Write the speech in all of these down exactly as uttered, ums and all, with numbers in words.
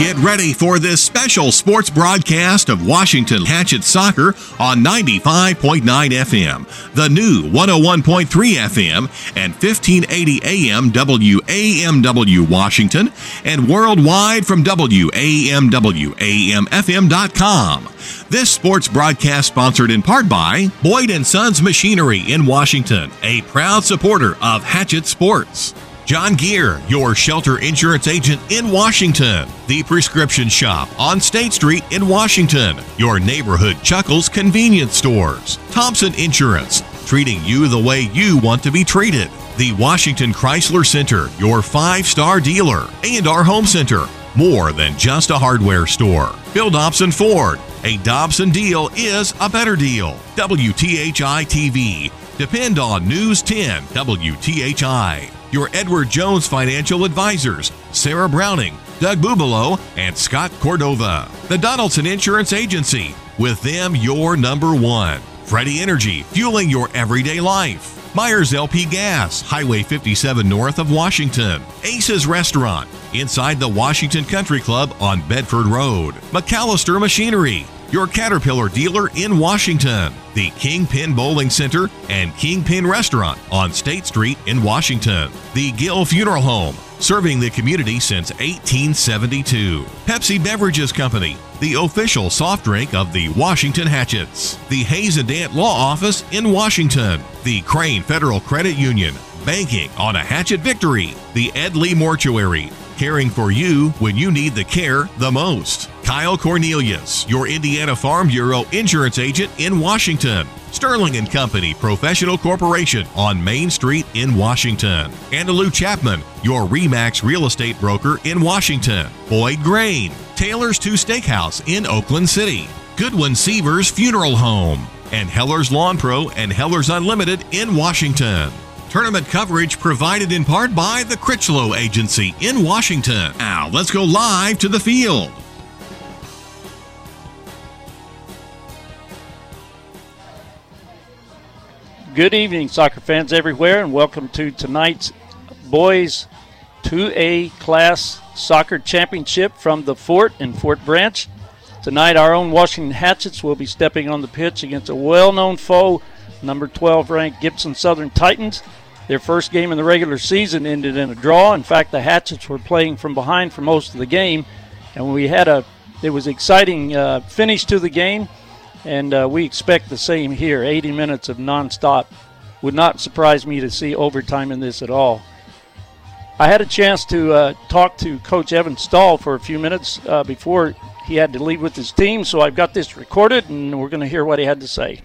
Get ready for this special sports broadcast of Washington Hatchet Soccer on ninety-five point nine F M, the new one oh one point three F M, and fifteen eighty A M W A M W Washington, and worldwide from W A M W A M F M dot com. This sports broadcast sponsored in part by Boyd and Sons Machinery in Washington, a proud supporter of Hatchet Sports. John Gear, your shelter insurance agent in Washington. The Prescription Shop on State Street in Washington. Your neighborhood Chuckles convenience stores. Thompson Insurance, treating you the way you want to be treated. The Washington Chrysler Center, your five-star dealer. A and R Home Center, more than just a hardware store. Bill Dobson Ford, a Dobson deal is a better deal. W T H I T V, depend on News ten W T H I. Your Edward Jones Financial Advisors, Sarah Browning, Doug Bubalo, and Scott Cordova. The Donaldson Insurance Agency, with them your number one. Freddie Energy, fueling your everyday life. Myers L P Gas, Highway fifty-seven north of Washington. Ace's Restaurant, inside the Washington Country Club on Bedford Road. McAllister Machinery, your Caterpillar dealer in Washington. The Kingpin Bowling Center and Kingpin Restaurant on State Street in Washington. The Gill Funeral Home, serving the community since eighteen seventy-two. Pepsi Beverages Company, the official soft drink of the Washington Hatchets. The Hayes and Dant Law Office in Washington. The Crane Federal Credit Union, banking on a Hatchet victory. The Ed Lee Mortuary, caring for you when you need the care the most. Kyle Cornelius, your Indiana Farm Bureau insurance agent in Washington. Sterling and Company Professional Corporation on Main Street in Washington. Andalou Chapman, your RE/MAX real estate broker in Washington. Boyd Grain, Taylor's Two Steakhouse in Oakland City. Goodwin Seavers Funeral Home. And Heller's Lawn Pro and Heller's Unlimited in Washington. Tournament coverage provided in part by the Critchlow Agency in Washington. Now, let's go live to the field. Good evening, soccer fans everywhere, and welcome to tonight's Boys two A Class Soccer Championship from the Fort in Fort Branch. Tonight, our own Washington Hatchets will be stepping on the pitch against a well-known foe, number twelve ranked Gibson Southern Titans. Their first game in the regular season ended in a draw. In fact, the Hatchets were playing from behind for most of the game, and we had a it was exciting uh, finish to the game, and uh, we expect the same here. eighty minutes of nonstop. Would not surprise me to see overtime in this at all. I had a chance to uh, talk to Coach Evan Stahl for a few minutes uh, before he had to leave with his team, so I've got this recorded, and we're going to hear what he had to say.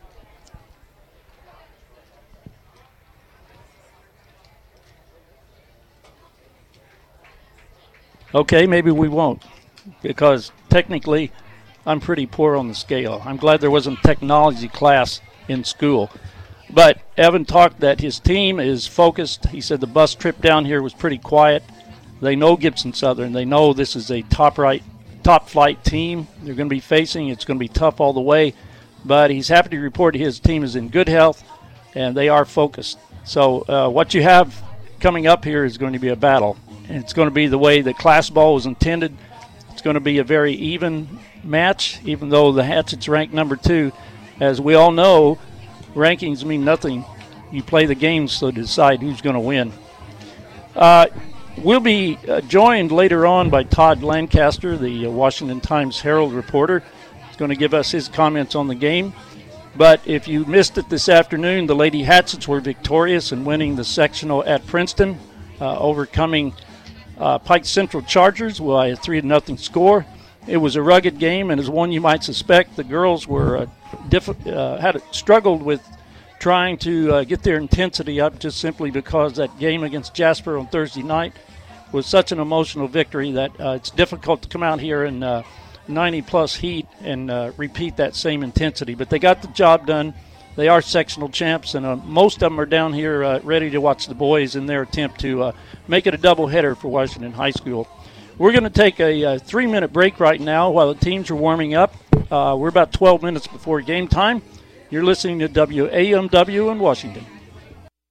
Okay, maybe we won't, because technically I'm pretty poor on the scale. I'm glad there wasn't a technology class in school. But Evan talked that his team is focused. He said the bus trip down here was pretty quiet. They know Gibson Southern. They know this is a top right, top flight team they're going to be facing. It's going to be tough all the way. But he's happy to report his team is in good health, and they are focused. So uh, what you have coming up here is going to be a battle. And it's going to be the way the class ball was intended. It's going to be a very even match, even though the Hatchets ranked number two. As we all know, rankings mean nothing. You play the games to decide who's going to win. Uh, we'll be uh, joined later on by Todd Lancaster, the uh, Washington Times Herald reporter. He's going to give us his comments on the game. But if you missed it this afternoon, the Lady Hatchets were victorious in winning the sectional at Princeton, uh, overcoming Uh, Pike Central Chargers by a three to nothing score. It was a rugged game, and as one you might suspect, the girls were uh, diff- uh, had struggled with trying to uh, get their intensity up, just simply because that game against Jasper on Thursday night was such an emotional victory that uh, it's difficult to come out here in uh, ninety plus heat and uh, repeat that same intensity. But they got the job done. They are sectional champs, and uh, most of them are down here uh, ready to watch the boys in their attempt to uh, make it a doubleheader for Washington High School. We're going to take a, a three-minute break right now while the teams are warming up. Uh, we're about twelve minutes before game time. You're listening to W A M W in Washington.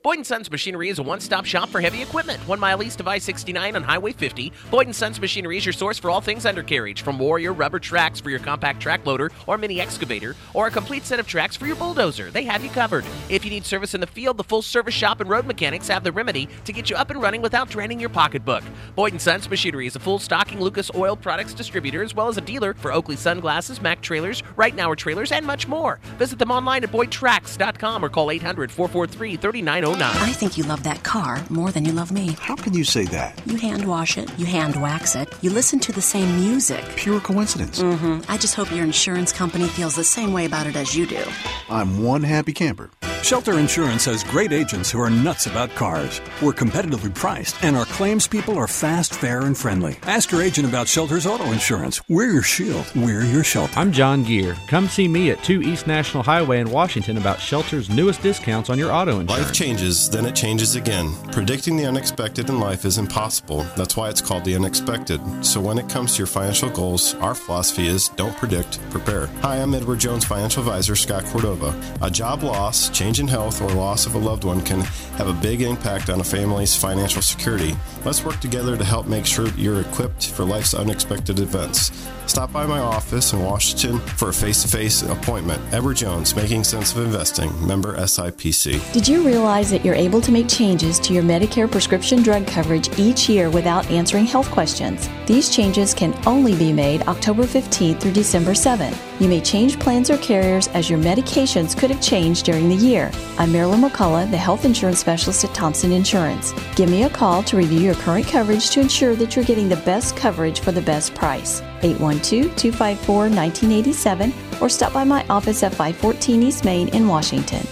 Boyd and Sons Machinery is a one-stop shop for heavy equipment. One mile east of I sixty-nine on Highway fifty, Boyd and Sons Machinery is your source for all things undercarriage, from Warrior rubber tracks for your compact track loader or mini excavator, or a complete set of tracks for your bulldozer. They have you covered. If you need service in the field, the full service shop and road mechanics have the remedy to get you up and running without draining your pocketbook. Boyd and Sons Machinery is a full stocking Lucas Oil Products distributor, as well as a dealer for Oakley Sunglasses, Mack Trailers, Right Now Trailers, and much more. Visit them online at boyd tracks dot com or call eight hundred, four four three, three nine zero nine. I think you love that car more than you love me. How can you say that? You hand wash it, you hand wax it, you listen to the same music. Pure coincidence. Mm-hmm. I just hope your insurance company feels the same way about it as you do. I'm one happy camper. Shelter Insurance has great agents who are nuts about cars. We're competitively priced, and our claims people are fast, fair, and friendly. Ask your agent about Shelter's auto insurance. We're your shield. We're your shelter. I'm John Gear. Come see me at two East National Highway in Washington about Shelter's newest discounts on your auto insurance. Life changes, then it changes again. Predicting the unexpected in life is impossible. That's why it's called the unexpected. So when it comes to your financial goals, our philosophy is don't predict, prepare. Hi, I'm Edward Jones Financial Advisor Scott Cordova. A job loss, change in health, or loss of a loved one can have a big impact on a family's financial security. Let's work together to help make sure you're equipped for life's unexpected events. Stop by my office in Washington for a face-to-face appointment. Edward Jones, Making Sense of Investing, member S I P C. Did you realize that you're able to make changes to your Medicare prescription drug coverage each year without answering health questions? These changes can only be made October fifteenth through December seventh. You may change plans or carriers as your medications could have changed during the year. I'm Marilyn McCullough, the health insurance specialist at Thompson Insurance. Give me a call to review your current coverage to ensure that you're getting the best coverage for the best price. eight one two, two five four, one nine eight seven or stop by my office at five fourteen East Main in Washington.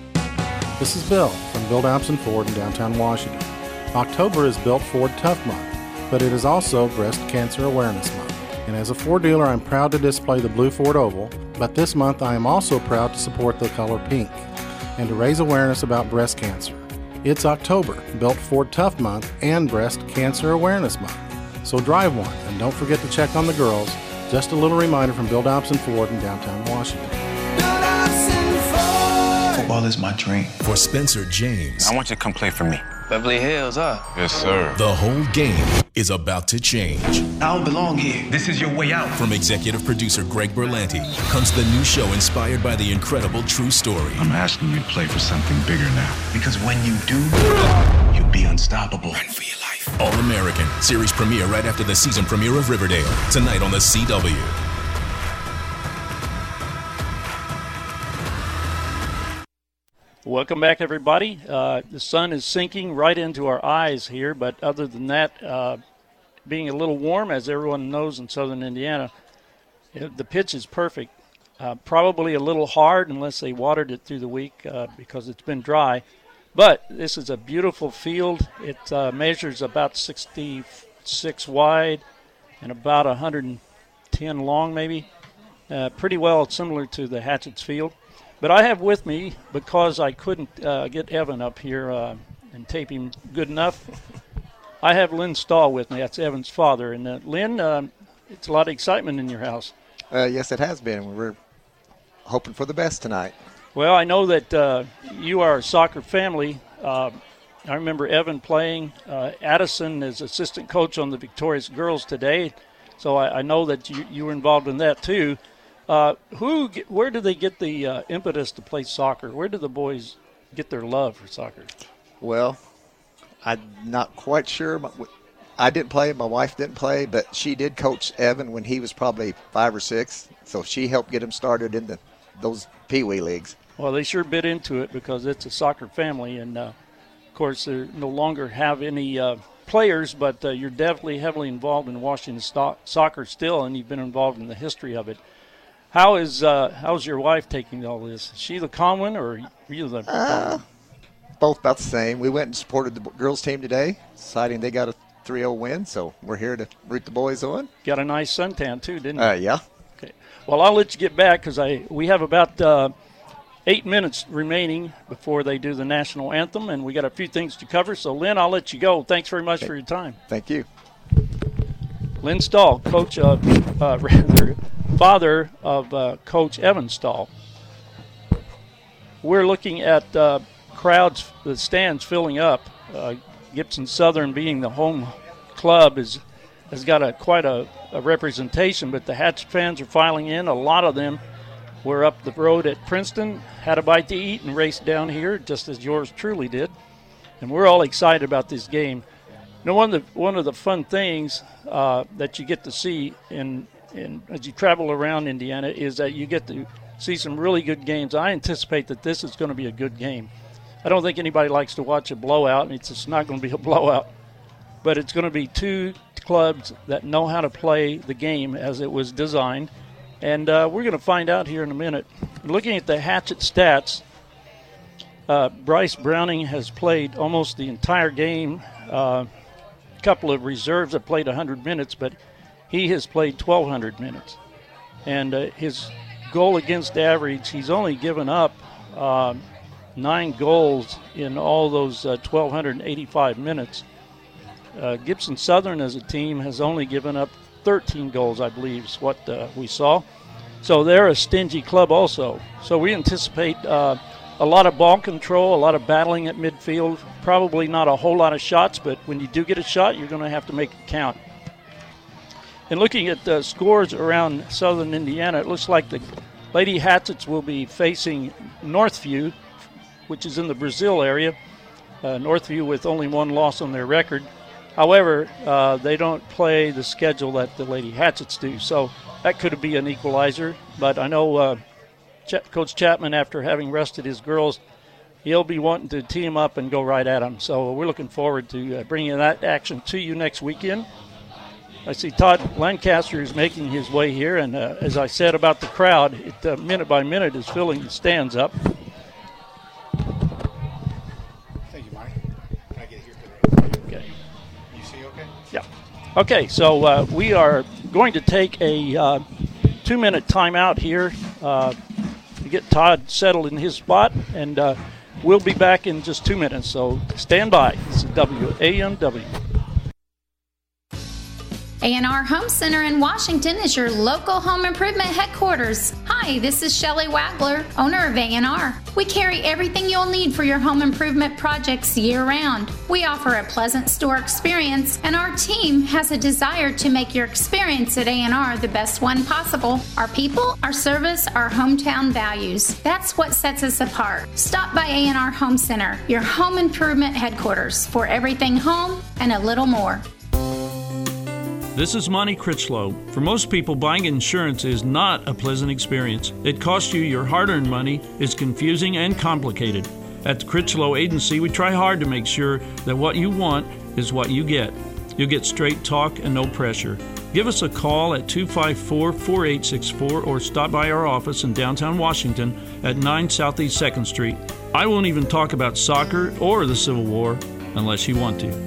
This is Bill from Bill Dobson Ford in downtown Washington. October is Built Ford Tough Month, but it is also Breast Cancer Awareness Month. And as a Ford dealer, I'm proud to display the blue Ford Oval, but this month I am also proud to support the color pink and to raise awareness about breast cancer. It's October, Built Ford Tough Month and Breast Cancer Awareness Month. So drive one, and don't forget to check on the girls. Just a little reminder from Bill Dobson Ford in downtown Washington. Football is my dream. For Spencer James, I want you to come play for me. Beverly Hills, huh? Yes, sir. The whole game is about to change. I don't belong here. This is your way out. From executive producer Greg Berlanti comes the new show inspired by the incredible true story. I'm asking you to play for something bigger now. Because when you do, you'll be unstoppable. Run for your life. All American. Series premiere right after the season premiere of Riverdale. Tonight on the C W. Welcome back, everybody. Uh, the sun is sinking right into our eyes here, but other than that, uh, being a little warm, as everyone knows in southern Indiana, it, the pitch is perfect. Uh, probably a little hard unless they watered it through the week uh, because it's been dry. But this is a beautiful field. It uh, measures about sixty-six wide and about one hundred ten long, maybe. Uh, pretty well similar to the Hatchett's Field. But I have with me, because I couldn't uh, get Evan up here uh, and tape him good enough, I have Lynn Stahl with me. That's Evan's father. And uh, Lynn, uh, it's a lot of excitement in your house. Uh, yes, it has been. We're hoping for the best tonight. Well, I know that uh, you are a soccer family. Uh, I remember Evan playing. Uh, Addison is assistant coach on the Victorious girls today, so I, I know that you, you were involved in that too. Uh, who? Where do they get the uh, impetus to play soccer? Where do the boys get their love for soccer? Well, I'm not quite sure. I didn't play. My wife didn't play, but she did coach Evan when he was probably five or six. So she helped get him started in the, those peewee leagues. Well, they sure bit into it because it's a soccer family, and uh, of course they no longer have any uh, players, but uh, you're definitely heavily involved in Washington sto- soccer still, and you've been involved in the history of it. How is uh, how's your wife taking all this? Is she the calm one, or are you the uh, both about the same? We went and supported the girls' team today, deciding they got a three oh win, so we're here to root the boys on. Got a nice suntan too, didn't you? Uh, yeah. Okay. Well, I'll let you get back because I we have about uh, eight minutes remaining before they do the national anthem, and we got a few things to cover. So, Lynn, I'll let you go. Thanks very much Thank, for your time. Thank you. Lynn Stahl, coach of, uh, rather, father of uh, Coach Evan Stahl. We're looking at uh, crowds, the stands filling up. Uh, Gibson Southern, being the home club, is has got a quite a, a representation, but the Hatchet fans are filing in. A lot of them were up the road at Princeton, had a bite to eat, and raced down here, just as yours truly did. And we're all excited about this game. You know, one of the, one of the fun things uh, that you get to see in, in as you travel around Indiana is that you get to see some really good games. I anticipate that this is going to be a good game. I don't think anybody likes to watch a blowout, and it's just not going to be a blowout. But it's going to be two clubs that know how to play the game as it was designed. And uh, we're going to find out here in a minute. Looking at the Hatchet stats, uh, Bryce Browning has played almost the entire game. Uh, a couple of reserves have played one hundred minutes, but he has played twelve hundred minutes. And uh, his goal against average, he's only given up uh, nine goals in all those uh, one thousand two hundred eighty-five minutes. Uh, Gibson Southern as a team has only given up thirteen goals, I believe, is what uh, we saw. So they're a stingy club also. So we anticipate uh, a lot of ball control, a lot of battling at midfield, probably not a whole lot of shots, but when you do get a shot, you're going to have to make it count. And looking at the scores around southern Indiana, it looks like the Lady Hatchets will be facing Northview, which is in the Brazil area. Uh, Northview with only one loss on their record. However, uh, they don't play the schedule that the Lady Hatchets do, so that could be an equalizer. But I know uh, Ch- Coach Chapman, after having rested his girls, he'll be wanting to team up and go right at them. So we're looking forward to uh, bringing that action to you next weekend. I see Todd Lancaster is making his way here, and uh, as I said about the crowd, it uh, minute by minute is filling the stands up. Thank you, Mike. Can I get here today? Okay. You see okay? Yeah. Okay, so uh, we are going to take a uh, two-minute timeout here uh, to get Todd settled in his spot, and uh, we'll be back in just two minutes, so stand by. This is W A M W. A and R Home Center in Washington is your local home improvement headquarters. Hi, this is Shelley Wagler, owner of A and R. We carry everything you'll need for your home improvement projects year-round. We offer a pleasant store experience, and our team has a desire to make your experience at A and R the best one possible. Our people, our service, our hometown values. That's what sets us apart. Stop by A and R Home Center, your home improvement headquarters, for everything home and a little more. This is Monty Critchlow. For most people, buying insurance is not a pleasant experience. It costs you your hard-earned money, is confusing and complicated. At the Critchlow Agency, we try hard to make sure that what you want is what you get. You'll get straight talk and no pressure. Give us a call at two five four, four eight six four or stop by our office in downtown Washington at nine Southeast second Street. I won't even talk about soccer or the Civil War unless you want to.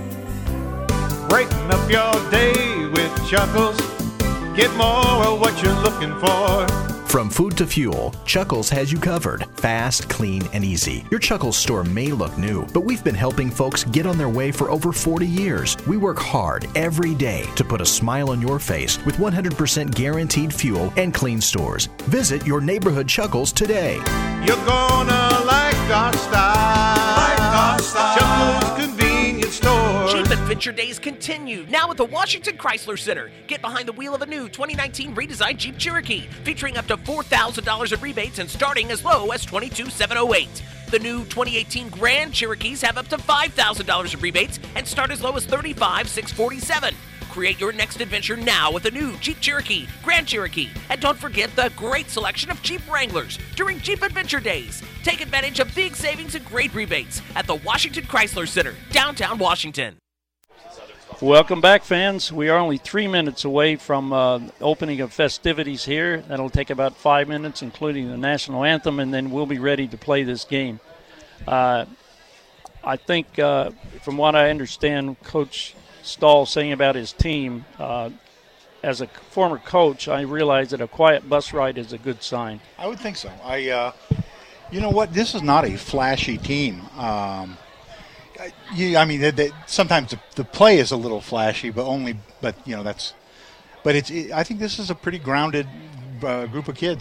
Breaking up your day with Chuckles. Get more of what you're looking for. From food to fuel, Chuckles has you covered. Fast, clean, and easy. Your Chuckles store may look new, but we've been helping folks get on their way for over forty years. We work hard every day to put a smile on your face with one hundred percent guaranteed fuel and clean stores. Visit your neighborhood Chuckles today. You're gonna like our style. Like our style. Chuckles Convenience Store. Jeep Adventure Days continue, now at the Washington Chrysler Center. Get behind the wheel of a new twenty nineteen redesigned Jeep Cherokee, featuring up to four thousand dollars of rebates and starting as low as twenty-two thousand seven hundred eight dollars. The new twenty eighteen Grand Cherokees have up to five thousand dollars of rebates and start as low as thirty-five thousand six hundred forty-seven dollars. Create your next adventure now with a new Jeep Cherokee, Grand Cherokee. And don't forget the great selection of Jeep Wranglers during Jeep Adventure Days. Take advantage of big savings and great rebates at the Washington Chrysler Center, downtown Washington. Welcome back, fans. We are only three minutes away from uh, opening of festivities here. That'll take about five minutes, including the national anthem, and then we'll be ready to play this game. Uh, I think, uh, from what I understand, Coach Stahl saying about his team, uh, as a former coach, I realize that a quiet bus ride is a good sign. I would think so. I, uh, you know what? This is not a flashy team. Um, you, I mean, they, they, sometimes the, the play is a little flashy, but only. But you know that's. But it's. It, I think this is a pretty grounded uh, group of kids.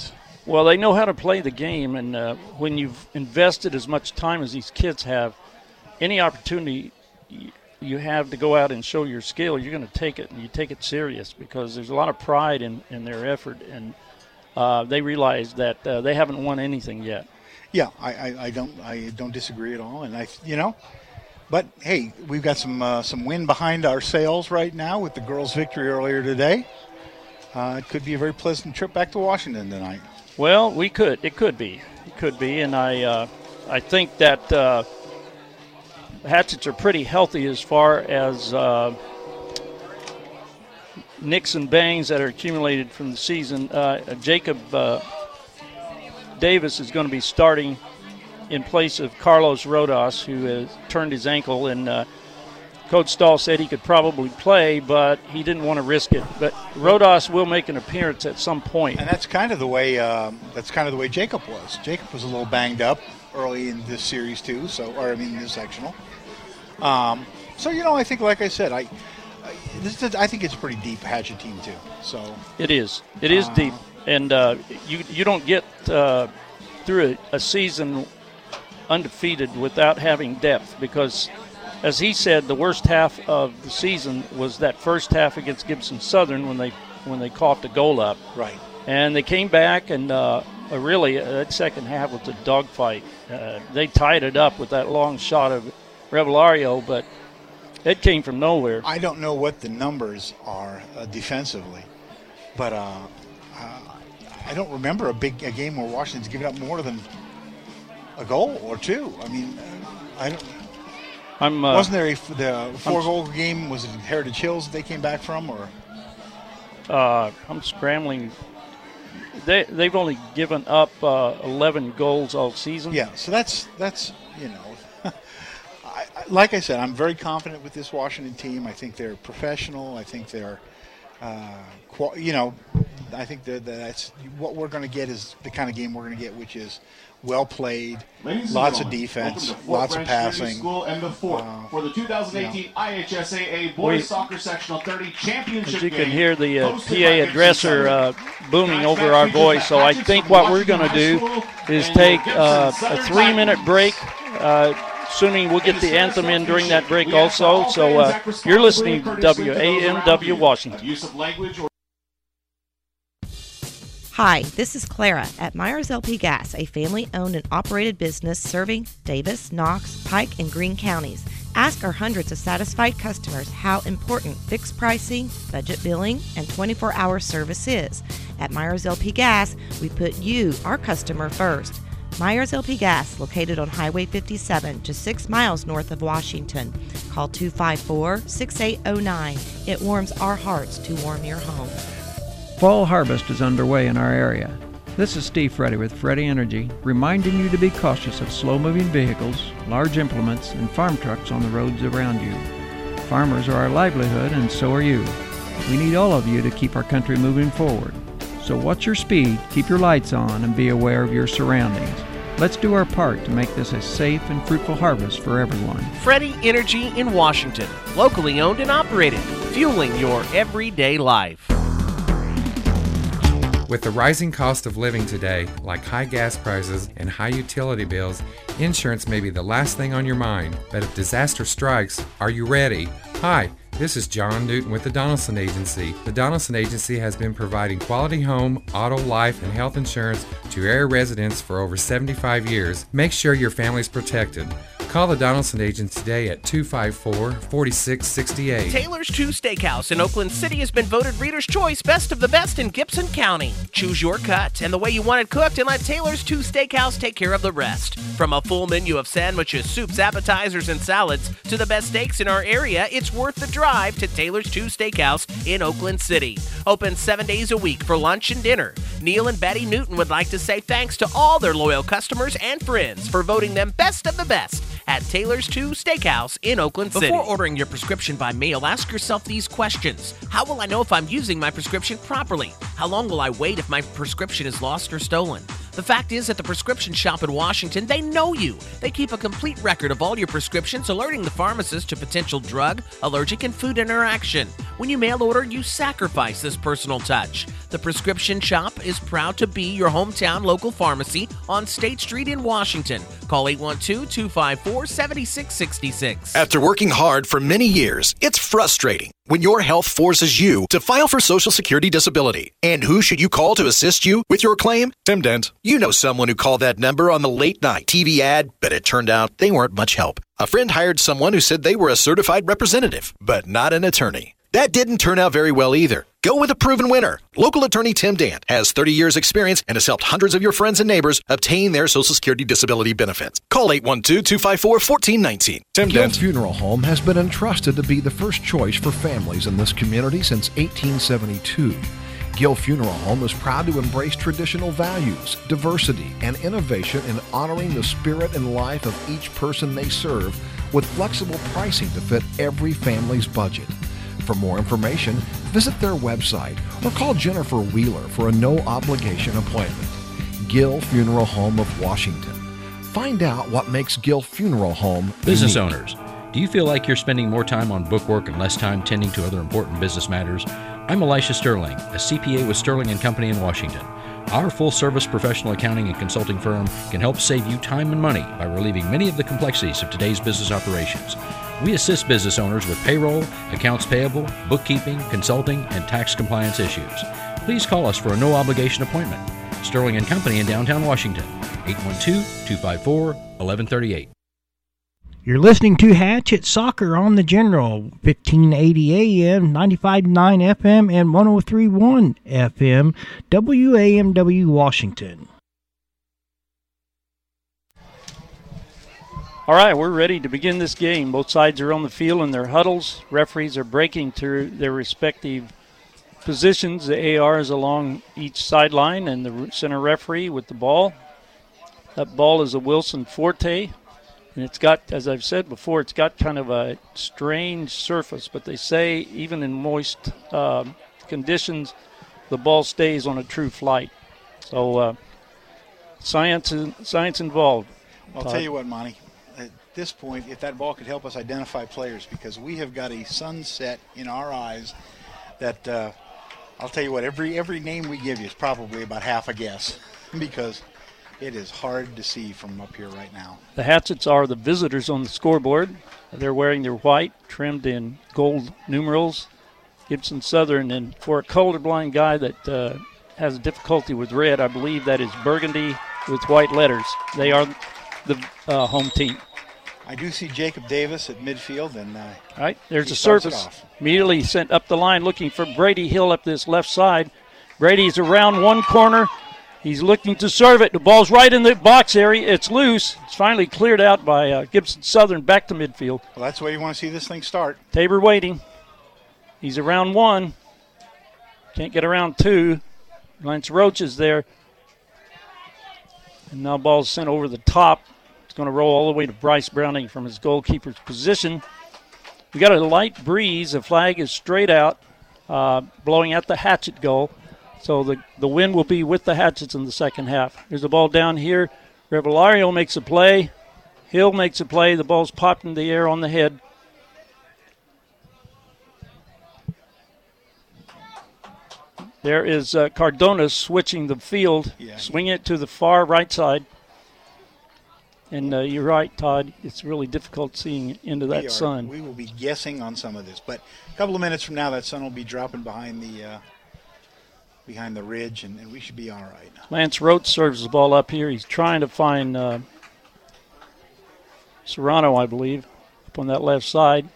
Well, they know how to play the game, and uh, when you've invested as much time as these kids have, any opportunity you, you have to go out and show your skill, you're going to take it, and you take it serious because there's a lot of pride in, in their effort, and uh, they realize that uh, they haven't won anything yet. Yeah, I, I, I don't I don't disagree at all, and I you know, but hey, we've got some uh, some wind behind our sails right now with the girls' victory earlier today. Uh, it could be a very pleasant trip back to Washington tonight. Well, we could. It could be. It could be. And I uh, I think that uh, Hatchets are pretty healthy as far as uh, nicks and bangs that are accumulated from the season. Uh, Jacob uh, Davis is going to be starting in place of Carlos Rodas, who has turned his ankle. And uh, Coach Stahl said he could probably play, but he didn't want to risk it. But Rodas will make an appearance at some point. And that's kind of the way um, that's kind of the way Jacob was. Jacob was a little banged up early in this series too. So, or I mean, this sectional. Um, so you know, I think, like I said, I, I this is, I think it's a pretty deep Hatchet team too. So it is. It is uh, deep, and uh, you you don't get uh, through a, a season undefeated without having depth because. As he said, the worst half of the season was that first half against Gibson Southern when they when they coughed a goal up. Right. And they came back, and uh, really, uh, that second half was a dogfight. Uh, they tied it up with that long shot of Revelario, but it came from nowhere. I don't know what the numbers are uh, defensively, but uh, uh, I don't remember a big a game where Washington's given up more than a goal or two. I mean, I don't. I'm, uh, Wasn't there a the four-goal game? Was it Heritage Hills that they came back from, or? Uh, I'm scrambling. They they've only given up uh, eleven goals all season. Yeah, so that's that's you know, I, I, like I said, I'm very confident with this Washington team. I think they're professional. I think they're, uh, qual- you know, I think that that's what we're going to get is the kind of game we're going to get, which is. Well played, Ladies lots of defense, lots of passing. School and the fourth uh, for the two thousand eighteen you know. I H S A A Boys we, Soccer Sectional thirty Championship As you game, can hear the uh, P A addresser uh, booming over our voice, so I think what we're going to do is take uh, a three-minute break. Uh, assuming we'll get the anthem in during that break also. So uh, you're listening to W A M W Washington. Use of language or Hi, this is Clara at Myers L P Gas, a family-owned and operated business serving Davis, Knox, Pike, and Greene counties. Ask our hundreds of satisfied customers how important fixed pricing, budget billing, and twenty-four hour service is. At Myers L P Gas, we put you, our customer, first. Myers L P Gas, located on Highway fifty-seven, just six miles north of Washington. Call two five four, six eight zero nine. It warms our hearts to warm your home. Fall harvest is underway in our area. This is Steve Freddy with Freddy Energy, reminding you to be cautious of slow-moving vehicles, large implements, and farm trucks on the roads around you. Farmers are our livelihood, and so are you. We need all of you to keep our country moving forward. So watch your speed, keep your lights on, and be aware of your surroundings. Let's do our part to make this a safe and fruitful harvest for everyone. Freddy Energy in Washington, locally owned and operated, fueling your everyday life. With the rising cost of living today, like high gas prices and high utility bills, insurance may be the last thing on your mind. But if disaster strikes, are you ready? Hi, this is John Newton with the Donaldson Agency. The Donaldson Agency has been providing quality home, auto, life, and health insurance to area residents for over seventy-five years. Make sure your family's protected. Call the Donaldson Agency today at two five four, four six six eight. Taylor's two Steakhouse in Oakland City has been voted Reader's Choice Best of the Best in Gibson County. Choose your cut and the way you want it cooked and let Taylor's two Steakhouse take care of the rest. From a full menu of sandwiches, soups, appetizers, and salads to the best steaks in our area, it's worth the drive to Taylor's two Steakhouse in Oakland City. Open seven days a week for lunch and dinner. Neil and Betty Newton would like to say thanks to all their loyal customers and friends for voting them Best of the Best at Taylor's two Steakhouse in Oakland City. Before ordering your prescription by mail, ask yourself these questions. How will I know if I'm using my prescription properly? How long will I wait if my prescription is lost or stolen? The fact is, at the prescription shop in Washington, they know you. They keep a complete record of all your prescriptions, alerting the pharmacist to potential drug, allergic, and food interaction. When you mail order, you sacrifice this personal touch. The prescription shop is proud to be your hometown local pharmacy on State Street in Washington. Call eight one two, two five four, seven six six six. After working hard for many years, it's frustrating when your health forces you to file for Social Security disability. And who should you call to assist you with your claim? Tim Dent. You know someone who called that number on the late night T V ad, but it turned out they weren't much help. A friend hired someone who said they were a certified representative, but not an attorney. That didn't turn out very well either. Go with a proven winner. Local attorney Tim Dant has thirty years experience and has helped hundreds of your friends and neighbors obtain their Social Security disability benefits. Call eight one two, two five four, one four one nine. Tim Gill Dant. Funeral Home has been entrusted to be the first choice for families in this community since eighteen seventy-two. Gill Funeral Home is proud to embrace traditional values, diversity, and innovation in honoring the spirit and life of each person they serve with flexible pricing to fit every family's budget. For more information, visit their website or call Jennifer Wheeler for a no-obligation appointment. Gill Funeral Home of Washington. Find out what makes Gill Funeral Home Business unique. owners, do you feel like you're spending more time on bookwork and less time tending to other important business matters? I'm Elisha Sterling, a C P A with Sterling and Company in Washington. Our full-service professional accounting and consulting firm can help save you time and money by relieving many of the complexities of today's business operations. We assist business owners with payroll, accounts payable, bookkeeping, consulting, and tax compliance issues. Please call us for a no-obligation appointment. Sterling and Company in downtown Washington, eight one two, two five four, one one three eight. You're listening to Hatchet Soccer on the General, fifteen eighty A M, ninety-five point nine F M, and one oh three point one F M, W A M W Washington. All right, we're ready to begin this game. Both sides are on the field in their huddles. Referees are breaking to their respective positions. The A R is along each sideline, and the center referee with the ball. That ball is a Wilson Forte. And it's got, as I've said before, it's got kind of a strange surface, but they say even in moist uh, conditions, the ball stays on a true flight. So uh, science, science involved. I'll Todd. tell you what, Monty. At this point, if that ball could help us identify players, because we have got a sunset in our eyes that uh, I'll tell you what, every every name we give you is probably about half a guess because it is hard to see from up here right now. The Hatchets are the visitors on the scoreboard. They're wearing their white, trimmed in gold numerals. Gibson Southern, and for a colorblind guy that uh, has difficulty with red, I believe that is burgundy with white letters. They are the uh, home team. I do see Jacob Davis at midfield. and uh, All right, there's a a surface. Immediately sent up the line looking for Brady Hill up this left side. Brady's around one corner. He's looking to serve it. The ball's right in the box area. It's loose. It's finally cleared out by uh, Gibson Southern back to midfield. Well, that's the way you want to see this thing start. Tabor waiting. He's around one. Can't get around two. Lance Roach is there. And now ball's sent over the top. It's going to roll all the way to Bryce Browning from his goalkeeper's position. We got a light breeze. The flag is straight out, uh, blowing at the Hatchet goal. So the, the wind will be with the Hatchets in the second half. There's the ball down here. Revellario makes a play. Hill makes a play. The ball's popped in the air on the head. There is uh, Cardona switching the field, yeah. swinging it to the far right side. And uh, you're right, Todd. It's really difficult seeing into that we are, sun. We will be guessing on some of this. But a couple of minutes from now, that sun will be dropping behind the uh, behind the ridge, and, and we should be all right. Lance Roach serves the ball up here. He's trying to find uh, Serrano, I believe, up on that left side.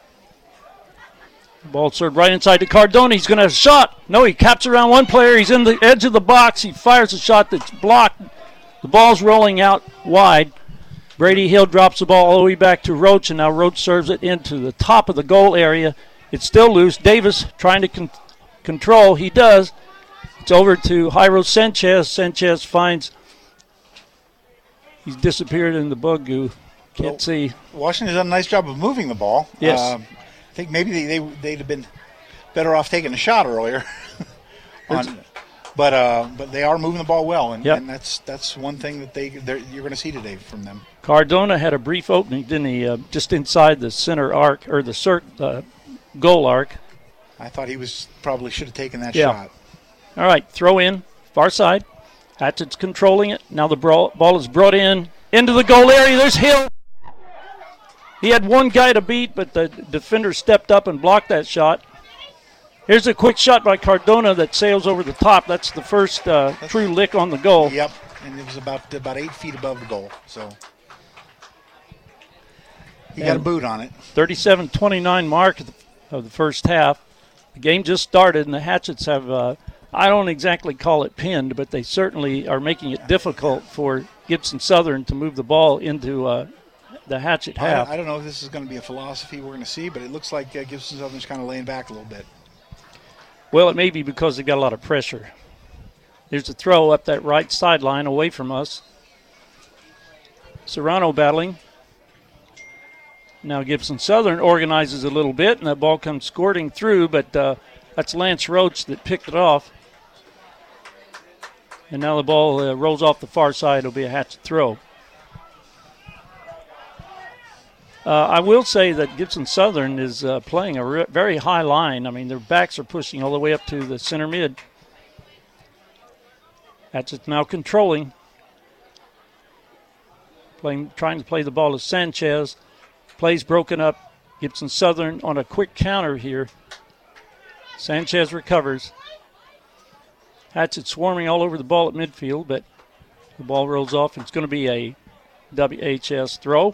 The ball served right inside to Cardona. He's going to have a shot. No, he caps around one player. He's in the edge of the box. He fires a shot that's blocked. The ball's rolling out wide. Brady Hill drops the ball all the way back to Roach, and now Roach serves it into the top of the goal area. It's still loose. Davis trying to con- control. He does. It's over to Jairo Sanchez. Sanchez finds he's disappeared in the bug goo. Can't well, see. Washington's done a nice job of moving the ball. Yes. Uh, I think maybe they, they, they'd have been better off taking a shot earlier. on, But uh, but they are moving the ball well, and, Yep. and that's that's one thing that they they're- you're going to see today from them. Cardona had a brief opening, didn't he? Uh, just inside the center arc or the cir- uh, goal arc. I thought he was probably should have taken that Yeah. shot. All right, throw in, far side. Hatchett's controlling it. Now the ball, ball is brought in into the goal area. There's Hill. He had one guy to beat, but the defender stepped up and blocked that shot. Here's a quick shot by Cardona that sails over the top. That's the first uh, true lick on the goal. Yep, and it was about about eight feet above the goal. So he got a And boot on it. thirty-seven twenty-nine mark of the, of the first half. The game just started, and the Hatchets have, uh, I don't exactly call it pinned, but they certainly are making it difficult for Gibson Southern to move the ball into uh, the Hatchet I, half. I don't know if this is going to be a philosophy we're going to see, but it looks like uh, Gibson Southern's kind of laying back a little bit. Well, it may be because they got a lot of pressure. There's a throw up that right sideline away from us. Serrano battling. Now Gibson Southern organizes a little bit, and that ball comes squirting through, but uh, that's Lance Roach that picked it off. And now the ball uh, rolls off the far side. It'll be a Hatchet throw. Uh, I will say that Gibson Southern is uh, playing a re- very high line. I mean, their backs are pushing all the way up to the center mid. Hatchet's now controlling. Playing, trying to play the ball to Sanchez. Plays broken up. Gibson Southern on a quick counter here. Sanchez recovers. Hatchet swarming all over the ball at midfield, but the ball rolls off. It's going to be a W H S throw.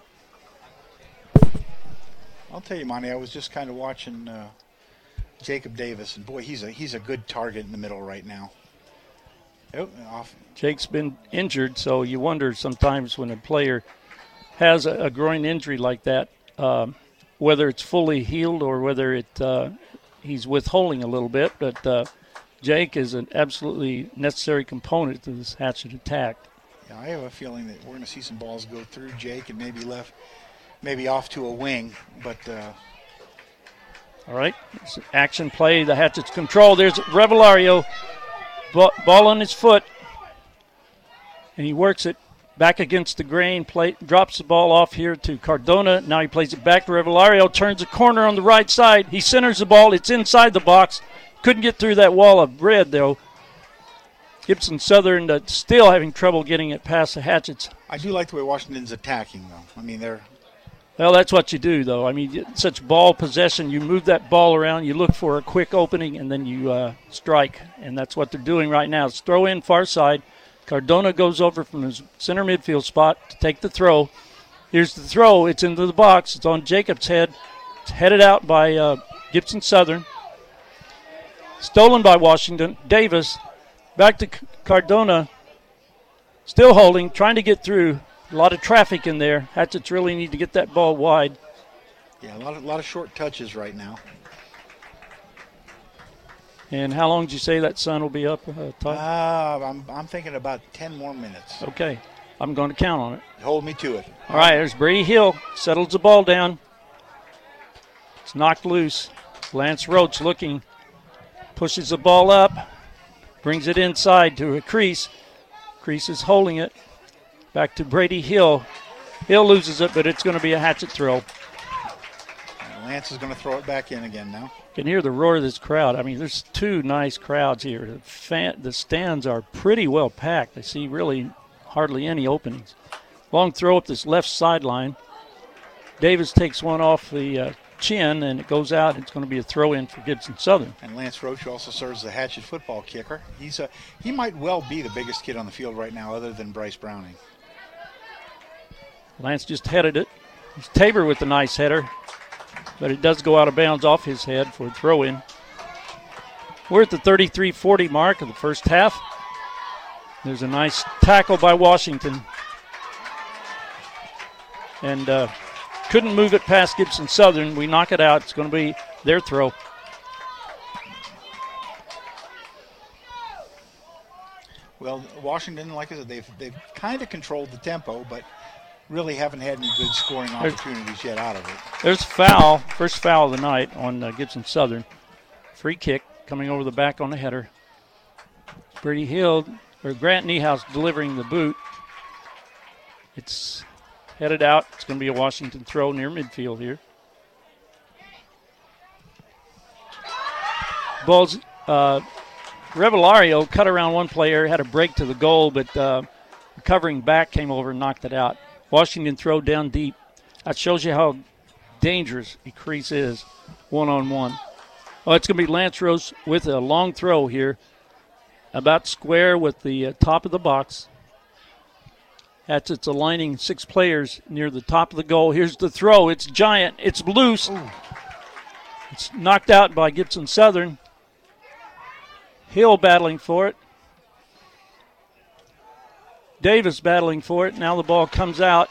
I'll tell you, Monty, I was just kind of watching uh, Jacob Davis, and boy, he's a he's a good target in the middle right now. Oh, off. Jake's been injured, so you wonder sometimes when a player has a, a groin injury like that, um, whether it's fully healed or whether it uh, he's withholding a little bit. But uh, Jake is an absolutely necessary component to this Hatchet attack. Yeah, I have a feeling that we're going to see some balls go through Jake and maybe left, maybe off to a wing. But uh, all right, it's an action play. The Hatchet's control. There's Revellario, ball on his foot, and he works it back against the grain. Play, drops the ball off here to Cardona. Now he plays it back to Revellario. Turns the corner on the right side. He centers the ball. It's inside the box. Couldn't get through that wall of red, though. Gibson Southern uh, still having trouble getting it past the Hatchets. I do like the way Washington's attacking, though. I mean, they're Well, that's what you do, though. I mean, such ball possession, you move that ball around, you look for a quick opening, and then you uh, strike. And that's what they're doing right now. It's throw in far side. Cardona goes over from his center midfield spot to take the throw. Here's the throw. It's into the box. It's on Jacob's head. It's headed out by uh, Gibson Southern. Stolen by Washington. Davis back to Cardona. Still holding, trying to get through. A lot of traffic in there. Hatchets really need to get that ball wide. yeah, a lot of, a lot of short touches right now. And how long did you say that sun will be up, uh, Todd? Uh, I'm, I'm thinking about ten more minutes. Okay. I'm going to count on it. Hold me to it. All right, there's Brady Hill. Settles the ball down. It's knocked loose. Lance Roach looking. Pushes the ball up. Brings it inside to a crease. Crease is holding it. Back to Brady Hill. Hill loses it, but it's going to be a Hatchet throw. Lance is going to throw it back in again now. You can hear the roar of this crowd. I mean, there's two nice crowds here. The, fan, the stands are pretty well packed. I see really hardly any openings. Long throw up this left sideline. Davis takes one off the uh, chin, and it goes out. It's going to be a throw-in for Gibson Southern. And Lance Roach also serves the Hatchet football kicker. He's a, he might well be the biggest kid on the field right now other than Bryce Browning. Lance just headed it. It's Tabor with the nice header, but it does go out of bounds off his head for a throw-in. We're at the thirty-three forty mark of the first half. There's a nice tackle by Washington. And uh, couldn't move it past Gibson Southern. We knock it out. It's going to be their throw. Well, Washington, like I said, they've, they've kind of controlled the tempo, but really haven't had any good scoring opportunities yet out of it. There's a foul, first foul of the night on uh, Gibson Southern. Free kick coming over the back on the header. Brady Hill, or Grant Niehaus delivering the boot. It's headed out. It's going to be a Washington throw near midfield here. Ball's, uh, Revellario cut around one player, had a break to the goal, but uh, recovering back came over and knocked it out. Washington throw down deep. That shows you how dangerous a crease is one-on-one. Oh, it's going to be Lance Rose with a long throw here, about square with the uh, top of the box. That's it's aligning six players near the top of the goal. Here's the throw. It's giant. It's loose. Ooh. It's knocked out by Gibson Southern. Hill battling for it. Davis battling for it. Now the ball comes out.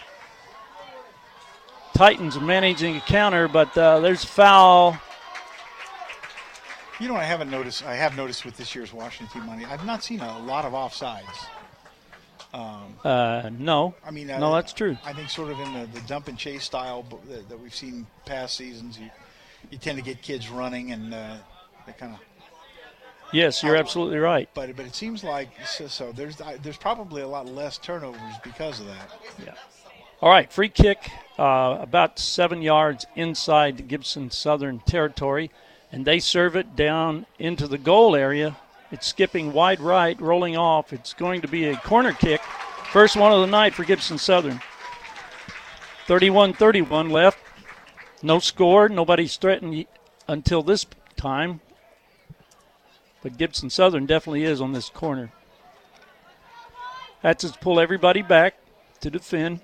Titans managing a counter, but uh, there's a foul. You know what I haven't noticed? I have noticed with this year's Washington team money. I've not seen a lot of offsides. Um, uh, no. I mean, no, uh, that's true. I think sort of in the, the dump and chase style that, that we've seen past seasons, you you tend to get kids running and uh, they kind of. Yes, you're absolutely right. But but it seems like so, so there's there's probably a lot less turnovers because of that. Yeah. All right, free kick uh, about seven yards inside Gibson Southern territory, and they serve it down into the goal area. It's skipping wide right, rolling off. It's going to be a corner kick. First one of the night for Gibson Southern. thirty-one thirty-one left. No score. Nobody's threatened until this time. But Gibson Southern definitely is on this corner. That's to pull everybody back to defend.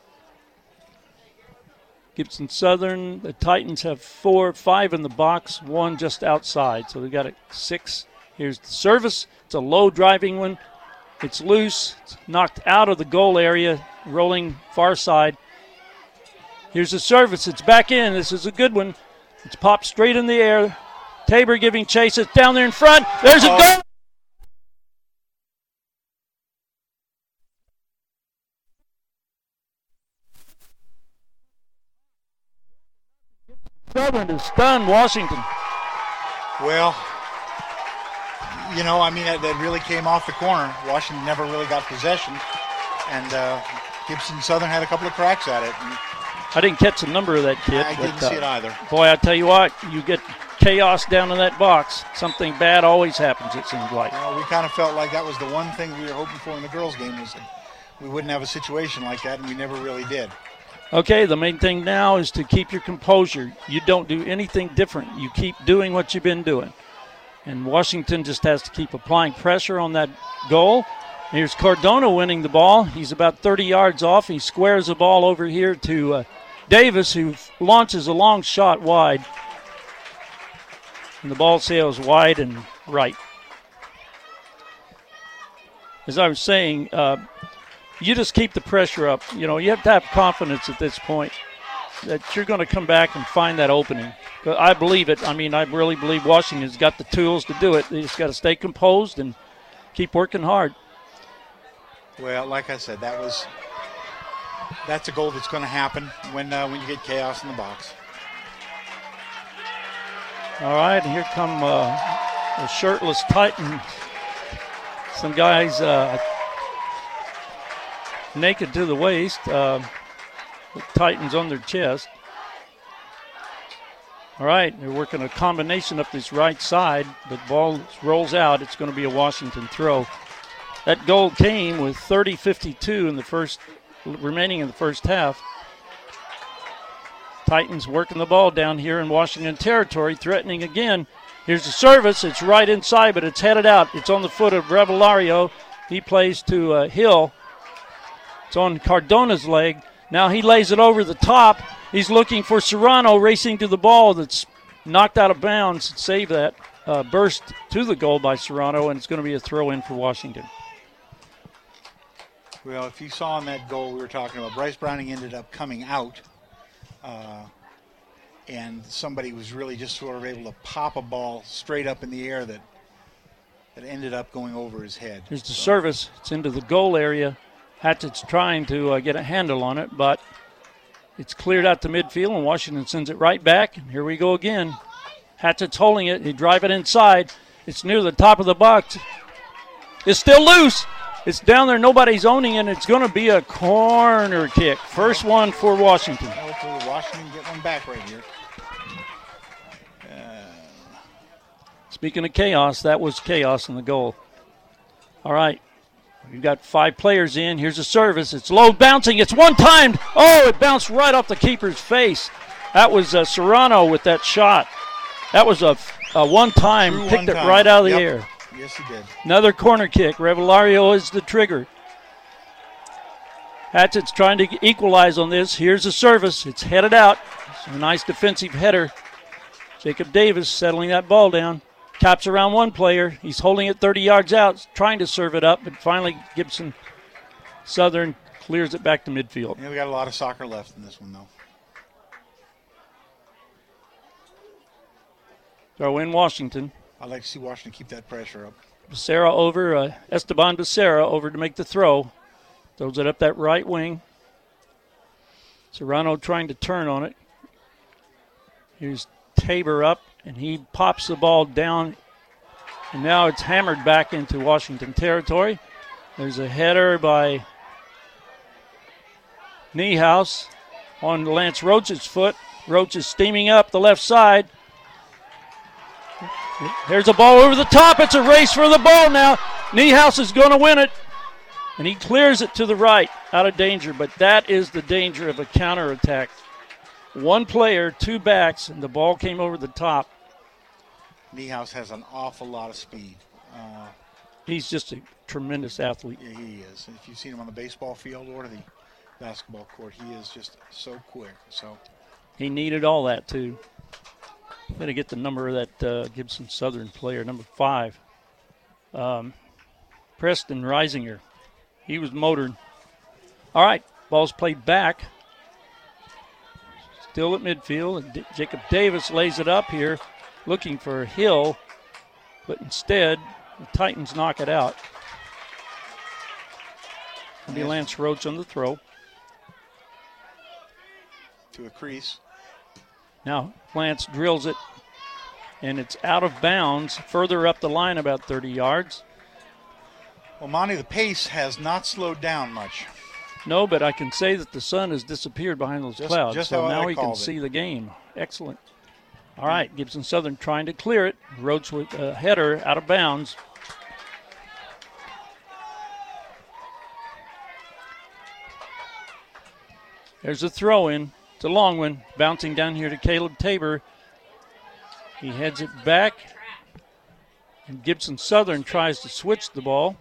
Gibson Southern, the Titans have four, five in the box, one just outside. So they've got a six. Here's the service. It's a low driving one. It's loose. It's knocked out of the goal area, rolling far side. Here's the service. It's back in. This is a good one. It's popped straight in the air. Tabor giving chase. It's down there in front. There's a oh. goal. Southern to stun Washington. Well, you know, I mean, that, that really came off the corner. Washington never really got possession, and uh, Gibson Southern had a couple of cracks at it. And I didn't catch the number of that kid. I but, didn't see uh, it either. Boy, I tell you what, you get chaos down in that box. Something bad always happens, it seems like. Well, we kind of felt like that was the one thing we were hoping for in the girls' game, was that we wouldn't have a situation like that, and we never really did. Okay, the main thing now is to keep your composure. You don't do anything different. You keep doing what you've been doing. And Washington just has to keep applying pressure on that goal. Here's Cardona winning the ball. He's about thirty yards off. He squares the ball over here to uh, Davis, who launches a long shot wide. And the ball sails wide and right. As I was saying, uh, you just keep the pressure up. You know, you have to have confidence at this point that you're going to come back and find that opening. But I believe it. I mean, I really believe Washington's got the tools to do it. They just got to stay composed and keep working hard. Well, like I said, that was that's a goal that's going to happen when uh, when you get chaos in the box. All right, and here come uh, the shirtless Titan. Some guys uh, naked to the waist, uh, with Titans on their chest. All right, they're working a combination up this right side, but ball rolls out. It's going to be a Washington throw. That goal came with thirty fifty-two in the first, remaining in the first half. Titans working the ball down here in Washington territory, threatening again. Here's the service. It's right inside, but it's headed out. It's on the foot of Revellario. He plays to uh, Hill. It's on Cardona's leg. Now he lays it over the top. He's looking for Serrano, racing to the ball that's knocked out of bounds. Save that. Uh, burst to the goal by Serrano, and it's going to be a throw-in for Washington. Well, if you saw in that goal we were talking about, Bryce Browning ended up coming out, uh, and somebody was really just sort of able to pop a ball straight up in the air that that ended up going over his head. Here's the so. service. It's into the goal area. Hatchett's trying to uh, get a handle on it, but it's cleared out to midfield, and Washington sends it right back. And here we go again. Hatchett's holding it. He drive it inside. It's near the top of the box. is still loose. It's down there. Nobody's owning it. And it's going to be a corner kick. First one for Washington. Hopefully Washington get one back right here. Uh, Speaking of chaos, that was chaos in the goal. All right. We've got five players in. Here's a service. It's low bouncing. It's one-timed. Oh, it bounced right off the keeper's face. That was uh, Serrano with that shot. That was a, a one-time. True Picked one it time. right out of the Yep. air. Yes, he did. Another corner kick. Revelario is the trigger. Hatchett's trying to equalize on this. Here's a service. It's headed out. It's a nice defensive header. Jacob Davis settling that ball down. Taps around one player. He's holding it thirty yards out, trying to serve it up, but finally Gibson Southern clears it back to midfield. Yeah, we got a lot of soccer left in this one, though. Throw in Washington. I'd like to see Washington keep that pressure up. Becerra over, uh, Esteban Becerra over to make the throw. Throws it up that right wing. Serrano trying to turn on it. Here's Tabor up, and he pops the ball down. And now it's hammered back into Washington territory. There's a header by Niehaus on Lance Roach's foot. Roach is steaming up the left side. There's a ball over the top. It's a race for the ball now. Niehaus is going to win it. And he clears it to the right, out of danger. But that is the danger of a counterattack. One player, two backs, and the ball came over the top. Niehaus has an awful lot of speed. Uh, He's just a tremendous athlete. Yeah, he is. If you've seen him on the baseball field or the basketball court, he is just so quick. So He needed all that, too. Got to get the number of that uh, Gibson Southern player, number five. Um, Preston Reisinger. He was motored. All right, ball's played back. Still at midfield. And D- Jacob Davis lays it up here, looking for Hill, but instead the Titans knock it out. It'll be Lance Roach on the throw. To a crease. Now Lance drills it, and it's out of bounds, further up the line about thirty yards. Well, Monty, the pace has not slowed down much. No, but I can say that the sun has disappeared behind those Just- clouds, just so how now I we can called it. see the game. Excellent. All right, Gibson Southern trying to clear it. Roach with a header out of bounds. There's a throw-in. It's a long one, bouncing down here to Caleb Tabor. He heads it back, and Gibson Southern tries to switch the ball.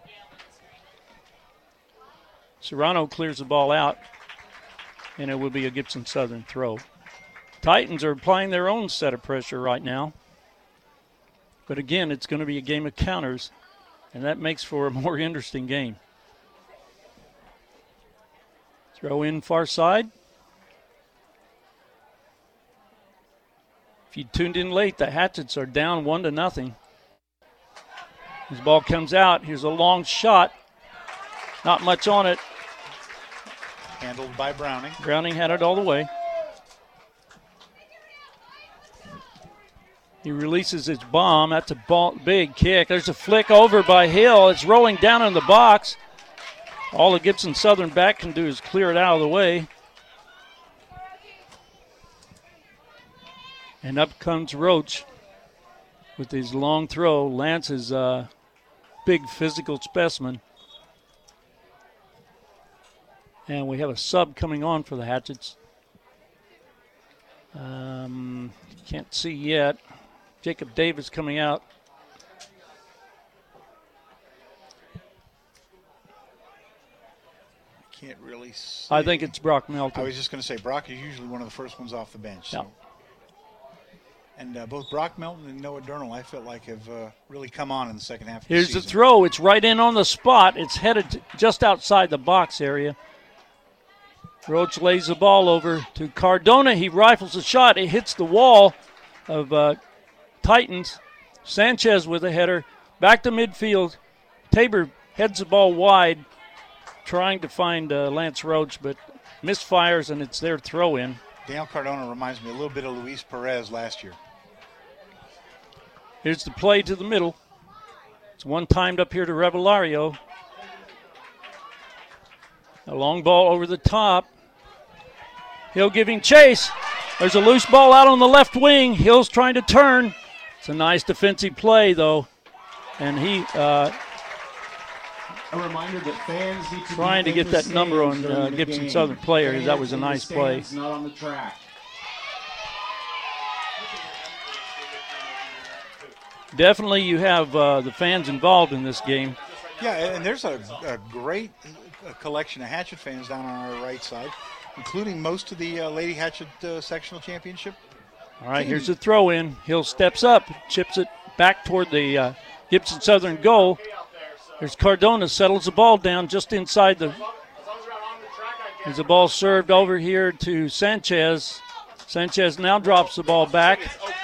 Serrano clears the ball out, and it will be a Gibson Southern throw. Titans are applying their own set of pressure right now. But again, it's going to be a game of counters, and that makes for a more interesting game. Throw in far side. If you tuned in late, the Hatchets are down one to nothing. This ball comes out. Here's a long shot. Not much on it. Handled by Browning. Browning had it all the way. He releases his bomb. That's a ball, big kick. There's a flick over by Hill. It's rolling down in the box. All the Gibson Southern back can do is clear it out of the way. And up comes Roach with his long throw. Lance is a big physical specimen. And we have a sub coming on for the Hatchets. Um, can't see yet. Jacob Davis coming out. Can't really see. I think it's Brock Melton. I was just going to say, Brock is usually one of the first ones off the bench. So. Yeah. And uh, both Brock Melton and Noah Durnall, I felt like, have uh, really come on in the second half of Here's the the season. throw. It's right in on the spot. It's headed to just outside the box area. Roach lays the ball over to Cardona. He rifles a shot. It hits the wall of uh, Titans. Sanchez with a header. Back to midfield. Tabor heads the ball wide, trying to find uh, Lance Roach, but misfires, and it's their throw-in. Daniel Cardona reminds me a little bit of Luis Perez last year. Here's the play to the middle. It's one timed up here to Revellario. A long ball over the top. Hill giving chase. There's a loose ball out on the left wing. Hill's trying to turn. It's a nice defensive play, though. And he uh, a reminder that fans need to trying to get that number on uh, Gibson game. Southern player. Fans That was a in the nice play. stands, not on the track. Definitely you have uh, the fans involved in this game. Yeah, and there's a, a great uh, collection of Hatchet fans down on our right side, including most of the uh, Lady Hatchet uh, Sectional Championship. All right, team. here's the throw in. Hill steps up, chips it back toward the uh, Gibson Southern goal. There's Cardona, settles the ball down just inside the. There's a ball served over here to Sanchez. Sanchez now drops the ball back.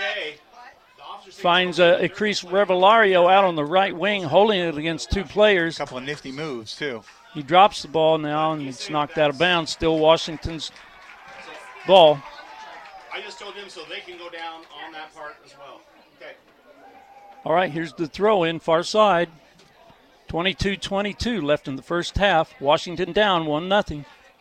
Finds uh, Acris Revellario out on the right wing, holding it against two players. A couple of nifty moves, too. He drops the ball now, and it's knocked out of bounds. Still Washington's ball. I just told him so they can go down on that part as well. Okay. All right, here's the throw in, far side. twenty-two twenty-two left in the first half. Washington down one nothing.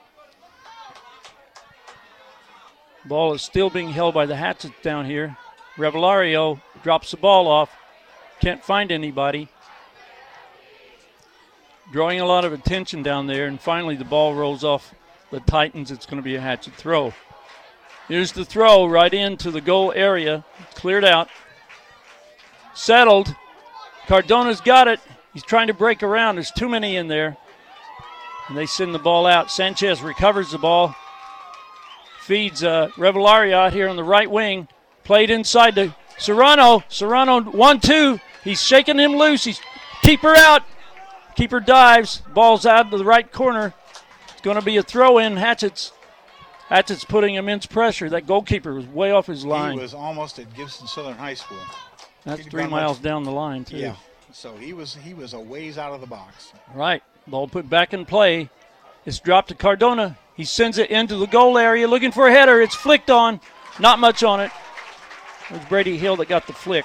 Ball is still being held by the Hatchets down here. Revellario drops the ball off. Can't find anybody. Drawing a lot of attention down there, and finally the ball rolls off the Titans. It's going to be a Hatchet throw. Here's the throw right into the goal area. Cleared out. Settled. Cardona's got it. He's trying to break around. There's too many in there. And they send the ball out. Sanchez recovers the ball. Feeds uh, Revellario out here on the right wing. Played inside to Serrano. Serrano one two. He's shaking him loose. He's keeper out. Keeper dives. Ball's out to the right corner. It's going to be a throw in. Hatchets. Hatchets putting immense pressure. That goalkeeper was way off his line. He was almost at Gibson Southern High School. That's three miles down the line, too. Yeah. So he was he was a ways out of the box. Right. Ball put back in play. It's dropped to Cardona. He sends it into the goal area looking for a header. It's flicked on. Not much on it. It was Brady Hill that got the flick.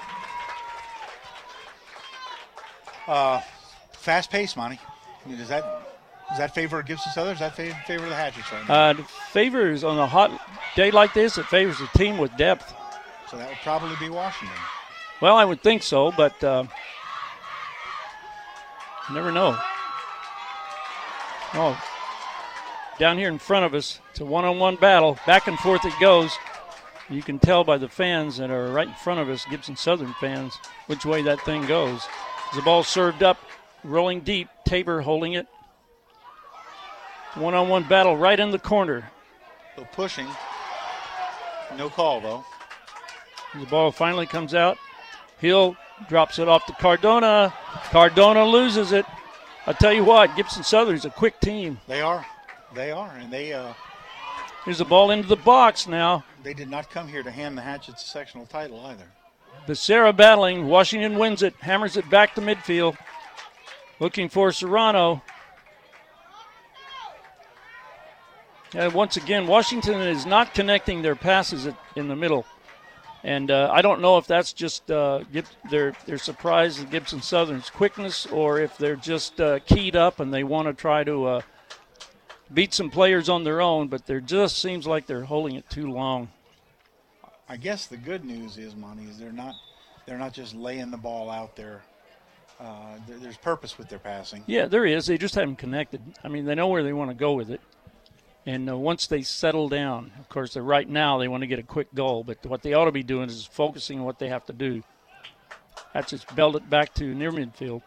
Uh, fast pace, Monty. I mean, does that does that favor Gibson Southern? Does that favor, favor the Hatchets right now? Uh, it favors on a hot day like this. It favors a team with depth. So that would probably be Washington. Well, I would think so, but uh, you never know. Oh, down here in front of us, it's a one-on-one battle. Back and forth it goes. You can tell by the fans that are right in front of us, Gibson Southern fans, which way that thing goes. The ball served up, rolling deep. Tabor holding it. One-on-one battle right in the corner. So pushing. No call, though. The ball finally comes out. Hill drops it off to Cardona. Cardona loses it. I'll tell you what, Gibson Southern's a quick team. They are. They are, and they... Uh, Here's the ball into the box now. They did not come here to hand the Hatchets a sectional title either. Becerra battling. Washington wins it. Hammers it back to midfield. Looking for Serrano. And once again, Washington is not connecting their passes in the middle. And uh, I don't know if that's just uh, they're, they're surprised at Gibson Southern's quickness or if they're just uh, keyed up and they want to try to uh, beat some players on their own, but there just seems like they're holding it too long. I guess the good news is, Monty, is they're not they're not just laying the ball out there. Uh, there there's purpose with their passing. Yeah, there is. They just haven't connected. I mean, they know where they want to go with it. And uh, once they settle down, of course, they're right now they want to get a quick goal, but what they ought to be doing is focusing on what they have to do. That's just belt it back to near midfield.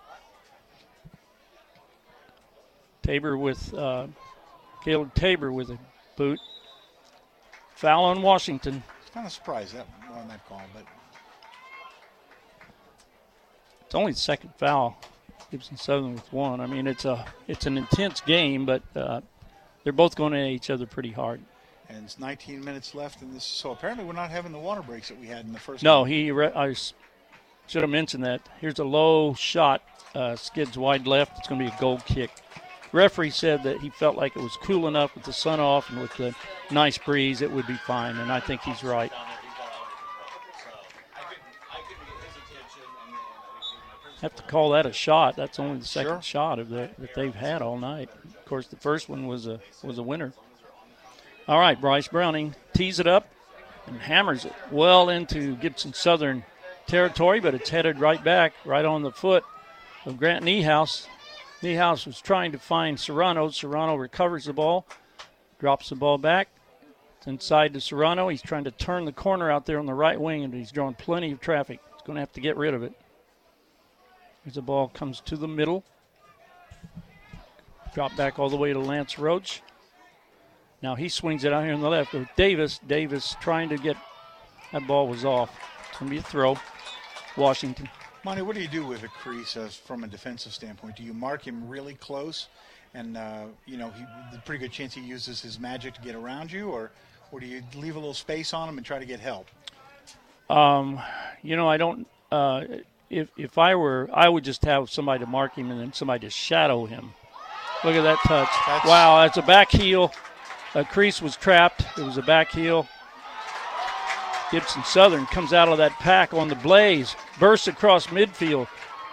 Tabor with uh, Caleb Tabor with a boot. Foul on Washington. Kind of surprised that on that call, but it's only the second foul. Gibson Southern with one. I mean, it's a it's an intense game, but uh, they're both going at each other pretty hard. And it's nineteen minutes left in this, so apparently we're not having the water breaks that we had in the first. No, game. he. Re- I should have mentioned that. Here's a low shot, uh, skids wide left. It's going to be a goal kick. Referee said that he felt like it was cool enough with the sun off and with the nice breeze, it would be fine, and I think he's right. have to call that a shot. That's only the second Sure. shot of the, that they've had all night. Of course, the first one was a was a winner. All right, Bryce Browning tees it up and hammers it well into Gibson Southern territory, but it's headed right back, right on the foot of Grant Niehaus. Niehaus was trying to find Serrano. Serrano recovers the ball, drops the ball back. It's inside to Serrano. He's trying to turn the corner out there on the right wing, and he's drawing plenty of traffic. He's going to have to get rid of it. As the ball comes to the middle. Drop back all the way to Lance Roach. Now he swings it out here on the left with Davis. Davis trying to get, that ball was off. It's going to be a throw. Washington. Monty, what do you do with a crease as from a defensive standpoint? Do you mark him really close and, uh, you know, he, there's a pretty good chance he uses his magic to get around you, or, or do you leave a little space on him and try to get help? Um, you know, I don't, uh, if, if I were, I would just have somebody to mark him and then somebody to shadow him. Look at that touch. That's, wow, that's a back heel. A crease was trapped. It was a back heel. Gibson Southern comes out of that pack on the blaze. Bursts across midfield.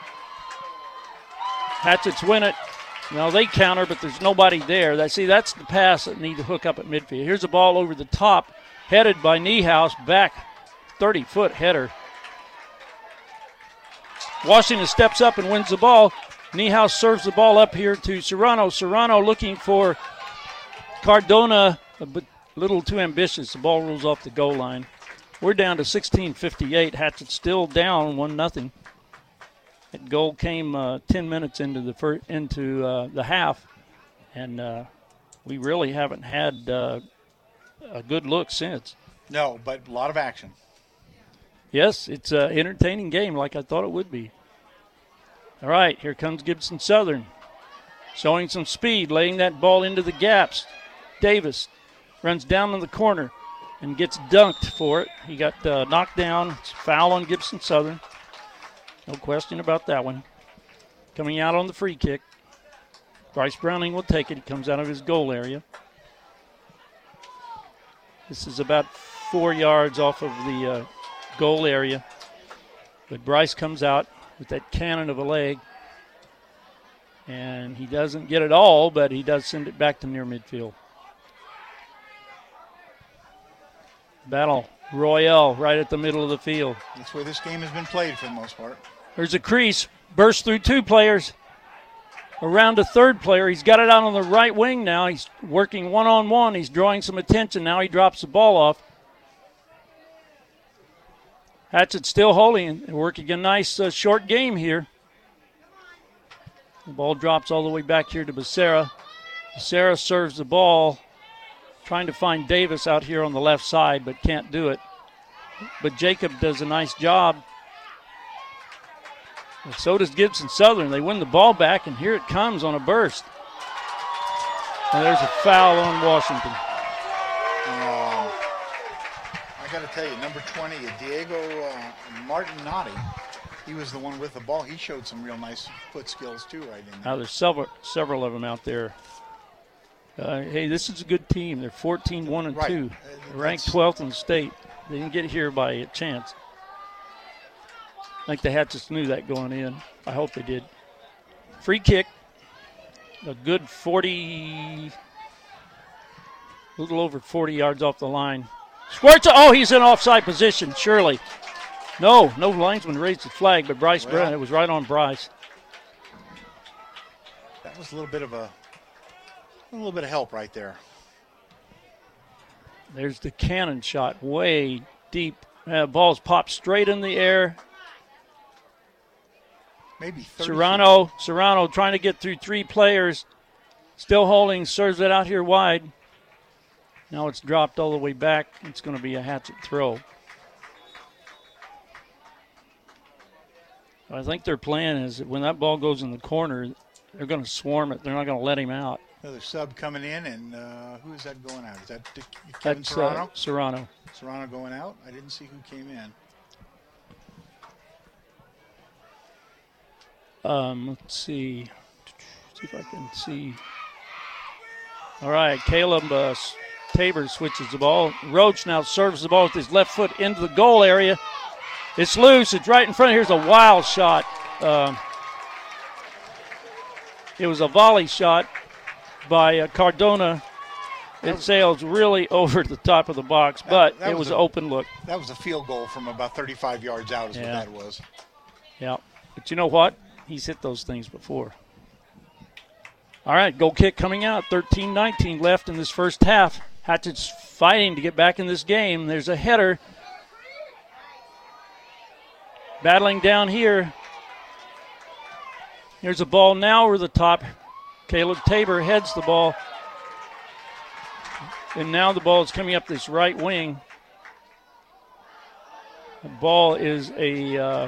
Hatchets win it. Now they counter, but there's nobody there. That, see, that's the pass that need to hook up at midfield. Here's a ball over the top, headed by Niehaus. Back, thirty-foot header. Washington steps up and wins the ball. Niehaus serves the ball up here to Serrano. Serrano looking for Cardona, but a little too ambitious. The ball rolls off the goal line. We're down to sixteen fifty-eight. Hatchet still down one nothing. That goal came uh, ten minutes into the fir- into uh, the half, and uh, we really haven't had uh, a good look since. No, but a lot of action. Yes, it's an entertaining game like I thought it would be. All right, here comes Gibson Southern, showing some speed, laying that ball into the gaps. Davis runs down in the corner and gets dunked for it. He got uh, knocked down. It's a foul on Gibson Southern. No question about that one. Coming out on the free kick. Bryce Browning will take it. He comes out of his goal area. This is about four yards off of the uh, goal area. But Bryce comes out with that cannon of a leg. And he doesn't get it all, but he does send it back to near midfield. Battle Royale right at the middle of the field. That's where this game has been played for the most part. There's a crease. Burst through two players. Around a third player. He's got it out on the right wing now. He's working one-on-one. He's drawing some attention. Now he drops the ball off. Hatchet still holding and working a nice uh, short game here. The ball drops all the way back here to Becerra. Becerra serves the ball. Trying to find Davis out here on the left side, but can't do it. But Jacob does a nice job. And so does Gibson Southern. They win the ball back, and here it comes on a burst. And there's a foul on Washington. Um, I got to tell you, number twenty, Diego uh, Martinotti, he was the one with the ball. He showed some real nice foot skills, too, right in there. Now, there's several, several of them out there. Uh, hey, this is a good team. They're fourteen one and Right. two, Uh, ranked that's- twelfth in the state. They didn't get here by a chance. I think the Hatchets knew that going in. I hope they did. Free kick, a good forty, a little over forty yards off the line. Squirts. Oh, he's in offside position. Surely, no, no linesman raised the flag, but Bryce Well. Brown. It was right on Bryce. That was a little bit of a, a little bit of help right there. There's the cannon shot, way deep. Uh, ball's popped straight in the air. Maybe thirty Serrano, Serrano trying to get through three players. Still holding, serves it out here wide. Now it's dropped all the way back. It's going to be a Hatchet throw. I think their plan is that when that ball goes in the corner, they're going to swarm it. They're not going to let him out. Another sub coming in, and uh, who is that going out? Is that Dick, Kevin That's Serrano? uh, Serrano. Serrano going out? I didn't see who came in. Um, let's see. See if I can see. All right, Caleb uh, Tabor switches the ball. Roach now serves the ball with his left foot into the goal area. It's loose. It's right in front. Here's a wild shot. uh, it was a volley shot by uh, Cardona. It sails really over the top of the box, but That- that it was was a- an open look. That was a field goal from about thirty-five yards out is Yeah. what that was. Yeah, but you know what? He's hit those things before. All right, goal kick coming out. thirteen nineteen left in this first half. Hatchett's fighting to get back in this game. There's a header. Battling down here. Here's a ball now over the top. Caleb Tabor heads the ball. And now the ball is coming up this right wing. The ball is a... Uh,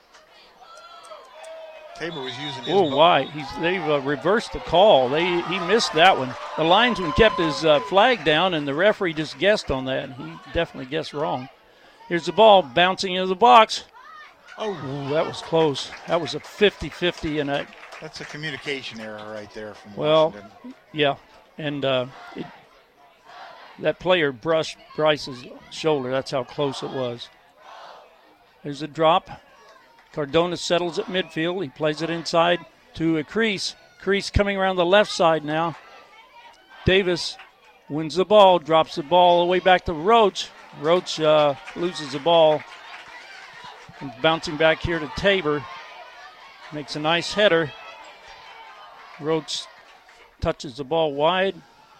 Tabor was using his Oh, ball. why? He's they've uh, reversed the call. They he missed that one. The linesman kept his uh, flag down, and the referee just guessed on that. He definitely guessed wrong. Here's the ball bouncing into the box. Oh, Ooh, that was close. That was a fifty-fifty, and a, That's a communication error right there from well, Washington. yeah, and uh, it, that player brushed Bryce's shoulder. That's how close it was. There's a drop. Cardona settles at midfield. He plays it inside to a Crease. Crease coming around the left side now. Davis wins the ball, drops the ball all the way back to Roach. Roach uh, loses the ball. And bouncing back here to Tabor. Makes a nice header. Roach touches the ball wide.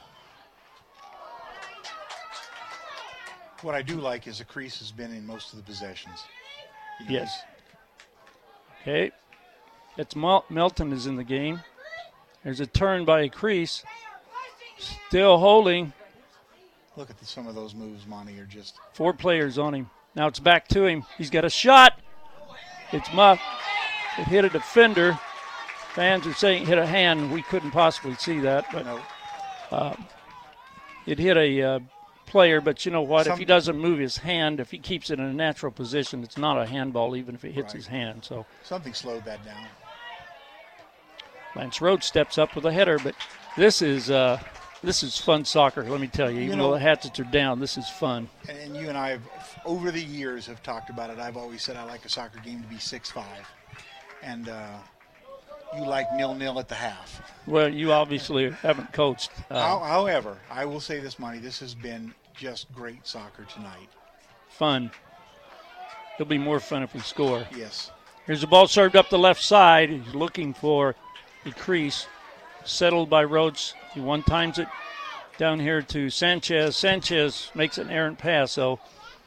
What I do like is the Crease has been in most of the possessions. You know, Yes. Okay. It's Mel- Melton is in the game. There's a turn by Crease. Still holding. Look at the, some of those moves, Monty, are just... Four players on him. Now it's back to him. He's got a shot. It's Muff. It hit a defender. Fans are saying it hit a hand. We couldn't possibly see that, but uh, it hit a uh, player. But you know what? Some- if he doesn't move his hand, if he keeps it in a natural position, it's not a handball, even if it hits Right. his hand. So Something slowed that down. Lance Rhodes steps up with a header, but this is uh, this is fun soccer. Let me tell you, You even know- though the Hatchets are down, this is fun. And, and you and I, have, over the years, have talked about it. I've always said I like a soccer game to be six five. And uh, you like nil-nil at the half. Well, you obviously haven't coached. Uh, How, however, I will say this, Monty, this has been just great soccer tonight. Fun. It'll be more fun if we score. Yes. Here's the ball served up the left side. He's looking for a crease. Settled by Rhodes. He one times it down here to Sanchez. Sanchez makes an errant pass, though.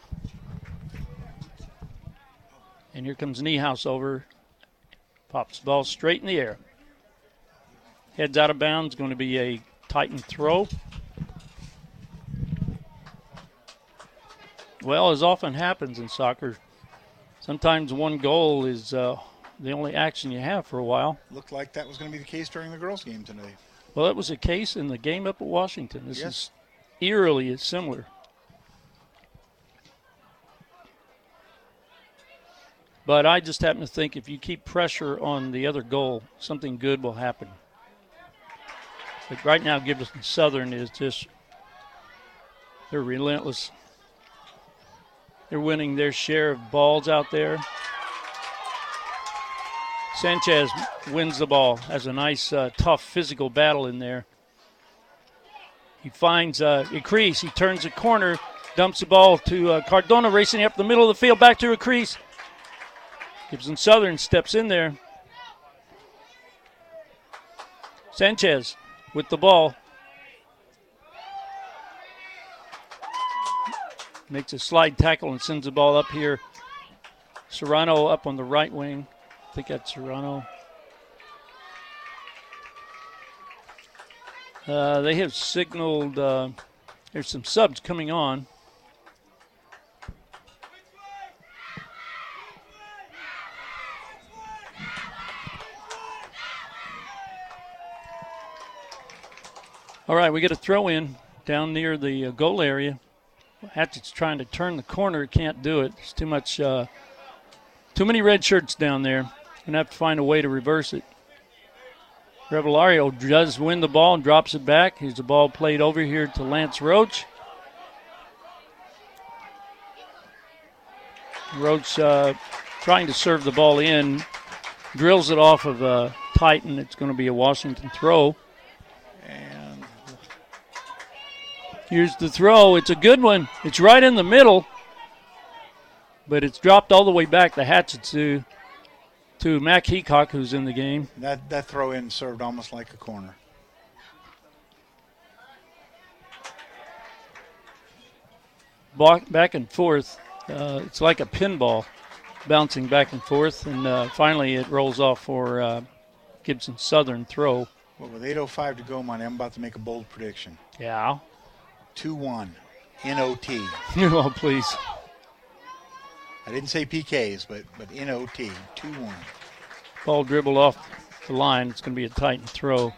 And here comes Niehaus over. Pops the ball straight in the air. Heads out of bounds. Going to be a Titan throw. Well, as often happens in soccer, sometimes one goal is uh, the only action you have for a while. Looked like that was going to be the case during the girls' game today. Well, it was a case in the game up at Washington. This Yes. is eerily similar. But I just happen to think if you keep pressure on the other goal, something good will happen. But right now, Gibson Southern is just, they're relentless. They're winning their share of balls out there. Sanchez wins the ball. Has a nice, uh, tough physical battle in there. He finds uh, a crease. He turns a corner, dumps the ball to uh, Cardona, racing up the middle of the field, back to a crease. Gibson Southern steps in there. Sanchez with the ball. Makes a slide tackle and sends the ball up here. Serrano up on the right wing. I think that's Serrano. Uh, they have signaled uh, there's some subs coming on. All right, we get a throw in down near the uh, goal area. Hatchett's trying to turn the corner, can't do it. There's too much, uh, too many red shirts down there. Gonna have to find a way to reverse it. Revelario does win the ball and drops it back. Here's the ball played over here to Lance Roach. Roach uh, trying to serve the ball in. drills it off of uh, Titan. It's going to be a Washington throw. And here's the throw. It's a good one. It's right in the middle, but it's dropped all the way back to Hatchetsu to Mac Heacock, who's in the game. That, that throw in served almost like a corner. Back and forth. Uh, it's like a pinball, bouncing back and forth, and uh, finally it rolls off for uh, Gibson Southern throw. Well, with eight oh five to go, Monty, I'm about to make a bold prediction. Yeah. two one in O T. Oh, please. I didn't say P Ks, but, but in O T, two one. Ball dribbled off the line. It's going to be a Titan throw.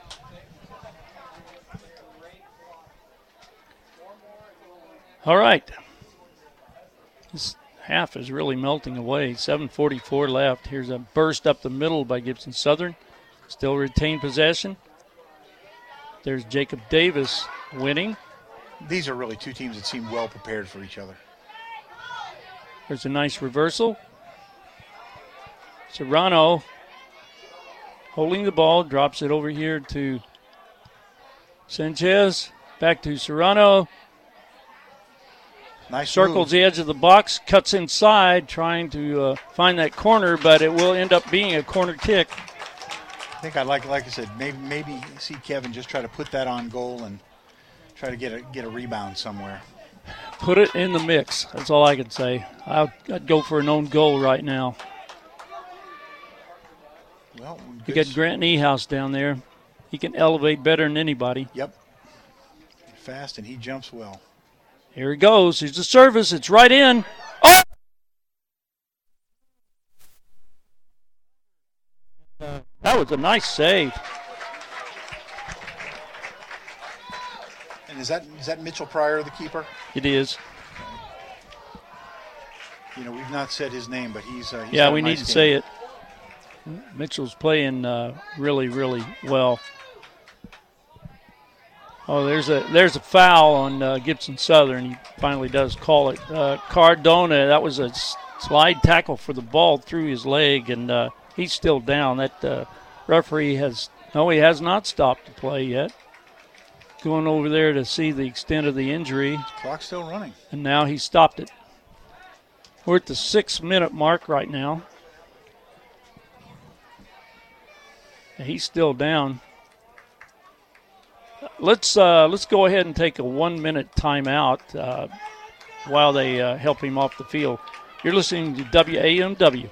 All right. This half is really melting away. seven forty-four left. Here's a burst up the middle by Gibson Southern. Still retain possession. There's Jacob Davis winning. These are really two teams that seem well prepared for each other. There's a nice reversal. Serrano holding the ball, drops it over here to Sanchez. Back to Serrano. Nice Circles move. The edge of the box, cuts inside, trying to uh, find that corner, but it will end up being a corner kick. I think I like, like I said, maybe maybe see Kevin just try to put that on goal and try to get a get a rebound somewhere. Put it in the mix. That's all I can say. I'd, I'd go for an own goal right now. Well, you got Grant Niehaus down there. He can elevate better than anybody. Yep. Fast, and he jumps well. Here he goes. Here's the service. It's right in. Oh! Uh, that was a nice save. And is that is that Mitchell Pryor, the keeper? It is. You know, we've not said his name, but he's. Uh, he's yeah, got we a nice need to game. say it. Mitchell's playing uh, really, really well. Oh, there's a there's a foul on uh, Gibson Southern. He finally does call it. Uh, Cardona, that was a slide tackle for the ball through his leg, and uh, he's still down. That uh, referee has no, he has not stopped the play yet. Going over there to see the extent of the injury. Clock's still running. And now he stopped it. We're at the six-minute mark right now. And he's still down. Let's uh, let's go ahead and take a one-minute timeout uh, while they uh, help him off the field. You're listening to W A M W.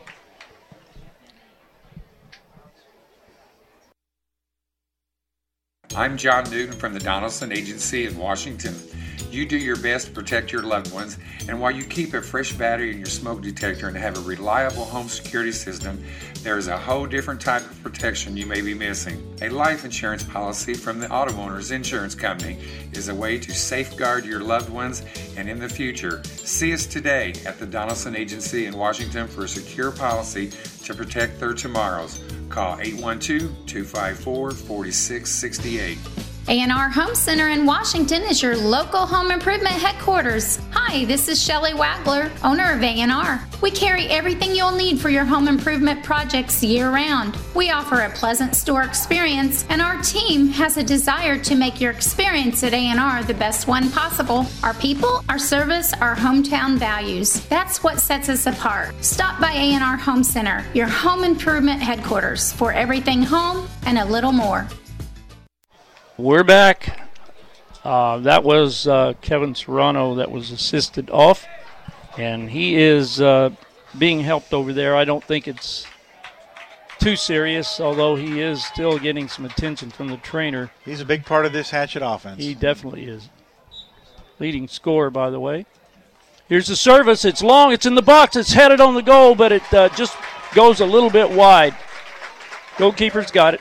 I'm John Newton from the Donaldson Agency in Washington. You do your best to protect your loved ones, and while you keep a fresh battery in your smoke detector and have a reliable home security system, there is a whole different type of protection you may be missing. A life insurance policy from the Auto Owners Insurance Company is a way to safeguard your loved ones, and in the future, see us today at the Donaldson Agency in Washington for a secure policy to protect their tomorrows. Call eight one two, two five four, four six six eight. A and R Home Center in Washington is your local home improvement headquarters. Hi, this is Shelley Wagler, owner of A and R. We carry everything you'll need for your home improvement projects year-round. We offer a pleasant store experience, and our team has a desire to make your experience at A and R the best one possible. Our people, our service, our hometown values. That's what sets us apart. Stop by A and R Home Center, your home improvement headquarters, for everything home and a little more. We're back. Uh, that was uh, Kevin Serrano that was assisted off, and he is uh, being helped over there. I don't think it's too serious, although he is still getting some attention from the trainer. He's a big part of this Hatchet offense. He definitely is. Leading scorer, by the way. Here's the service. It's long. It's in the box. It's headed on the goal, but it uh, just goes a little bit wide. Goalkeeper's got it.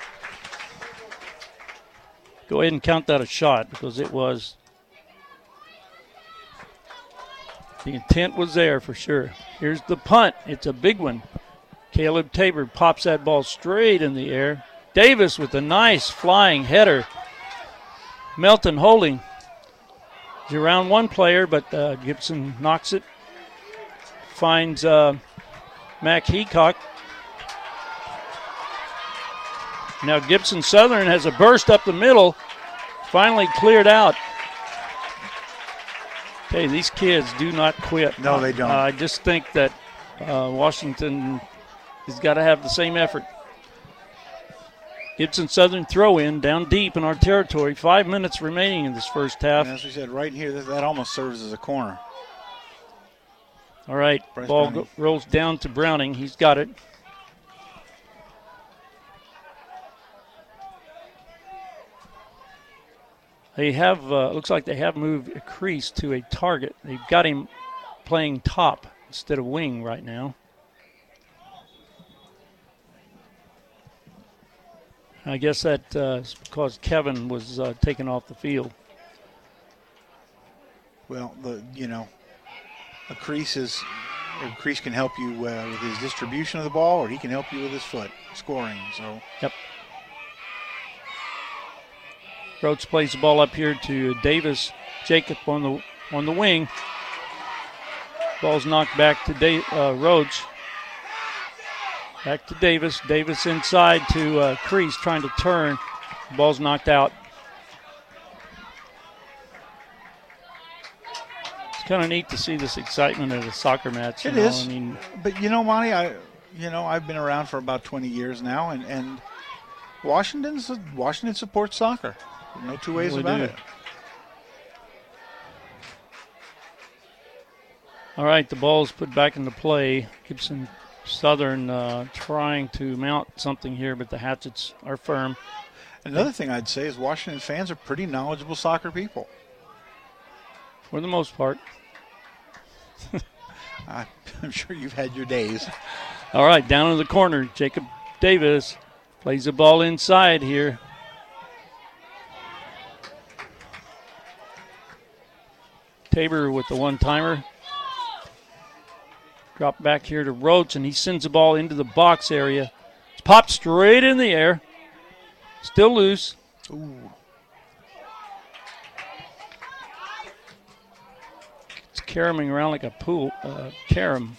Go ahead and count that a shot because it was, the intent was there for sure. Here's the punt. It's a big one. Caleb Tabor pops that ball straight in the air. Davis with a nice flying header. Melton holding. He's around one player, but uh, Gibson knocks it. Finds uh, Mac Heacock. Now Gibson Southern has a burst up the middle. Finally cleared out. Hey, these kids do not quit. No, they don't. Uh, I just think that uh, Washington has got to have the same effort. Gibson Southern throw in down deep in our territory. Five minutes remaining in this first half. And as we said, right here, that, that almost serves as a corner. All right, Bryce ball Browning. go, rolls down to Browning. He's got it. They have, uh, looks like they have moved Crease to a target. They've got him playing top instead of wing right now. I guess that uh, is because Kevin was uh, taken off the field. Well, the you know, a crease is a crease can help you uh, with his distribution of the ball, or he can help you with his foot scoring. So. Yep. Roach plays the ball up here to Davis. Jacob on the on the wing. Ball's knocked back to da- uh, Roach. Back to Davis. Davis inside to uh, Crease trying to turn. Ball's knocked out. It's kind of neat to see this excitement at a soccer match. It you know? is. I mean, but you know, Monty, I you know I've been around for about twenty years now, and and Washington's Washington supports soccer. No two ways we about do. it. All right, the ball's put back into play. Gibson Southern uh, trying to mount something here, but the Hatchets are firm. Another thing I'd say is Washington fans are pretty knowledgeable soccer people. For the most part. I'm sure you've had your days. All right, down in the corner, Jacob Davis plays the ball inside here. Tabor with the one-timer. Drop back here to Roach, and he sends the ball into the box area. It's popped straight in the air. Still loose. Ooh. It's caroming around like a pool. Uh, carom.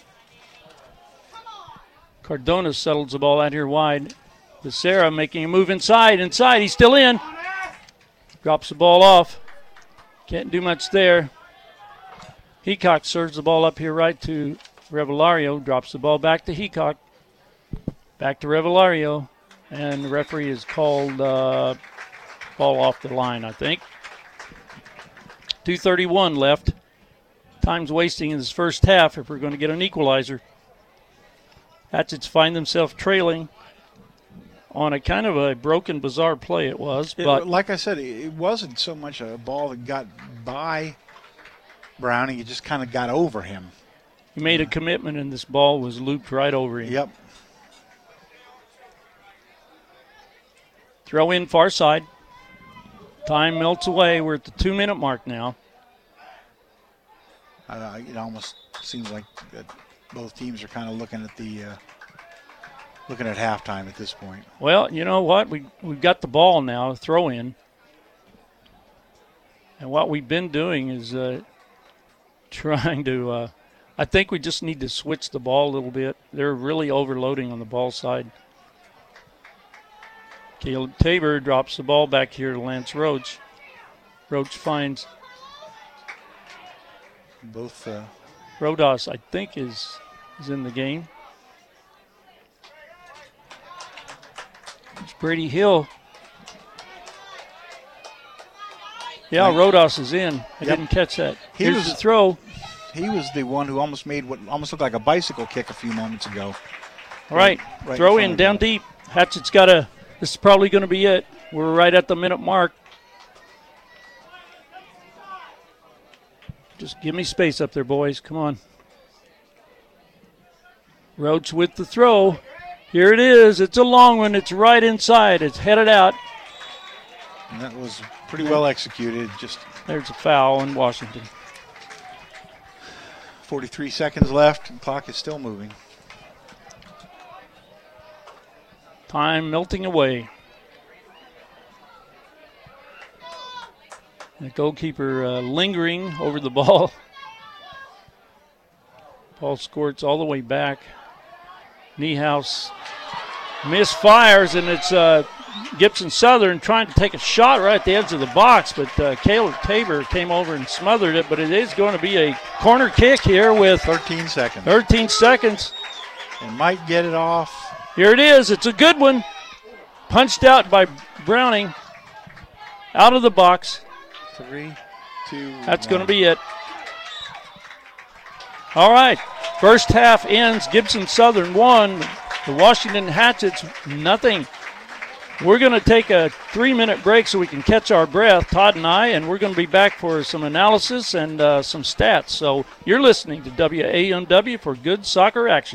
Cardona settles the ball out here wide. Becerra making a move inside. Inside, he's still in. Drops the ball off. Can't do much there. Heacock serves the ball up here right to Revellario. Drops the ball back to Heacock. Back to Revellario. And the referee has called uh, ball off the line, I think. two thirty-one left. Time's wasting in this first half if we're going to get an equalizer. Hatchets find themselves trailing on a kind of a broken, bizarre play it was. It, but like I said, it wasn't so much a ball that got by Browning. It just kind of got over him. He made a commitment, and this ball was looped right over him. Yep. Throw in far side. Time melts away. We're at the two-minute mark now. Uh, it almost seems like that both teams are kind of looking at the uh, looking at halftime at this point. Well, you know what? We we've got the ball now. Throw in. And what we've been doing is uh, trying to. Uh, I think we just need to switch the ball a little bit. They're really overloading on the ball side. Caleb Tabor drops the ball back here to Lance Roach. Roach finds both. Uh, Rodas, I think, is is in the game. It's Brady Hill. Yeah, Rodas is in. I Yep. didn't catch that. He Here's was the throw. He was the one who almost made what almost looked like a bicycle kick a few moments ago. All right, right throw in in, front of down deep. Hatchet's got a. This is probably going to be it. We're right at the minute mark. Just give me space up there, boys. Come on. Roach with the throw. Here it is. It's a long one. It's right inside. It's headed out. And that was pretty well executed. Just There's a foul in Washington. forty-three seconds left, and the clock is still moving. Time melting away. The goalkeeper uh, lingering over the ball. Ball squirts all the way back. Niehaus misfires, and it's uh, Gibson Southern trying to take a shot right at the edge of the box, but uh, Caleb Tabor came over and smothered it. But it is going to be a corner kick here with thirteen seconds. thirteen seconds. And might get it off. Here it is. It's a good one. Punched out by Browning. Out of the box. Three, two, That's one. going to be it. All right. First half ends. Gibson Southern one. The Washington Hatchets nothing. We're going to take a three-minute break so we can catch our breath, Todd and I, and we're going to be back for some analysis and uh, some stats. So you're listening to W A M W for good soccer action.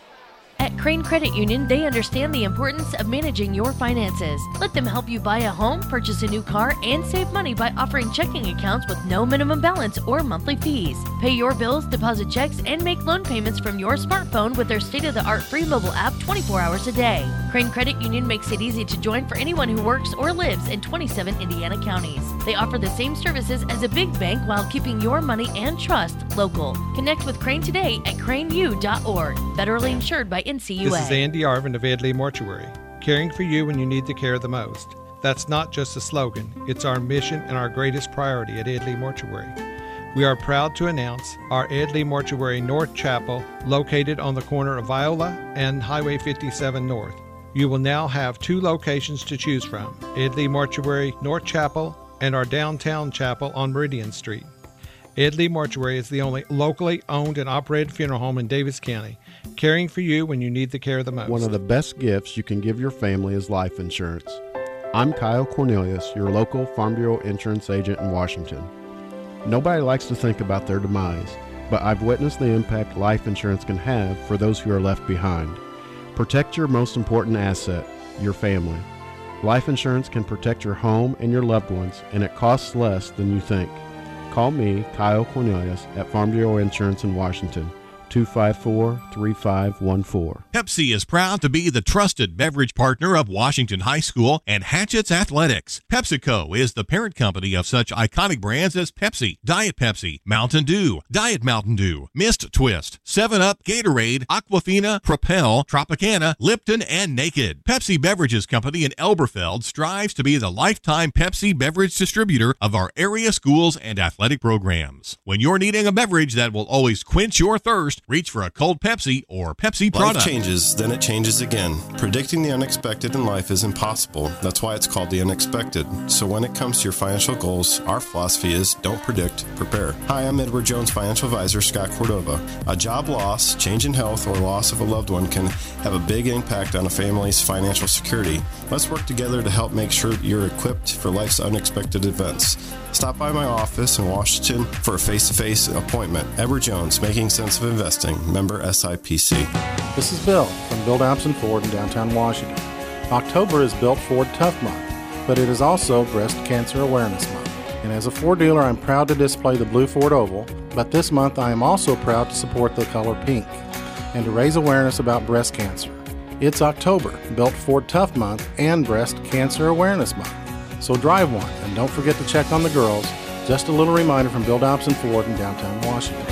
At Crane Credit Union, they understand the importance of managing your finances. Let them help you buy a home, purchase a new car, and save money by offering checking accounts with no minimum balance or monthly fees. Pay your bills, deposit checks, and make loan payments from your smartphone with their state-of-the-art free mobile app twenty-four hours a day. Crane Credit Union makes it easy to join for anyone who works or lives in twenty-seven Indiana counties. They offer the same services as a big bank while keeping your money and trust local. Connect with Crane today at crane u dot org. Federally insured by N C U A. This is Andy Arvin of Edley Mortuary, caring for you when you need the care the most. That's not just a slogan, it's our mission and our greatest priority at Edley Mortuary. We are proud to announce our Edley Mortuary North Chapel, located on the corner of Viola and Highway fifty-seven North. You will now have two locations to choose from, Edley Mortuary North Chapel and our downtown chapel on Meridian Street. Edley Mortuary is the only locally owned and operated funeral home in Davis County, caring for you when you need the care the most. One of the best gifts you can give your family is life insurance. I'm Kyle Cornelius, your local Farm Bureau insurance agent in Washington. Nobody likes to think about their demise, but I've witnessed the impact life insurance can have for those who are left behind. Protect your most important asset, your family. Life insurance can protect your home and your loved ones, and it costs less than you think. Call me, Kyle Cornelius, at Farm Bureau Insurance in Washington, two five four, three five one four. Pepsi is proud to be the trusted beverage partner of Washington High School and Hatchet's Athletics. PepsiCo is the parent company of such iconic brands as Pepsi, Diet Pepsi, Mountain Dew, Diet Mountain Dew, Mist Twist, seven up, Gatorade, Aquafina, Propel, Tropicana, Lipton, and Naked. Pepsi Beverages Company in Elberfeld strives to be the lifetime Pepsi beverage distributor of our area schools and athletic programs. When you're needing a beverage that will always quench your thirst, reach for a cold Pepsi or Pepsi product. Life changes, then it changes again. Predicting the unexpected in life is impossible. That's why it's called the unexpected. So when it comes to your financial goals, our philosophy is don't predict, prepare. Hi, I'm Edward Jones Financial Advisor Scott Cordova. A job loss, change in health, or loss of a loved one can have a big impact on a family's financial security. Let's work together to help make sure you're equipped for life's unexpected events. Stop by my office in Washington for a face-to-face appointment. Edward Jones, Making Sense of Investing, member S I P C. This is Bill from Bill Dompson Ford in downtown Washington. October is Built Ford Tough Month, but it is also Breast Cancer Awareness Month. And as a Ford dealer, I'm proud to display the blue Ford Oval, but this month I am also proud to support the color pink and to raise awareness about breast cancer. It's October, Built Ford Tough Month, and Breast Cancer Awareness Month. So drive one, and don't forget to check on the girls. Just a little reminder from Bill Dompson Ford in downtown Washington.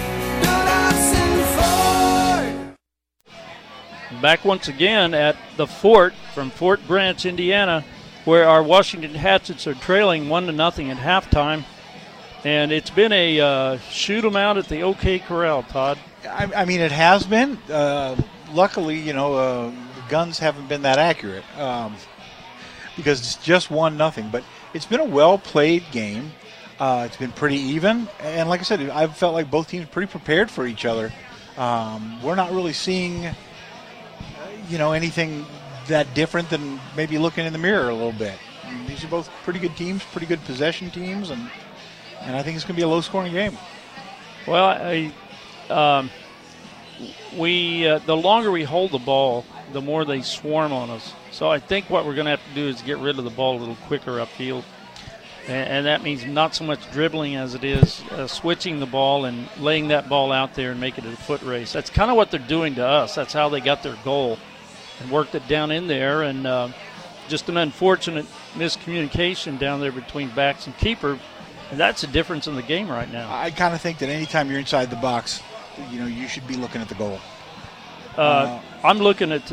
Back once again at the Fort from Fort Branch, Indiana, where our Washington Hatchets are trailing one to nothing at halftime. And it's been a uh, shoot 'em out at the OK Corral, Todd. I, I mean, it has been. Uh, luckily, you know, uh, the guns haven't been that accurate. Um, because it's just one nothing. But it's been a well-played game. Uh, it's been pretty even. And like I said, I've felt like both teams pretty prepared for each other. Um, we're not really seeing, uh, you know, anything that different than maybe looking in the mirror a little bit. I mean, these are both pretty good teams, pretty good possession teams, and and I think it's going to be a low-scoring game. Well, I, um, we uh, the longer we hold the ball, the more they swarm on us. So I think what we're going to have to do is get rid of the ball a little quicker upfield. And, and that means not so much dribbling as it is uh, switching the ball and laying that ball out there and make it a foot race. That's kind of what they're doing to us. That's how they got their goal and worked it down in there. And uh, just an unfortunate miscommunication down there between backs and keeper. And that's the difference in the game right now. I kind of think that anytime you're inside the box, you know, you should be looking at the goal. Uh, uh, I'm looking at this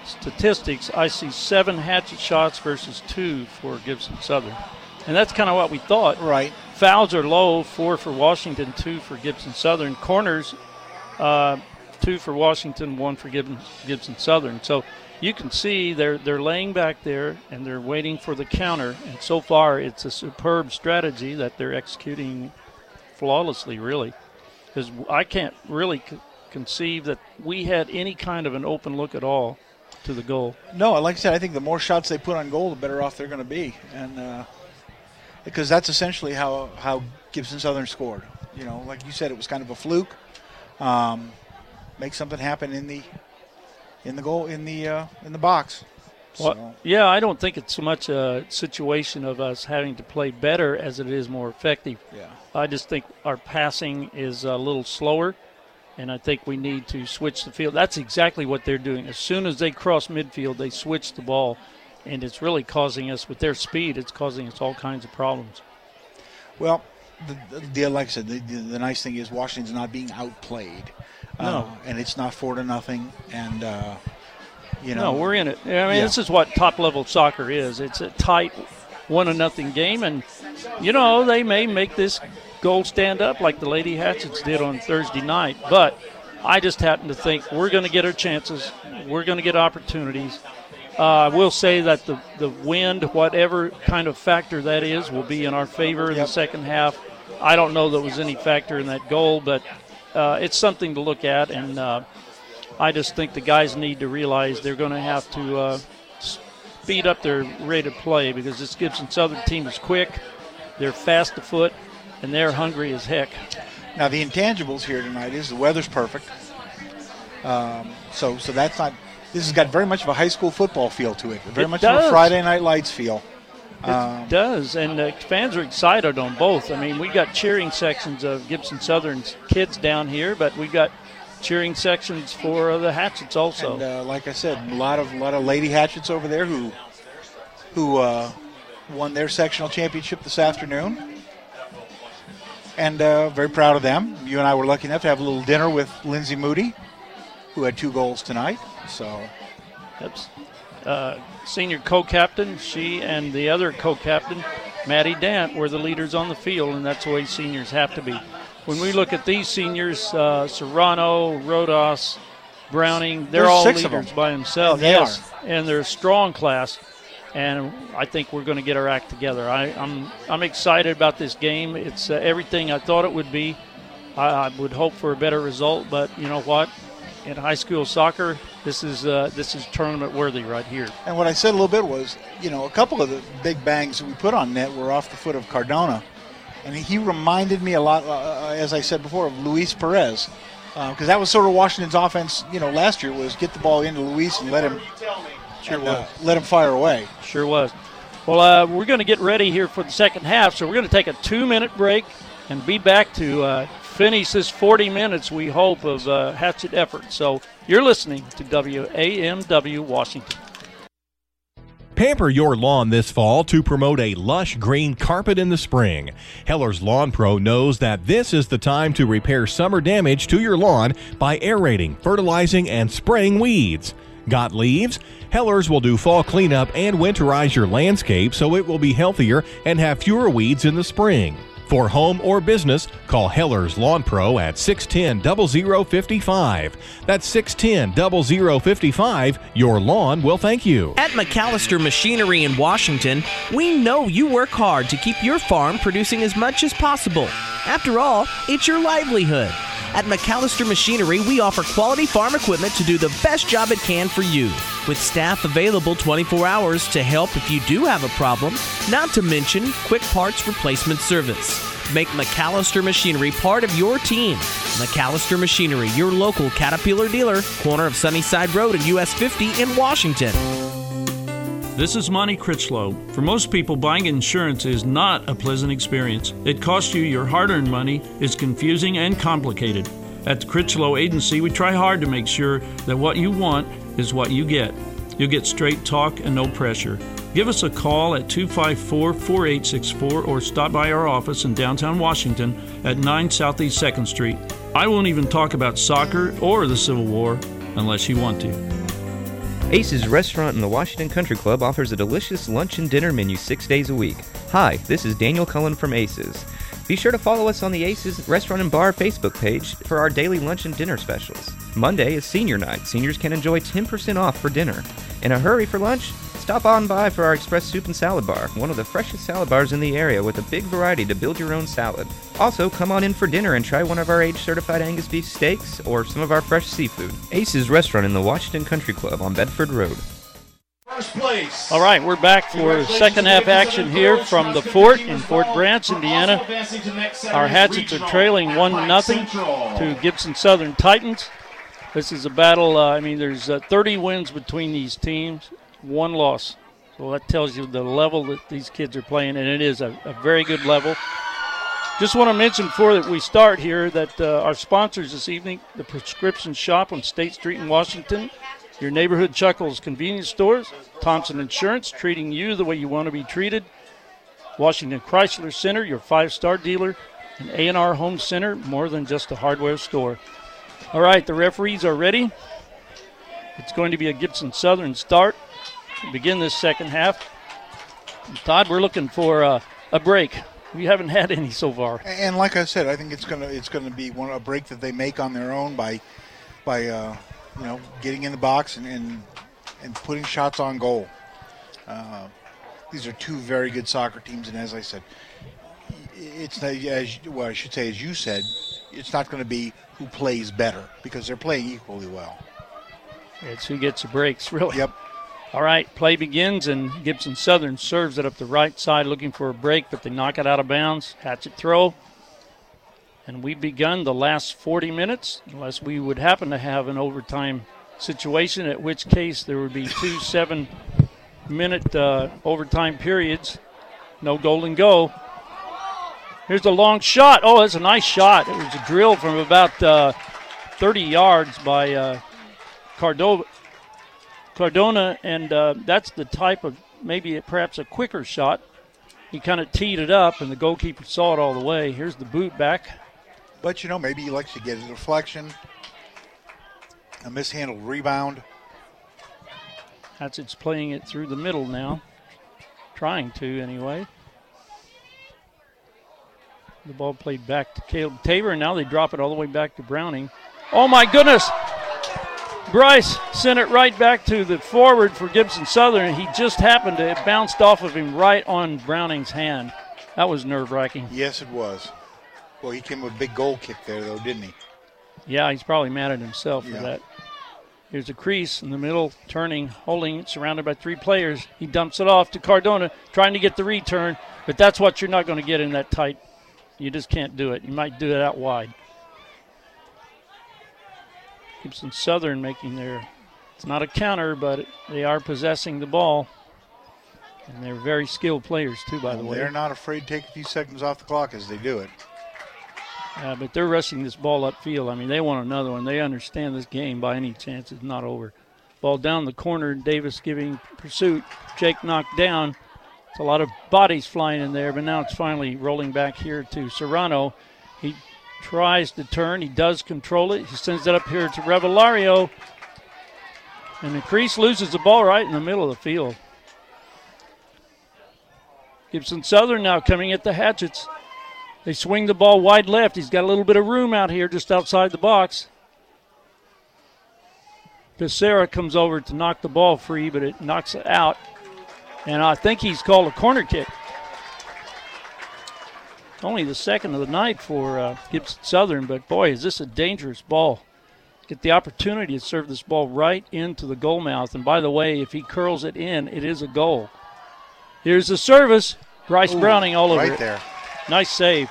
statistics, I see seven hatchet shots versus two for Gibson Southern. And that's kind of what we thought. Right. Fouls are low, four for Washington, two for Gibson Southern. Corners, uh, two for Washington, one for Gibson, Gibson Southern. So you can see they're they're laying back there and they're waiting for the counter. And so far, it's a superb strategy that they're executing flawlessly, really. Because I can't really c- conceive that we had any kind of an open look at all to the goal. No, like I said, I think the more shots they put on goal, the better off they're going to be. And uh, because that's essentially how, how Gibson Southern scored. You know, like you said, it was kind of a fluke. Um, make something happen in the in the goal in the uh, in the box. Well, So, yeah, I don't think it's so much a situation of us having to play better as it is more effective. Yeah. I just think our passing is a little slower, and I think we need to switch the field. That's exactly what they're doing. As soon as they cross midfield, they switch the ball, and it's really causing us, with their speed, it's causing us all kinds of problems. well, the, the, like I said, the, the, the nice thing is Washington's not being outplayed. No. Uh, and it's not four to nothing. And, uh, you know. No, we're in it. I mean, Yeah. this is what top-level soccer is. It's a tight one-to-nothing game, and, you know, they may make this goal stand up like the Lady Hatchets did on Thursday night, but I just happen to think we're going to get our chances. We're going to get opportunities. Uh, I will say that the, the wind, whatever kind of factor that is, will be in our favor in Yep. the second half. I don't know there was any factor in that goal, but uh, it's something to look at, and uh, I just think the guys need to realize they're going to have to uh, speed up their rate of play, because this Gibson Southern team is quick, they're fast to foot, and they're hungry as heck. Now, the intangibles here tonight is the weather's perfect. Um, so so that's not – this has got very much of a high school football feel to it, very It much of does. a Friday Night Lights feel. It Um, does, and the fans are excited on both. I mean, we got cheering sections of Gibson Southern's kids down here, but we got cheering sections for uh, the Hatchets also. And uh, like I said, a lot of lot of Lady Hatchets over there who who uh, won their sectional championship this afternoon, and uh, very proud of them. You and I were lucky enough to have a little dinner with Lindsay Moody, who had two goals tonight. So that's uh, senior co-captain. She and the other co-captain, Maddie Dant, were the leaders on the field, and that's the way seniors have to be. When we look at these seniors, uh, Serrano, Rodas, Browning, they're There's all six of leaders them. by themselves. They yes, are. and they're a strong class, and I think we're going to get our act together. I, I'm I'm excited about this game. It's uh, everything I thought it would be. I, I would hope for a better result, but you know what? In high school soccer, this is uh, this is tournament worthy right here. And what I said a little bit was, you know, a couple of the big bangs that we put on net were off the foot of Cardona. And he reminded me a lot, uh, as I said before, of Luis Perez. Because uh, that was sort of Washington's offense, you know, last year was get the ball into Luis and let him, Sure and, was. uh, let him fire away. Sure was. Well, uh, we're going to get ready here for the second half, so we're going to take a two-minute break and be back to uh, finish this forty minutes, we hope, of uh, Hatchet effort. So you're listening to W A M W Washington. Pamper your lawn this fall to promote a lush green carpet in the spring. Heller's Lawn Pro knows that this is the time to repair summer damage to your lawn by aerating, fertilizing, and spraying weeds. Got leaves? Heller's will do fall cleanup and winterize your landscape so it will be healthier and have fewer weeds in the spring. For home or business, call Heller's Lawn Pro at six one zero, zero zero five five. That's six one zero, zero zero five five. Your lawn will thank you. At McAllister Machinery in Washington, we know you work hard to keep your farm producing as much as possible. After all, it's your livelihood. At McAllister Machinery, we offer quality farm equipment to do the best job it can for you, with staff available twenty-four hours to help if you do have a problem, not to mention quick parts replacement service. Make McAllister Machinery part of your team. McAllister Machinery, your local Caterpillar dealer, corner of Sunnyside Road and U S fifty in Washington. This is Monty Critchlow. For most people, buying insurance is not a pleasant experience. It costs you your hard-earned money, is confusing and complicated. At the Critchlow Agency, we try hard to make sure that what you want is what you get. You'll get straight talk and no pressure. Give us a call at two five four, four eight six four or stop by our office in downtown Washington at nine Southeast second Street. I won't even talk about soccer or the Civil War unless you want to. Ace's Restaurant in the Washington Country Club offers a delicious lunch and dinner menu six days a week. Hi, this is Daniel Cullen from Ace's. Be sure to follow us on the Ace's Restaurant and Bar Facebook page for our daily lunch and dinner specials. Monday is senior night. Seniors can enjoy ten percent off for dinner. In a hurry for lunch? Stop on by for our Express Soup and Salad Bar, one of the freshest salad bars in the area with a big variety to build your own salad. Also, come on in for dinner and try one of our age-certified Angus beef steaks or some of our fresh seafood. Ace's Restaurant in the Washington Country Club on Bedford Road. First place. All right, we're back for second half action here from the Fort in Fort Branch, Indiana. Our Hatchets are trailing one nothing to Gibson Southern Titans. This is a battle, uh, I mean, there's uh, thirty wins between these teams, one loss. So that tells you the level that these kids are playing, and it is a, a very good level. Just want to mention before that we start here that uh, our sponsors this evening, the Prescription Shop on State Street in Washington, your neighborhood Chuckles convenience stores, Thompson Insurance, treating you the way you want to be treated, Washington Chrysler Center, your five-star dealer, and A and R Home Center, more than just a hardware store. All right, the referees are ready. It's going to be a Gibson Southern start to begin this second half. And Todd, we're looking for uh, a break. We haven't had any so far. And like I said, I think it's gonna it's gonna be one a break that they make on their own by by uh, you know getting in the box and and, and putting shots on goal. Uh, these are two very good soccer teams, and as I said, it's not, as well I should say as you said, it's not going to be who plays better because they're playing equally well. It's who gets the breaks, really. Yep. All right, play begins, and Gibson Southern serves it up the right side looking for a break, but they knock it out of bounds. Hatchet throw. And we've begun the last forty minutes, unless we would happen to have an overtime situation, at which case there would be two seven-minute uh, overtime periods. No goal and go. Here's a long shot. Oh, that's a nice shot. It was a drill from about uh, thirty yards by uh, Cardova. Cardona, and uh, that's the type of maybe perhaps a quicker shot. He kind of teed it up, and the goalkeeper saw it all the way. Here's the boot back. But, you know, maybe he likes to get a deflection, a mishandled rebound. Hatchet's playing it through the middle now, trying to anyway. The ball played back to Caleb Tabor, and now they drop it all the way back to Browning. Oh, my goodness! Bryce sent it right back to the forward for Gibson Southern. He just happened to, it bounced off of him right on Browning's hand. That was nerve-wracking. Yes, it was. Well, he came with a big goal kick there, though, didn't he? Yeah, he's probably mad at himself for Yeah. that. Here's a crease in the middle, turning, holding it, surrounded by three players. He dumps it off to Cardona, trying to get the return, but that's what you're not going to get in that tight. You just can't do it. You might do it out wide. Gibson Southern making their, it's not a counter, but they are possessing the ball. And they're very skilled players, too, by the way. They're not afraid to take a few seconds off the clock as they do it. Uh, but they're rushing this ball upfield. I mean, they want another one. They understand this game by any chance is not over. Ball down the corner, Davis giving pursuit. Jake knocked down. It's a lot of bodies flying in there, but now it's finally rolling back here to Serrano. He tries to turn. He does control it. He sends it up here to Revellario. And the crease loses the ball right in the middle of the field. Gibson Southern now coming at the Hatchets. They swing the ball wide left. He's got a little bit of room out here just outside the box. Becerra comes over to knock the ball free, but it knocks it out. And I think he's called a corner kick. Only the second of the night for uh, Gibson Southern, but boy, is this a dangerous ball. Get the opportunity to serve this ball right into the goal mouth. And by the way, if he curls it in, it is a goal. Here's the service. Bryce Ooh, Browning all over right it. there. Nice save.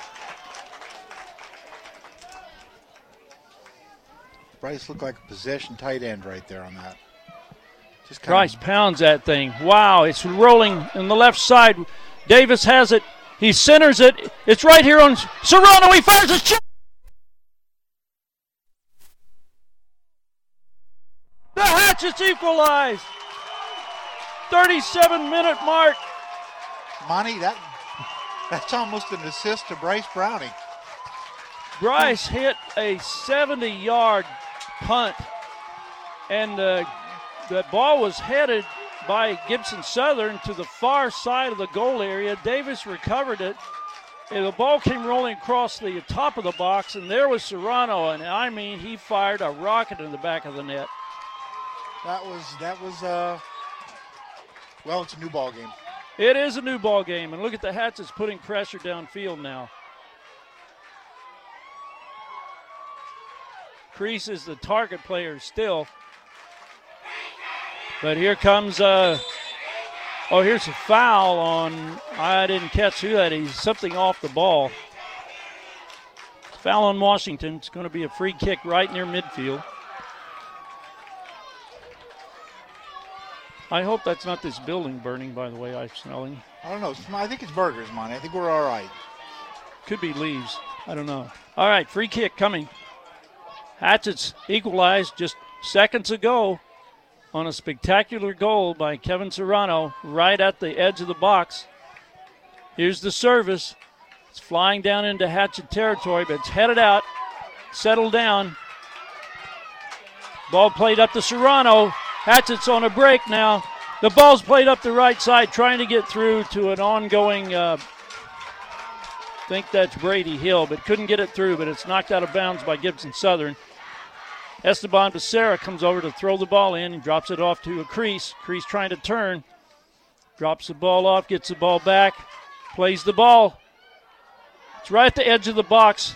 Bryce looked like a possession tight end right there on that. Just kind Bryce pounds that thing. Wow, it's rolling on the left side. Davis has it. He centers it. It's right here on Serrano. He fires a shot. The Hatchets equalize. thirty-seven minute mark. Monty, that that's almost an assist to Bryce Browning. Bryce hit a seventy-yard punt, and uh, That ball was headed by Gibson Southern to the far side of the goal area. Davis recovered it. And the ball came rolling across the top of the box, and there was Serrano. And I mean, he fired a rocket in the back of the net. That was, that was, uh, well, it's a new ball game. It is a new ball game, and look at the Hatchets putting pressure downfield now. Crease is the target player still. But here comes, uh, oh, here's a foul on, I didn't catch who that is, something off the ball. Foul on Washington. It's going to be a free kick right near midfield. I hope that's not this building burning, by the way, I'm smelling. I don't know. I think it's burgers, Monty. I think we're all right. Could be leaves. I don't know. All right, free kick coming. Hatchets equalized just seconds ago on a spectacular goal by Kevin Serrano right at the edge of the box. Here's the service. It's flying down into Hatchet territory, but it's headed out, settled down. Ball played up to Serrano. Hatchet's on a break now. The ball's played up the right side, trying to get through to an ongoing, uh, I think that's Brady Hill, but couldn't get it through, but it's knocked out of bounds by Gibson Southern. Esteban Becerra comes over to throw the ball in and drops it off to a Crease. Crease trying to turn. Drops the ball off, gets the ball back, plays the ball. It's right at the edge of the box.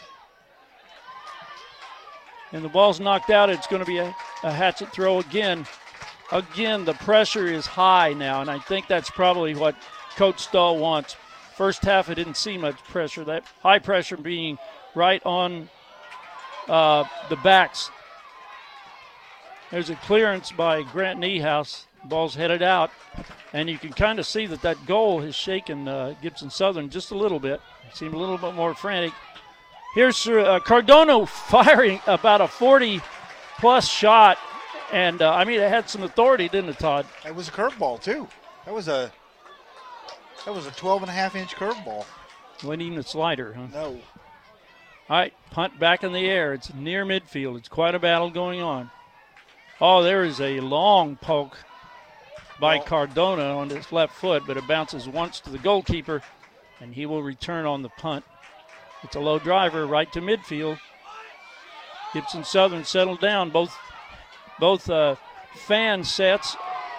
And the ball's knocked out. It's going to be a, a Hatchet throw again. Again, the pressure is high now, and I think that's probably what Coach Stahl wants. First half, it didn't see much pressure. That high pressure being right on uh, the backs. There's a clearance by Grant Niehaus. Ball's headed out, and you can kind of see that that goal has shaken uh, Gibson Southern just a little bit. Seemed a little bit more frantic. Here's uh, Cardona firing about a forty-plus shot, and uh, I mean, it had some authority, didn't it, Todd? It was a curveball too. That was a that was a twelve and a half inch curveball. Wasn't even a slider, huh? No. All right, punt back in the air. It's near midfield. It's quite a battle going on. Oh, there is a long poke by well, Cardona on his left foot, but it bounces once to the goalkeeper, and he will return on the punt. It's a low driver right to midfield. Gibson Southern settled down. Both both uh, fan sets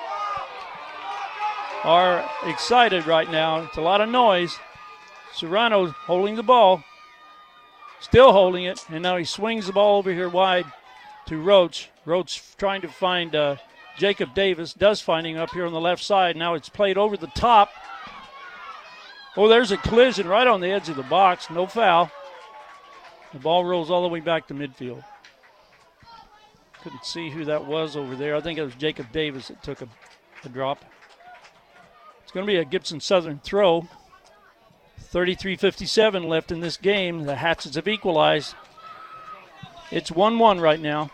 are excited right now. It's a lot of noise. Serrano holding the ball, still holding it, and now he swings the ball over here wide to Roach. Roach trying to find uh, Jacob Davis, does find him up here on the left side. Now it's played over the top. Oh, there's a collision right on the edge of the box. No foul. The ball rolls all the way back to midfield. Couldn't see who that was over there. I think it was Jacob Davis that took a, a drop. It's going to be a Gibson Southern throw. thirty-three fifty-seven left in this game. The Hatchets have equalized. It's one one right now.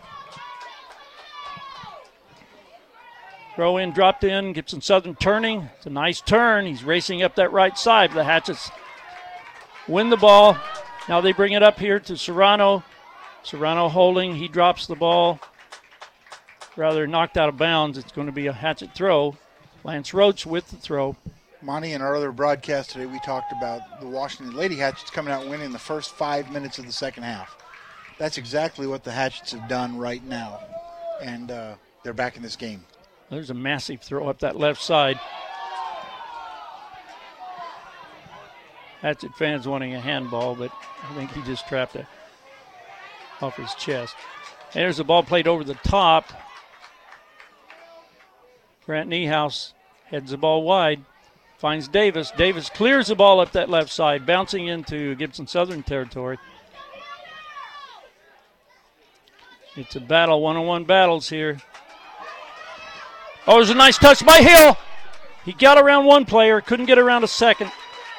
Throw in, dropped in. Gibson Southern turning. It's a nice turn. He's racing up that right side. The Hatchets win the ball. Now they bring it up here to Serrano. Serrano holding. He drops the ball. Rather knocked out of bounds. It's going to be a Hatchet throw. Lance Roach with the throw. Monty, in our other broadcast today, we talked about the Washington Lady Hatchets coming out and winning the first five minutes of the second half. That's exactly what the Hatchets have done right now. And uh, they're back in this game. There's a massive throw up that left side. Hatchet fans wanting a handball, but I think he just trapped it off his chest. And there's the ball played over the top. Grant Niehaus heads the ball wide. Finds Davis. Davis clears the ball up that left side, bouncing into Gibson Southern territory. It's a battle, one-on-one battles here. Oh, there's a nice touch by Hill. He got around one player, couldn't get around a second.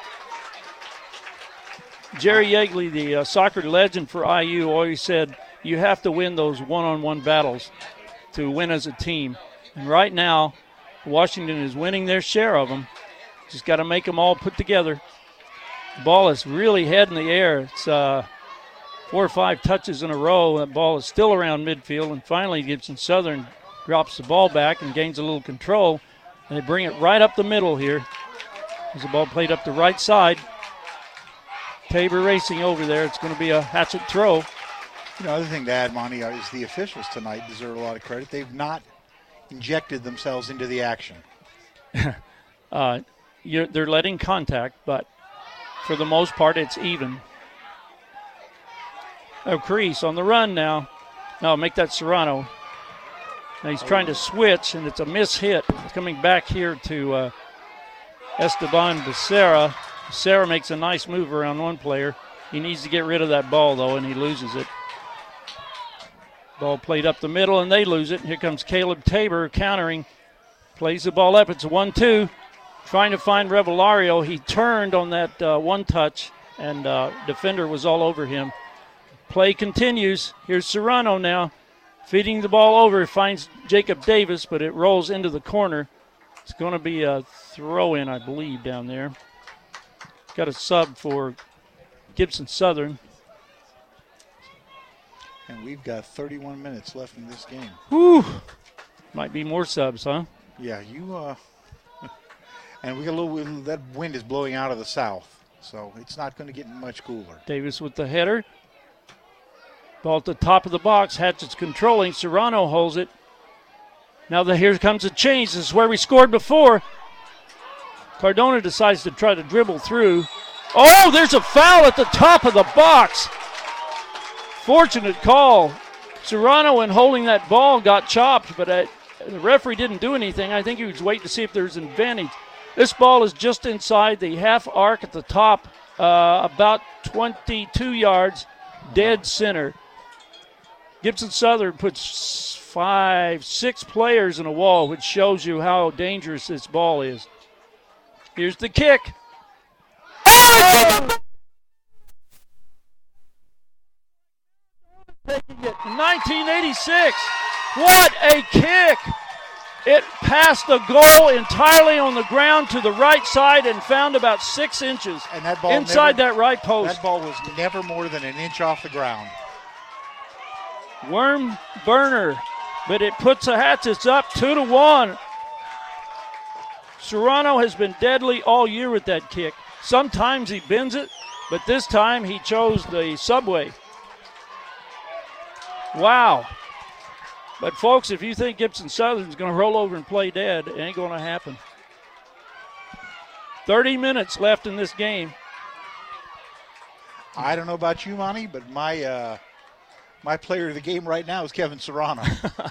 Jerry Yeagley, the uh, soccer legend for I U, always said you have to win those one-on-one battles to win as a team. And right now, Washington is winning their share of them. Just got to make them all put together. The ball is really head in the air. It's uh, four or five touches in a row. That ball is still around midfield, and finally Gibson Southern drops the ball back and gains a little control. And they bring it right up the middle here. As the ball played up the right side. Tabor racing over there. It's going to be a Hatchet throw. You know, other thing to add, Monty, is the officials tonight deserve a lot of credit. They've not injected themselves into the action. uh, you're, they're letting contact, but for the most part, it's even. Oh, Crease on the run now. No, make that Serrano. Now he's trying to switch, and it's a miss hit. It's coming back here to uh, Esteban Becerra. Becerra makes a nice move around one player. He needs to get rid of that ball, though, and he loses it. Ball played up the middle, and they lose it. Here comes Caleb Tabor countering. Plays the ball up. It's a one two. Trying to find Revellario. He turned on that uh, one touch, and uh, defender was all over him. Play continues. Here's Serrano now. Feeding the ball over. Finds Jacob Davis, but it rolls into the corner. It's going to be a throw-in, I believe, down there. Got a sub for Gibson Southern. And we've got thirty-one minutes left in this game. Whew. Might be more subs, huh? Yeah, you, uh, and we got a little, that wind is blowing out of the south, so it's not going to get much cooler. Davis with the header. Ball at the top of the box. Hatchett's controlling. Serrano holds it. Now the, here comes a change. This is where we scored before. Cardona decides to try to dribble through. Oh, there's a foul at the top of the box. Fortunate call. Serrano, in holding that ball, got chopped, but uh, the referee didn't do anything. I think he was waiting to see if there's an advantage. This ball is just inside the half arc at the top, uh, about twenty-two yards, dead center. Gibson Southern puts five, six players in a wall, which shows you how dangerous this ball is. Here's the kick. Oh! Taking it nineteen eighty-six. What a kick! It passed the goal entirely on the ground to the right side and found about six inches and that ball inside never, that right post. That ball was never more than an inch off the ground. Worm burner, but it puts the Hatchets up two to one. Serrano has been deadly all year with that kick. Sometimes he bends it, but this time he chose the subway. Wow. But, folks, if you think Gibson Southern's going to roll over and play dead, it ain't going to happen. thirty minutes left in this game. I don't know about you, Monty, but my uh, my player of the game right now is Kevin Serrano.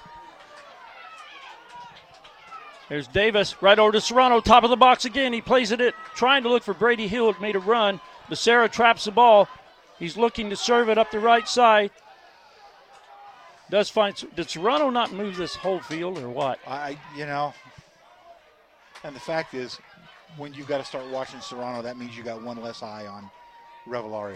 There's Davis right over to Serrano, top of the box again. He plays it in, trying to look for Brady Hill. It made a run. Becerra traps the ball. He's looking to serve it up the right side. Does find, did Serrano not move this whole field or what? I, you know, and the fact is, when you've got to start watching Serrano, that means you got one less eye on Revellario.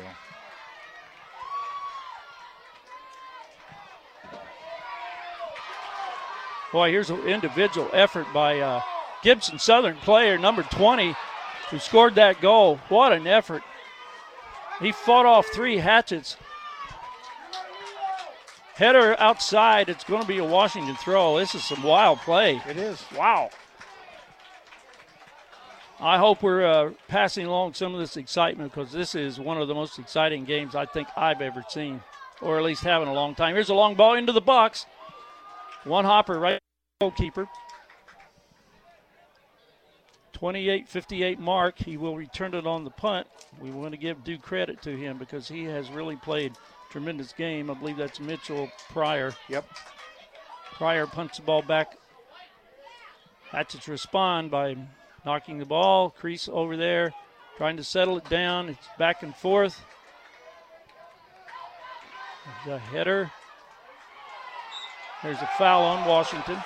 Boy, here's an individual effort by uh, Gibson Southern player, number twenty, who scored that goal. What an effort. He fought off three Hatchets. Header outside. It's going to be a Washington throw. This is some wild play. It is. Wow. I hope we're uh, passing along some of this excitement because this is one of the most exciting games I think I've ever seen, or at least have in a long time. Here's a long ball into the box. One hopper right goalkeeper. twenty-eight fifty-eight mark. He will return it on the punt. We want to give due credit to him because he has really played tremendous game. I believe that's Mitchell Pryor. Yep. Pryor punts the ball back. Hatchets respond by knocking the ball. Crease over there, trying to settle it down. It's back and forth. There's a header. There's a foul on Washington.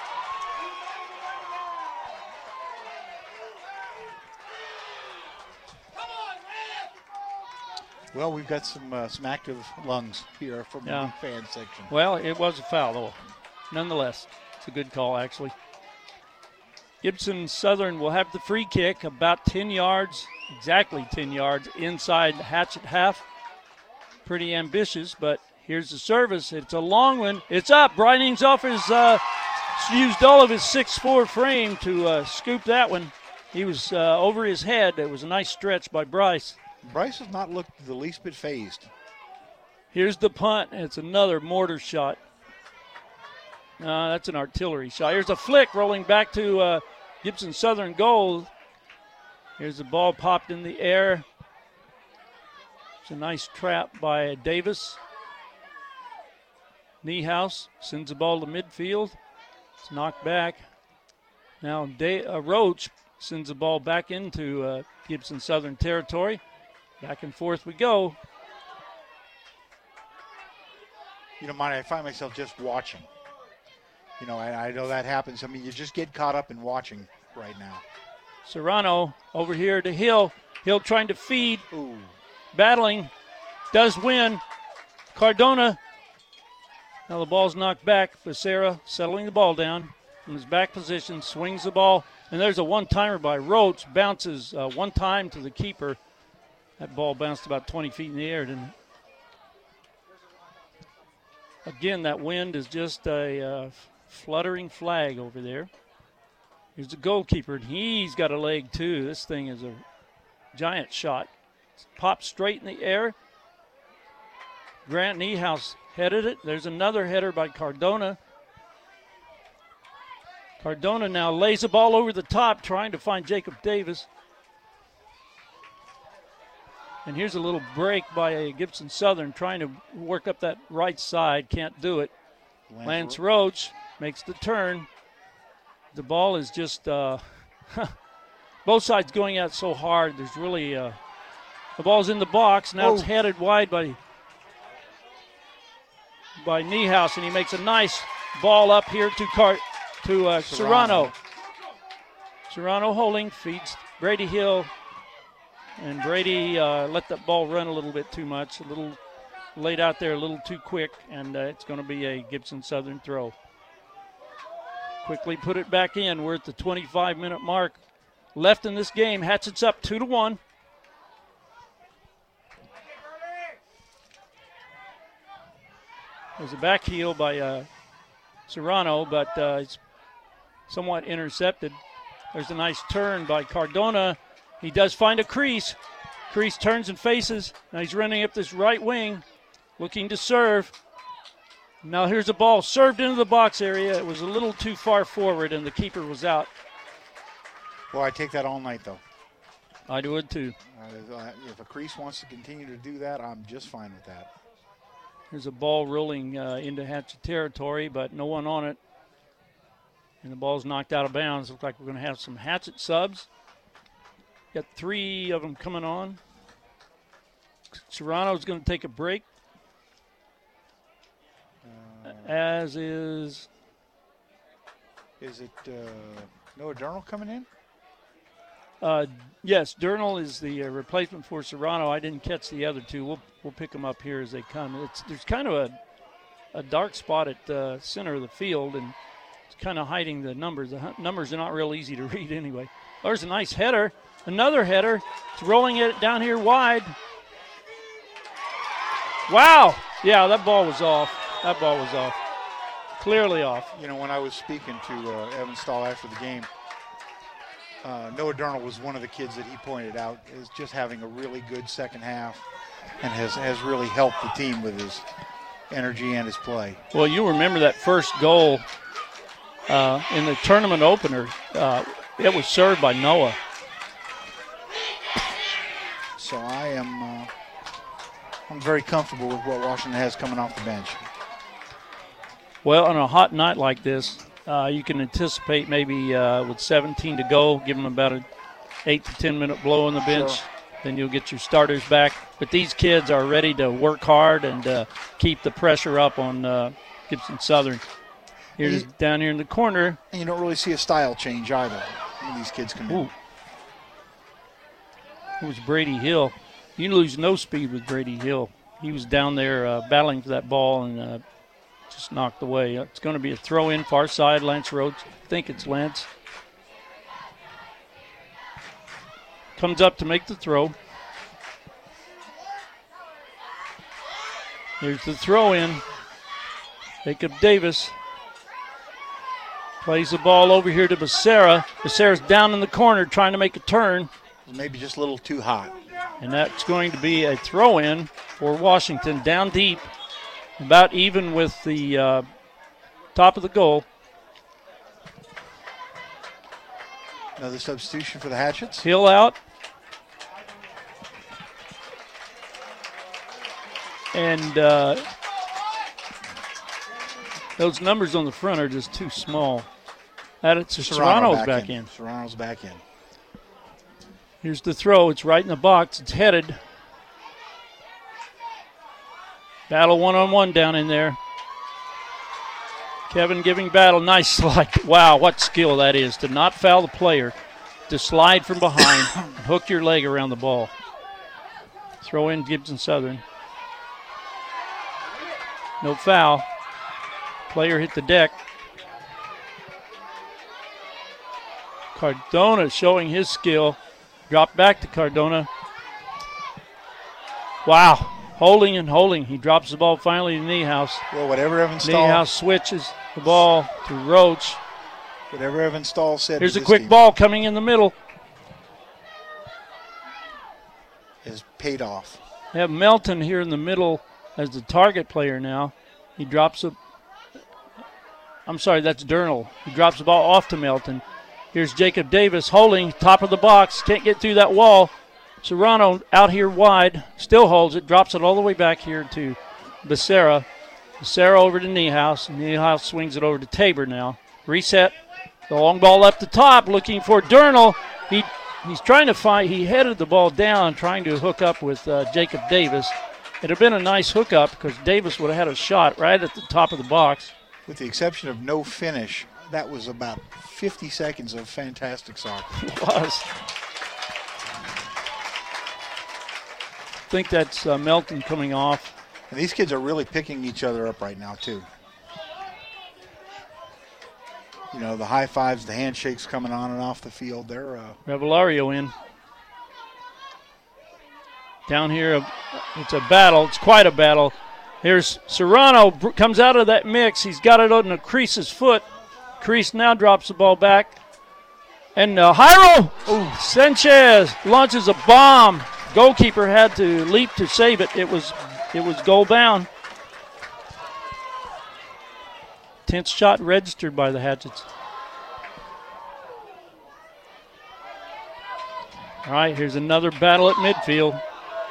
Well, we've got some uh, some active lungs here from yeah. the fan section. Well, it was a foul, though. Nonetheless, it's a good call, actually. Gibson Southern will have the free kick about ten yards, exactly ten yards inside Hatchet half. Pretty ambitious, but here's the service. It's a long one. It's up. Brian Ingsoff is uh, used all of his six foot four frame to uh, scoop that one. He was uh, over his head. It was a nice stretch by Bryce. Bryce has not looked the least bit phased. Here's the punt. It's another mortar shot. Uh, that's an artillery shot. Here's a flick rolling back to uh, Gibson Southern goal. Here's the ball popped in the air. It's a nice trap by Davis. Niehaus sends the ball to midfield. It's knocked back. Now Day- uh, Roach sends the ball back into uh, Gibson Southern territory. Back and forth we go. You know, Monty, I find myself just watching. You know, I, I know that happens. I mean, you just get caught up in watching right now. Serrano over here to Hill. Hill trying to feed. Ooh. Battling. Does win. Cardona. Now the ball's knocked back. Becerra settling the ball down in his back position. Swings the ball. And there's a one-timer by Roach. Bounces uh, one time to the keeper. That ball bounced about twenty feet in the air, didn't it? Again, that wind is just a uh, fluttering flag over there. Here's the goalkeeper, and he's got a leg too. This thing is a giant shot. Popped straight in the air. Grant Niehaus headed it. There's another header by Cardona. Cardona now lays the ball over the top, trying to find Jacob Davis. And here's a little break by Gibson Southern, trying to work up that right side. Can't do it. Lance, Lance Roach makes the turn. The ball is just uh, both sides going out so hard. There's really uh, the ball's in the box. Now oh. It's headed wide by by Niehaus, and he makes a nice ball up here to Car- to uh, Serrano. Serrano. Serrano holding, feeds Brady Hill, and Brady uh, let that ball run a little bit too much, a little laid out there a little too quick, and uh, it's going to be a Gibson Southern throw. Quickly put it back in. We're at the twenty-five minute mark left in this game. Hatchett's up two to one. There's a back heel by uh, Serrano, but uh, it's somewhat intercepted. There's a nice turn by Cardona. He does find a crease. Crease turns and faces. Now he's running up this right wing, looking to serve. Now here's a ball served into the box area. It was a little too far forward, and the keeper was out. Well, I take that all night, though. I would, too. Uh, if a crease wants to continue to do that, I'm just fine with that. There's a ball rolling uh, into Hatchet territory, but no one on it. And the ball's knocked out of bounds. Looks like we're going to have some Hatchet subs. Got three of them coming on. Serrano's going to take a break. As is. Is it uh, Noah Durnall coming in? Uh, yes, Durnall is the uh, replacement for Serrano. I didn't catch the other two. We'll we'll pick them up here as they come. It's there's kind of a a dark spot at the uh, center of the field, and it's kind of hiding the numbers. The hu- numbers are not real easy to read anyway. There's a nice header. Another header. It's rolling it down here wide. Wow. Yeah, that ball was off. That ball was off. Clearly off. You know, when I was speaking to uh, Evan Stahl after the game, uh, Noah Durnall was one of the kids that he pointed out is just having a really good second half and has, has really helped the team with his energy and his play. Well, you remember that first goal uh, in the tournament opener. Uh, it was served by Noah. So I am uh, I'm very comfortable with what Washington has coming off the bench. Well, on a hot night like this, uh, you can anticipate maybe uh, with seventeen to go, give them about an eight to ten minute blow on the bench. Sure. Then you'll get your starters back. But these kids are ready to work hard and uh, keep the pressure up on uh, Gibson Southern. Here's down here in the corner. And you don't really see a style change either when these kids come in. Ooh. It was Brady Hill. You lose no speed with Brady Hill. He was down there uh, battling for that ball and uh, just knocked away. It's going to be a throw in far side. Lance Rhodes. I think it's Lance. Comes up to make the throw. Here's the throw in. Jacob Davis. Plays the ball over here to Becerra. Becerra's down in the corner trying to make a turn. Maybe just a little too hot. And that's going to be a throw-in for Washington down deep, about even with the uh, top of the goal. Another substitution for the Hatchets. Hill out. And uh, those numbers on the front are just too small. That it's Serrano Serrano's back, back in. in. Serrano's back in. Here's the throw. It's right in the box. It's headed. Battle one-on-one down in there. Kevin giving battle. Nice slide. Wow, what skill that is to not foul the player, to slide from behind, and hook your leg around the ball. Throw in Gibson Southern. No foul. Player hit the deck. Cardona showing his skill. Drop back to Cardona. Wow. Holding and holding. He drops the ball finally to Niehaus. Well, whatever Evan Stahl. Niehaus switches the ball to Roach. Whatever Evan Stahl said. Here's a this quick team ball coming in the middle. has paid off. They have Melton here in the middle as the target player now. He drops a. I'm sorry, that's Durnall. He drops the ball off to Melton. Here's Jacob Davis holding top of the box. Can't get through that wall. Serrano out here wide. Still holds it. Drops it all the way back here to Becerra. Becerra over to Niehaus. Niehaus swings it over to Tabor now. Reset. The long ball up the top looking for Durnall. He, he's trying to find. He headed the ball down trying to hook up with uh, Jacob Davis. It would have been a nice hookup because Davis would have had a shot right at the top of the box. With the exception of no finish, that was about fifty seconds of fantastic soccer. It was. I think that's uh, Melton coming off. And these kids are really picking each other up right now, too. You know, the high fives, the handshakes coming on and off the field. They're uh, Revellario in. Down here, it's a battle. It's quite a battle. Here's Serrano, comes out of that mix. He's got it on Crease's foot. Crease now drops the ball back. And uh, Jairo Ooh. Sanchez launches a bomb. Goalkeeper had to leap to save it. It was it was goal bound. Tenth shot registered by the Hatchets. All right, here's another battle at midfield.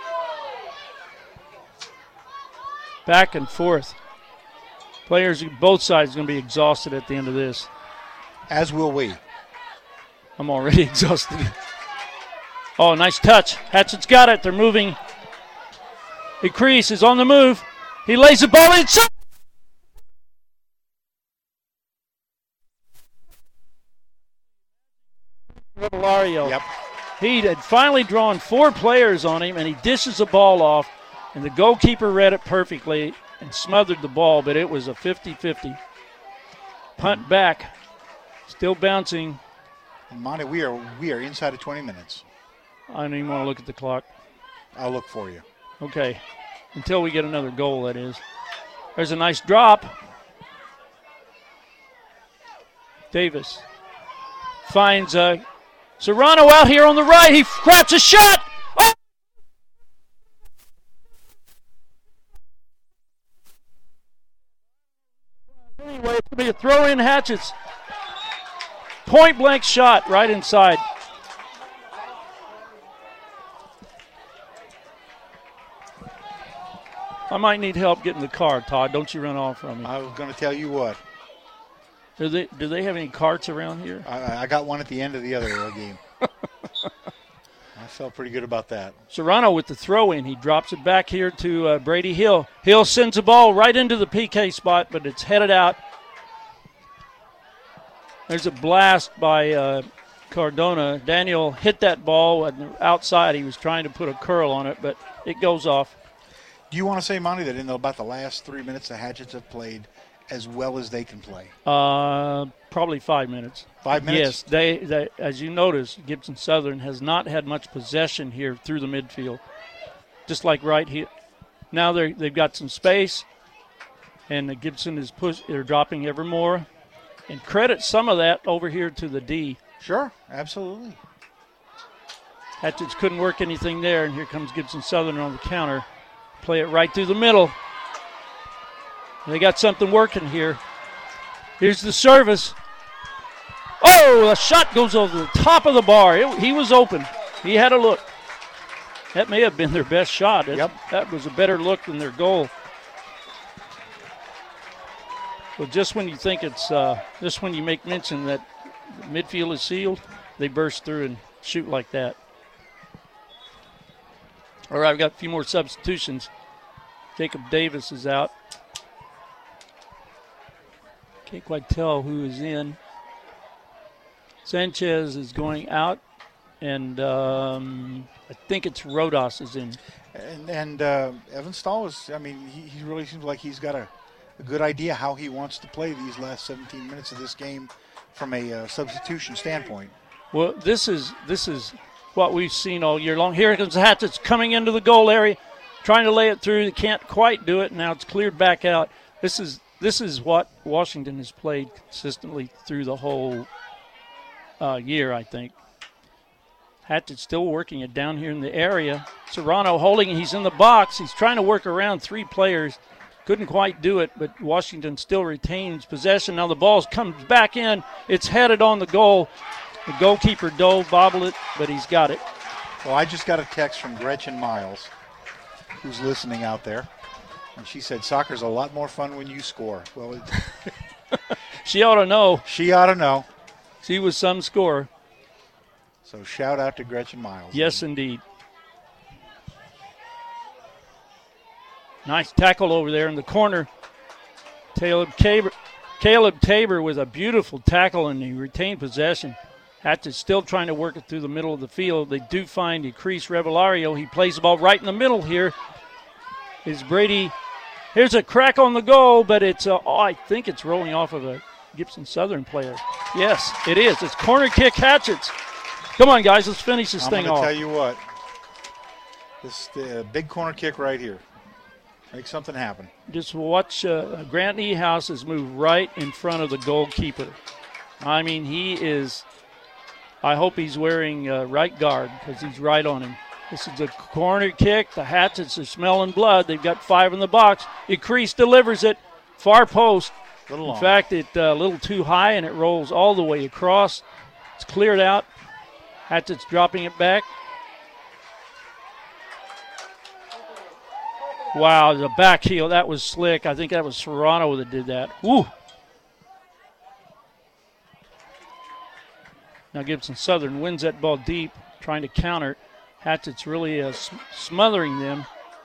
Back and forth. Players, both sides, are going to be exhausted at the end of this. As will we. I'm already exhausted. Oh, nice touch. Hatchet's got it. They're moving. Crease is on the move. He lays the ball inside. Revellario. Yep. He had finally drawn four players on him, and he dishes the ball off. And the goalkeeper read it perfectly and smothered the ball, but it was a fifty-fifty. Punt back. Still bouncing. And Monty, we are we are inside of twenty minutes. I don't even want to look at the clock. I'll look for you. Okay. Until we get another goal, that is. There's a nice drop. Davis finds uh, Serrano out here on the right. He cracks a shot. Oh! Anyway, it's going to be a throw-in Hatchets. Point-blank shot right inside. I might need help getting the car, Todd. Don't you run off from me. I was going to tell you what. Do they do they have any carts around here? I, I got one at the end of the other game. I felt pretty good about that. Serrano with the throw-in. He drops it back here to uh, Brady Hill. Hill sends the ball right into the P K spot, but it's headed out. There's a blast by uh, Cardona. Daniel hit that ball on the outside. He was trying to put a curl on it, but it goes off. Do you want to say, Monty, that in about the last three minutes the Hatchets have played as well as they can play? Uh, probably five minutes. Five minutes? Yes. They, they, as you notice, Gibson Southern has not had much possession here through the midfield, just like right here. Now they they've got some space, and the Gibson is push. They're dropping ever more, And credit some of that over here to the D. Sure, absolutely. Hatchets couldn't work anything there, and here comes Gibson Southern on the counter. Play it right through the middle. They got something working here. Here's the service. Oh, the shot goes over the top of the bar. It, he was open. He had a look. That may have been their best shot. It, yep. That was a better look than their goal. Well, just when you think it's, uh, just when you make mention that midfield is sealed, they burst through and shoot like that. All right, I've got a few more substitutions. Jacob Davis is out. Can't quite tell who is in. Sanchez is going out, and um, I think it's Rodas is in. And, and uh, Evan Stahl is, I mean, he, he really seems like he's got a, a good idea how he wants to play these last seventeen minutes of this game from a uh, substitution standpoint. Well, this is this is what we've seen all year long. Here comes the Hatchets coming into the goal area, trying to lay it through. They can't quite do it. Now it's cleared back out. This is this is what Washington has played consistently through the whole uh, year, I think. Hatchet still working it down here in the area. Serrano holding, he's in the box. He's trying to work around three players. Couldn't quite do it, but Washington still retains possession. Now the ball comes back in. It's headed on the goal. The goalkeeper dove, bobbled it, but he's got it. Well, I just got a text from Gretchen Miles, who's listening out there, and she said, soccer's a lot more fun when you score. Well, it she ought to know. She ought to know. She was some scorer. So shout out to Gretchen Miles. Yes, indeed. Nice tackle over there in the corner. Caleb Tabor, Caleb Tabor with a beautiful tackle, and he retained possession. Hatchet still trying to work it through the middle of the field. They do find Decrease Revellario. He plays the ball right in the middle here. Is Brady. Here's a crack on the goal, but it's, uh, oh, I think it's rolling off of a Gibson Southern player. Yes, it is. It's corner kick Hatchets. Come on, guys, let's finish this I'm thing off. I'm off. going to tell you what. This uh, big corner kick right here. Make something happen. Just watch uh, Grant Niehaus is moved right in front of the goalkeeper. I mean, he is, I hope he's wearing uh, right guard because he's right on him. This is a corner kick. The Hatchets are smelling blood. They've got five in the box. Decrease delivers it. Far post. Little in long. fact, it's uh, a little too high, and it rolls all the way across. It's cleared out. Hatchet's dropping it back. Wow, the back heel, that was slick. I think that was Serrano that did that. Woo! Now Gibson Southern wins that ball deep, trying to counter. Hatchet's really uh, sm- smothering them.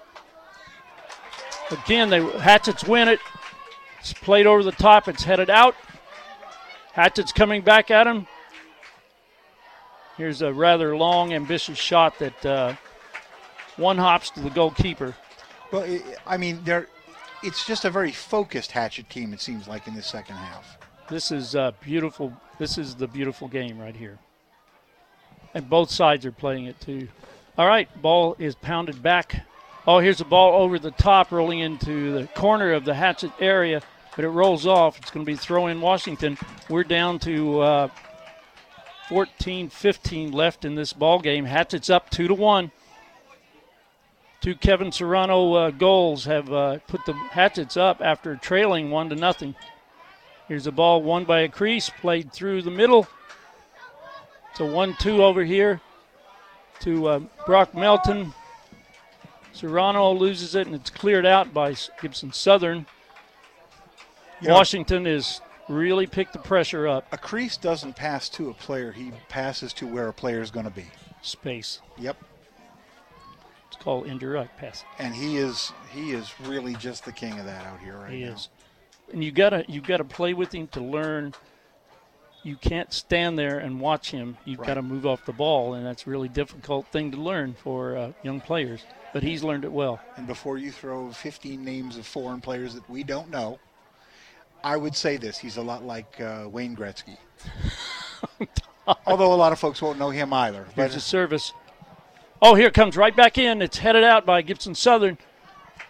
Again, they Hatchets win it. It's played over the top. It's headed out. Hatchet's coming back at him. Here's a rather long, ambitious shot that uh, one hops to the goalkeeper. Well, I mean, they're, it's just a very focused Hatchet team, it seems like, in the second half. This is uh, beautiful. This is the beautiful game right here. And both sides are playing it, too. All right, ball is pounded back. Oh, here's a ball over the top, rolling into the corner of the Hatchet area, but it rolls off. It's going to be throw-in Washington. We're down to uh, fourteen fifteen left in this ball game. Hatchet's up two to one. Two Kevin Serrano uh, goals have uh, put the Hatchets up after trailing one to nothing. Here's a ball won by a crease, played through the middle. It's a one two over here to uh, Brock Melton. Serrano loses it, and it's cleared out by Gibson Southern. You Washington know, is really picked the pressure up. A crease doesn't pass to a player. He passes to where a player is going to be. Space. Yep. It's called indirect passing. And he is he is really just the king of that out here right he now. He is. And you gotta you gotta play with him to learn. You can't stand there and watch him. You've right. got to move off the ball, and that's a really difficult thing to learn for uh, young players. But he's learned it well. And before you throw fifteen names of foreign players that we don't know, I would say this. He's a lot like uh, Wayne Gretzky. Although a lot of folks won't know him either. Here's a service. Oh, here it comes right back in. It's headed out by Gibson Southern.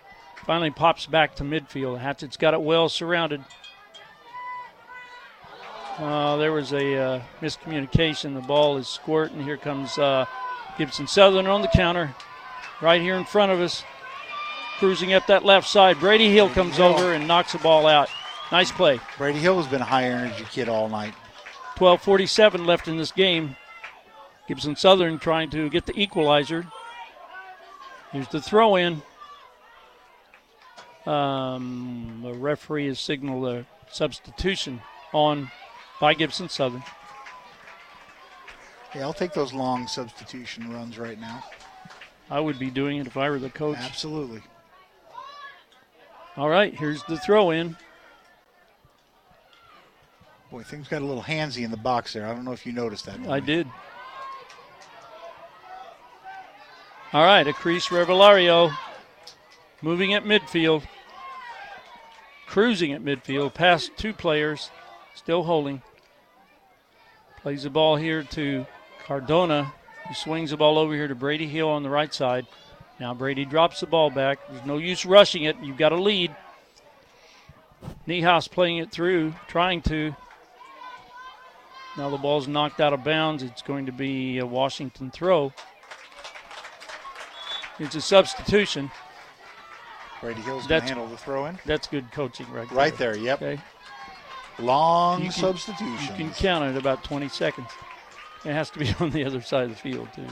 Finally pops back to midfield. Hatchet's got it well surrounded. Uh, there was a uh, miscommunication. The ball is squirting. Here comes uh, Gibson Southern on the counter. Right here in front of us. Cruising up that left side. Brady Hill Brady comes Hill. over and knocks the ball out. Nice play. Brady Hill has been a high-energy kid all night. twelve forty-seven left in this game. Gibson Southern trying to get the equalizer. Here's the throw-in. Um, the referee has signaled a substitution on by Gibson Southern. Yeah, I'll take those long substitution runs right now. I would be doing it if I were the coach. Absolutely. All right, here's the throw-in. Boy, things got a little handsy in the box there. I don't know if you noticed that. I did. All right, Acrease Revelario moving at midfield. Cruising at midfield, past two players, still holding. Plays the ball here to Cardona, who swings the ball over here to Brady Hill on the right side. Now Brady drops the ball back. There's no use rushing it. You've got a lead. Niehaus playing it through, trying to. Now the ball's knocked out of bounds. It's going to be a Washington throw. It's a substitution. Brady Hill's going to handle the throw-in. That's good coaching right there. Right there, yep. Okay. Long You can- substitution. You can count it about twenty seconds. It has to be on the other side of the field, too.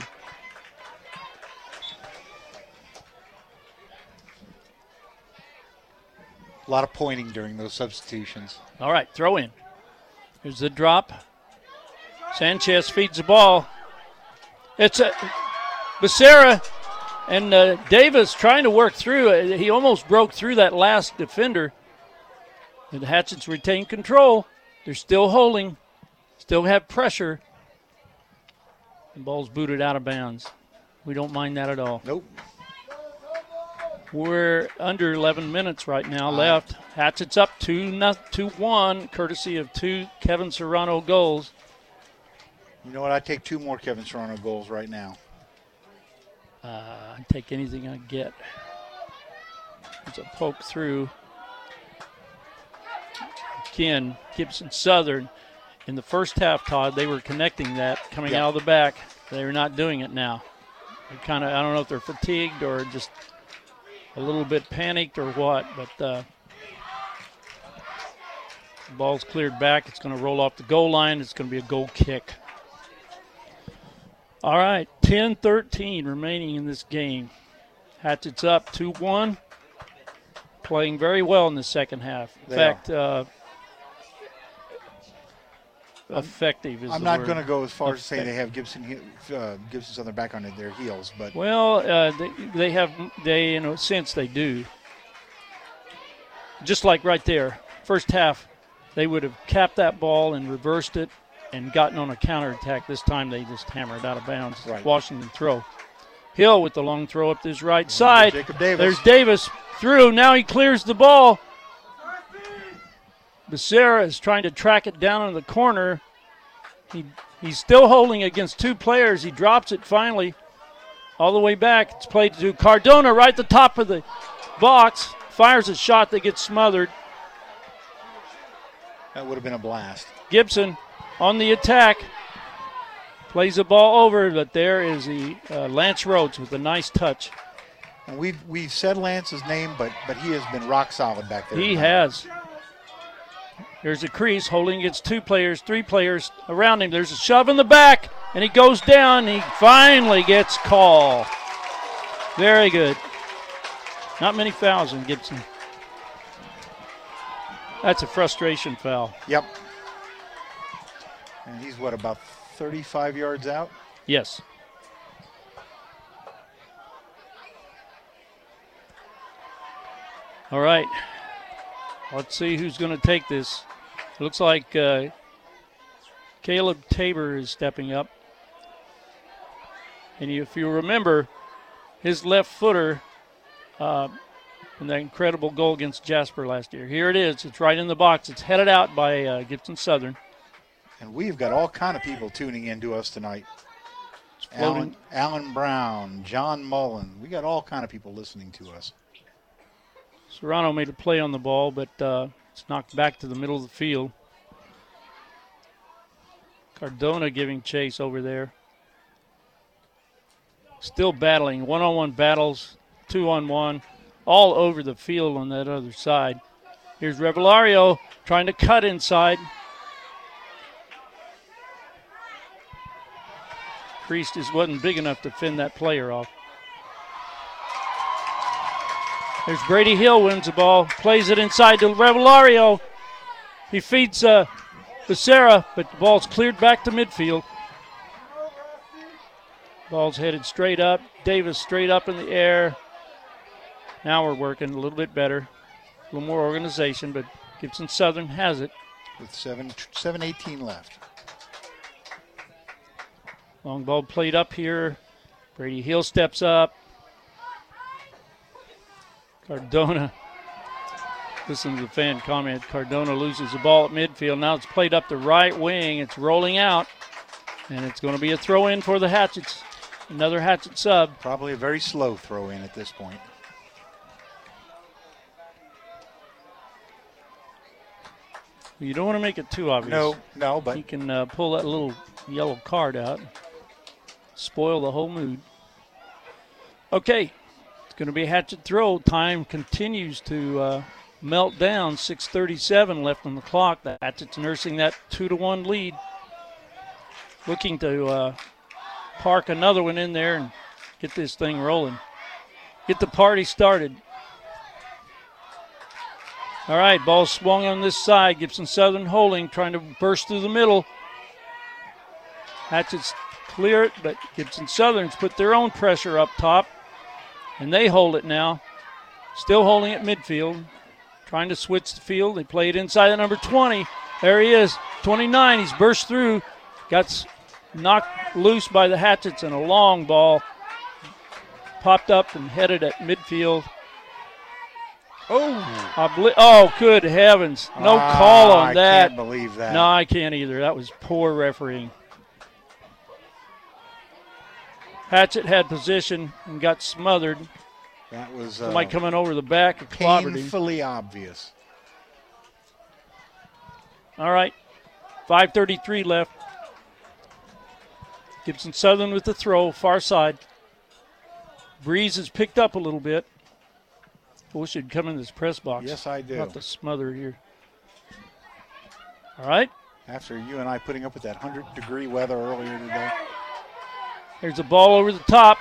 A lot of pointing during those substitutions. All right, throw in. Here's the drop. Sanchez feeds the ball. It's a Becerra and uh, Davis trying to work through. Uh, He almost broke through that last defender. And the Hatchets retain control. They're still holding, still have pressure. The ball's booted out of bounds. We don't mind that at all. Nope. We're under eleven minutes right now left. Hatchet's up two one, courtesy of two Kevin Serrano goals. You know what? I'd take two more Kevin Serrano goals right now. Uh, I'd take anything I get. There's a poke through. Again, Gibson Southern. In the first half, Todd, they were connecting that coming Yep. out of the back. They're not doing it now. They kind of, I don't know if they're fatigued or just a little bit panicked or what, but uh, the ball's cleared back. It's going to roll off the goal line. It's going to be a goal kick. All right, ten thirteen remaining in this game. Hatchets up two one. Playing very well in the second half. In They fact, uh, effective is I'm the not word. going to go as far as to say Effective. they have Gibson uh, Gibson Southern back on their heels, but Well, uh, they, they have, they in a sense they do. Just like right there, first half, they would have capped that ball and reversed it and gotten on a counterattack. This time they just hammered out of bounds. Right. Washington throw. Hill with the long throw up his right side. Jacob Davis. There's Davis through. Now he clears the ball. Becerra is trying to track it down in the corner. He He's still holding against two players. He drops it finally all the way back. It's played to Cardona right at the top of the box. Fires a shot that gets smothered. that would have been a blast. Gibson on the attack. Plays the ball over, but there is the uh, Lance Rhodes with a nice touch. And we've we've said Lance's name, but but he has been rock solid back there. He has. There's a crease holding against two players, three players around him. There's a shove in the back, and he goes down. He finally gets called. Very good. Not many fouls in Gibson. That's a frustration foul. Yep. And he's what, about thirty-five yards out? Yes. All right. Let's see who's going to take this. It looks like uh, Caleb Tabor is stepping up. And if you remember, his left footer uh, in that incredible goal against Jasper last year. Here it is. It's right in the box. It's headed out by uh, Gibson Southern. And we've got all kind of people tuning in to us tonight. Alan, Alan Brown, John Mullen. We got all kind of people listening to us. Serrano made a play on the ball, but uh, it's knocked back to the middle of the field. Cardona giving chase over there. Still battling. One-on-one battles, two-on-one, all over the field on that other side. Here's Revellario trying to cut inside. Priest just wasn't big enough to fend that player off. There's Brady Hill, wins the ball, plays it inside to Revellario. He feeds uh, Becerra, but the ball's cleared back to midfield. Ball's headed straight up. Davis straight up in the air. Now we're working a little bit better. A little more organization, but Gibson Southern has it. With seven seven eighteen left. Long ball played up here. Brady Hill steps up. Cardona. Listen to the fan comment. Cardona loses the ball at midfield. Now it's played up the right wing. It's rolling out. And it's going to be a throw-in for the Hatchets. Another Hatchet sub. Probably a very slow throw-in at this point. You don't want to make it too obvious. No, no, but... He can uh, pull that little yellow card out. Spoil the whole mood. Okay. It's going to be a Hatchet throw. Time continues to uh, melt down. six thirty-seven left on the clock. The Hatchets nursing that two to one lead. Looking to uh, park another one in there and get this thing rolling. Get the party started. All right, ball swung on this side. Gibson Southern holding, trying to burst through the middle. Hatchets clear it, but Gibson Southern's put their own pressure up top, and they hold it now. Still holding it midfield, trying to switch the field. They play it inside the number twenty. There he is, twenty-nine. He's burst through, got knocked loose by the Hatchets, and a long ball popped up and headed at midfield. Oh, Obli- oh, good heavens. No ah, call on that. I can't believe that. No, I can't either. That was poor refereeing. Hatchet had position and got smothered. That was uh, somebody coming over the back and clobbered him. Painfully obvious. All right, five thirty-three left. Gibson Southern with the throw, far side. Breeze has picked up a little bit. I wish he'd come in this press box. Yes, I do. Not to smother here. All right. After you and I putting up with that one hundred degree weather earlier today. There's a ball over the top.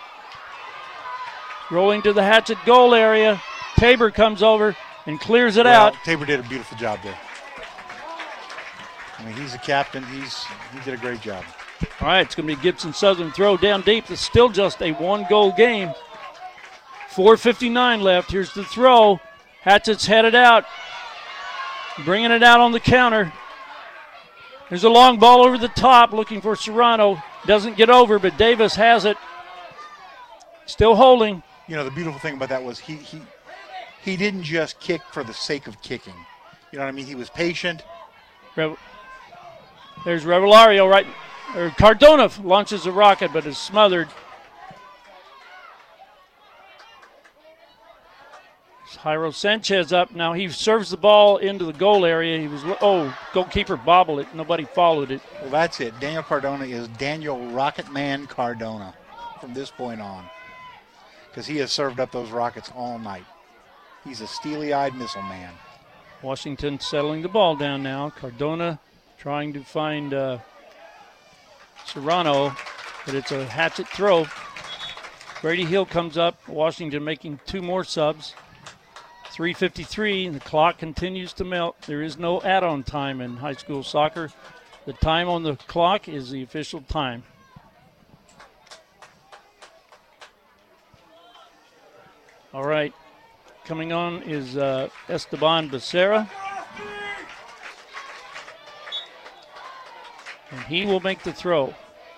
Rolling to the Hatchet goal area. Tabor comes over and clears it well, out. Tabor did a beautiful job there. I mean, he's a captain. He's He did a great job. All right, it's going to be Gibson Southern throw down deep. It's still just a one-goal game. four fifty-nine left. Here's the throw. Hatchet's headed out. Bringing it out on the counter. There's a long ball over the top looking for Serrano. Doesn't get over, but Davis has it. Still holding. You know, the beautiful thing about that was he he he didn't just kick for the sake of kicking. You know what I mean? He was patient. Rev- There's Revellario right. Or Cardona launches a rocket, but is smothered. Jairo Sanchez up. Now he serves the ball into the goal area. He was, oh, goalkeeper bobbled it. Nobody followed it. Well, that's it. Daniel Cardona is Daniel Rocket Man Cardona from this point on, because he has served up those rockets all night. He's a steely-eyed missile man. Washington settling the ball down now. Cardona trying to find uh, Serrano, but it's a Hatchet throw. Brady Hill comes up. Washington making two more subs. three fifty-three, and the clock continues to melt. There is no add-on time in high school soccer. The time on the clock is the official time. All right, coming on is uh, Esteban Becerra. And he will make the throw.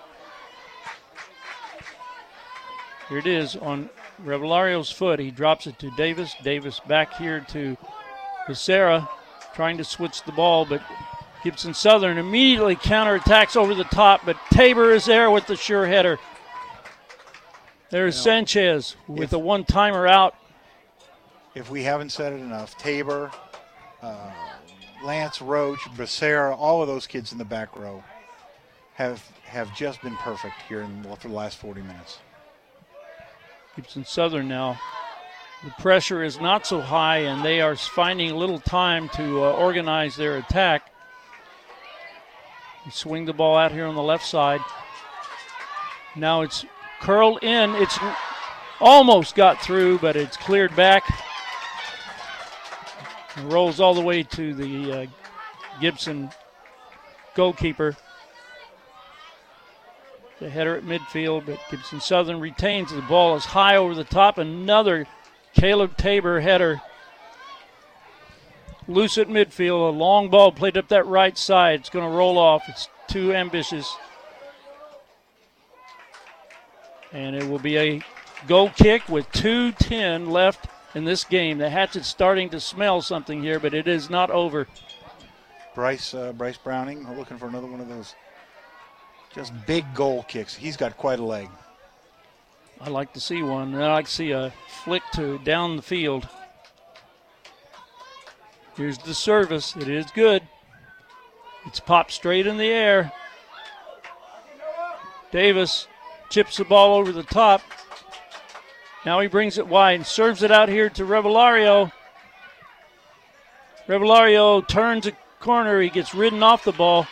Here it is on Revellario's foot. He drops it to Davis. Davis back here to Becerra, trying to switch the ball, but Gibson Southern immediately counterattacks over the top, but Tabor is there with the sure header. There's you know, Sanchez with if, a one-timer out. If we haven't said it enough, Tabor, uh, Lance Roach, Becerra, all of those kids in the back row have have just been perfect here in for the last forty minutes. Gibson Southern now. The pressure is not so high, and they are finding a little time to uh, organize their attack. They swing the ball out here on the left side. Now it's curled in. It's almost got through, but it's cleared back. It rolls all the way to the uh, Gibson goalkeeper. The header at midfield, but Gibson Southern retains. The ball is high over the top. Another Caleb Tabor header. Loose at midfield. A long ball played up that right side. It's going to roll off. It's too ambitious. And it will be a goal kick with two ten left in this game. The Hatchet's starting to smell something here, but it is not over. Bryce uh, Bryce Browning looking for another one of those just big goal kicks. He's got quite a leg. I'd like to see one. I'd like to see a flick to down the field. Here's the service. It is good. It's popped straight in the air. Davis chips the ball over the top. Now he brings it wide and serves it out here to Revellario. Revellario turns a corner. He gets ridden off the ball.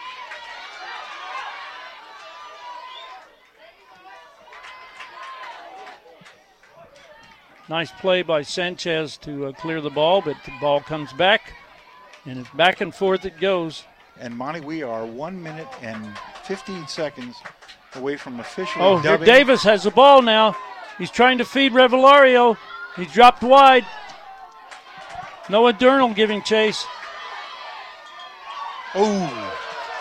Nice play by Sanchez to uh, clear the ball, but the ball comes back, and it's back and forth it goes. And, Monty, we are one minute and fifteen seconds away from officially Oh, dubbing. Davis has the ball now. He's trying to feed Revellario. He dropped wide. Noah Durnall giving chase. Oh.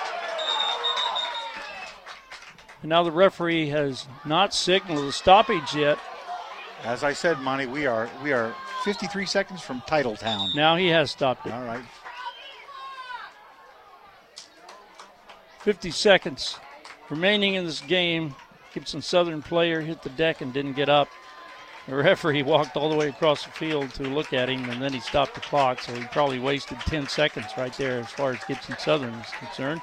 And now the referee has not signaled a stoppage yet. As I said, Monty, we are we are fifty-three seconds from Titletown. Now he has stopped it. All right. fifty seconds remaining in this game. Gibson Southern player hit the deck and didn't get up. The referee walked all the way across the field to look at him, and then he stopped the clock, so he probably wasted ten seconds right there as far as Gibson Southern is concerned.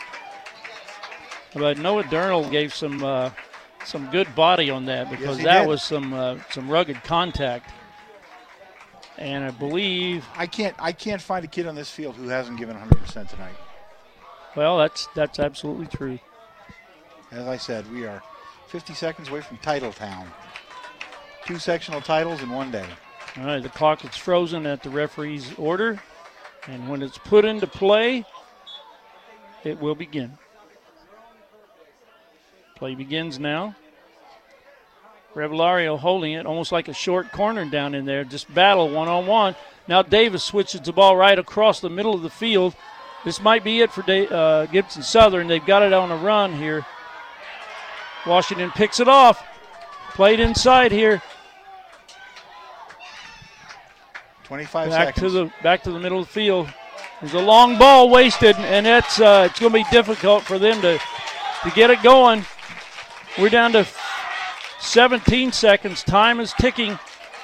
But Noah Durnall gave some uh, some good body on that because Yes, that did. was some uh, some rugged contact. And I believe I can't I can't find a kid on this field who hasn't given one hundred percent tonight. Well, that's that's absolutely true. As I said, we are fifty seconds away from Titletown. Two sectional titles in one day. All right, the clock is frozen at the referee's order, and when it's put into play, it will begin. Play begins now. Revellario holding it, almost like a short corner down in there. Just battle one-on-one. Now Davis switches the ball right across the middle of the field. This might be it for da- uh, Gibson Southern. They've got it on a run here. Washington picks it off. Played inside here. twenty-five back seconds. to the back to the middle of the field. There's a long ball wasted, and it's uh, it's going to be difficult for them to to get it going. We're down to seventeen seconds. Time is ticking.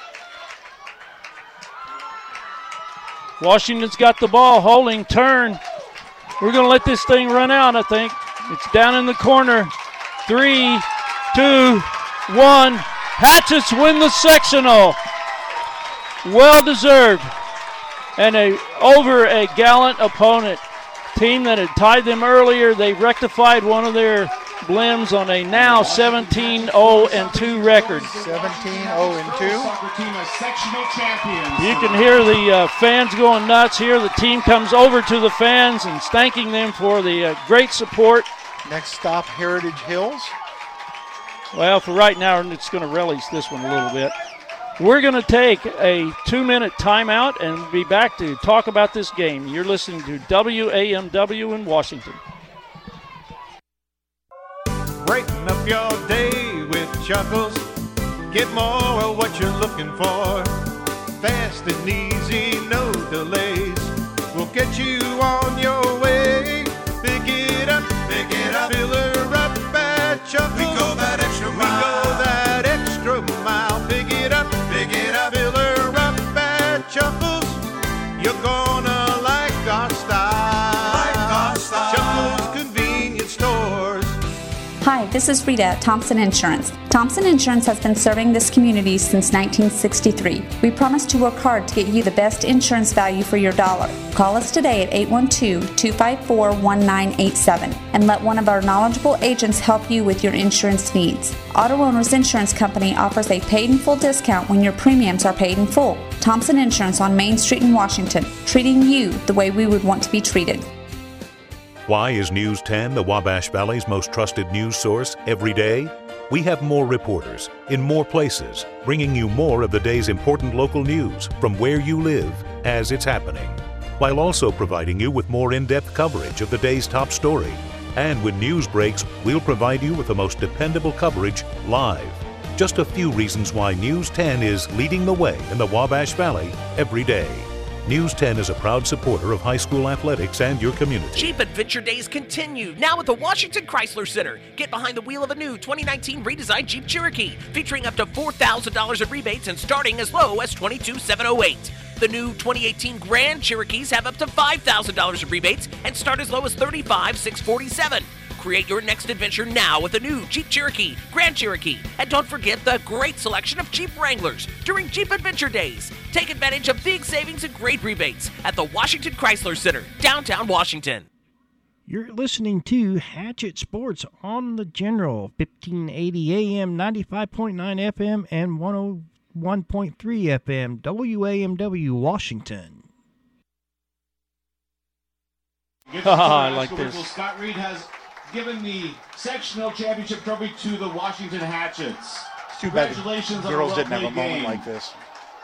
Washington's got the ball, holding, turn. We're going to let this thing run out, I think. It's down in the corner. Three, two, one. Hatchets win the sectional. Well deserved. And a over a gallant opponent. Team that had tied them earlier, they rectified one of their blims on a now seventeen oh two record. seventeen oh two. Soccer team as sectional champions. You can hear the uh, fans going nuts here. The team comes over to the fans and thanking them for the uh, great support. Next stop, Heritage Hills. Well, for right now, it's going to relish this one a little bit. We're going to take a two-minute timeout and be back to talk about this game. You're listening to W A M W in Washington. Brighten up your day with Chuckles. Get more of what you're looking for. Fast and easy, no delays. We'll get you on your way. Pick it up, pick it up. Fill her up at Chuckles. We go that extra mile. We go that extra mile. Pick it up, pick it up. Fill her up at Chuckles. You're gonna like our style. Like our style. Chuckles Convenience Stores. this is Rita at Thompson Insurance. Thompson Insurance has been serving this community since nineteen sixty-three. We promise to work hard to get you the best insurance value for your dollar. Call us today at eight one two, two five four, one nine eight seven and let one of our knowledgeable agents help you with your insurance needs. Auto Owners Insurance Company offers a paid in full discount when your premiums are paid in full. Thompson Insurance on Main Street in Washington, treating you the way we would want to be treated. Why is News ten the Wabash Valley's most trusted news source every day? We have more reporters in more places, bringing you more of the day's important local news from where you live as it's happening, while also providing you with more in-depth coverage of the day's top story. And when news breaks, we'll provide you with the most dependable coverage live. Just a few reasons why News ten is leading the way in the Wabash Valley every day. News ten is a proud supporter of high school athletics and your community. Jeep Adventure Days continue now at the Washington Chrysler Center. Get behind the wheel of a new twenty nineteen redesigned Jeep Cherokee, featuring up to four thousand dollars in rebates and starting as low as twenty-two thousand seven hundred eight dollars. The new twenty eighteen Grand Cherokees have up to five thousand dollars in rebates and start as low as thirty-five thousand six hundred forty-seven dollars. Create your next adventure now with the new Jeep Cherokee, Grand Cherokee. And don't forget the great selection of Jeep Wranglers during Jeep Adventure Days. Take advantage of big savings and great rebates at the Washington Chrysler Center, downtown Washington. You're listening to Hatchet Sports on the General, fifteen eighty A M, ninety-five point nine F M, and one oh one point three F M, W A M W Washington. I like this. Scott Reed has given the sectional championship trophy to the Washington Hatchets. It's too bad Congratulations the girls on a didn't have a well-played moment game. like this.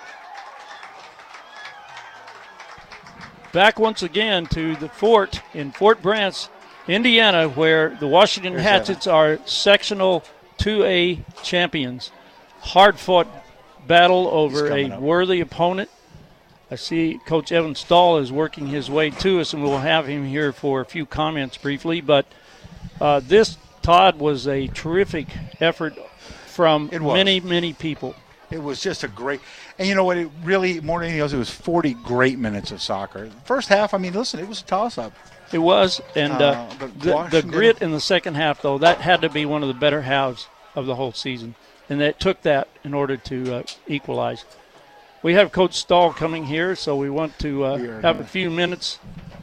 Back once again to the fort in Fort Brant, Indiana, where the Washington Here's Hatchets are sectional two A champions. Hard-fought battle over a up. worthy opponent. I see Coach Evan Stahl is working his way to us, and we'll have him here for a few comments briefly. But uh, this, Todd, was a terrific effort from many, many people. It was just a great – and you know what? It really, more than anything else, it was forty great minutes of soccer. First half, I mean, listen, it was a toss-up. It was, and uh, Uh, but the, the Washington- grit in the second half, though, that had to be one of the better halves of the whole season. And that took that in order to uh, equalize. We have Coach Stahl coming here, so we want to uh, have a few minutes.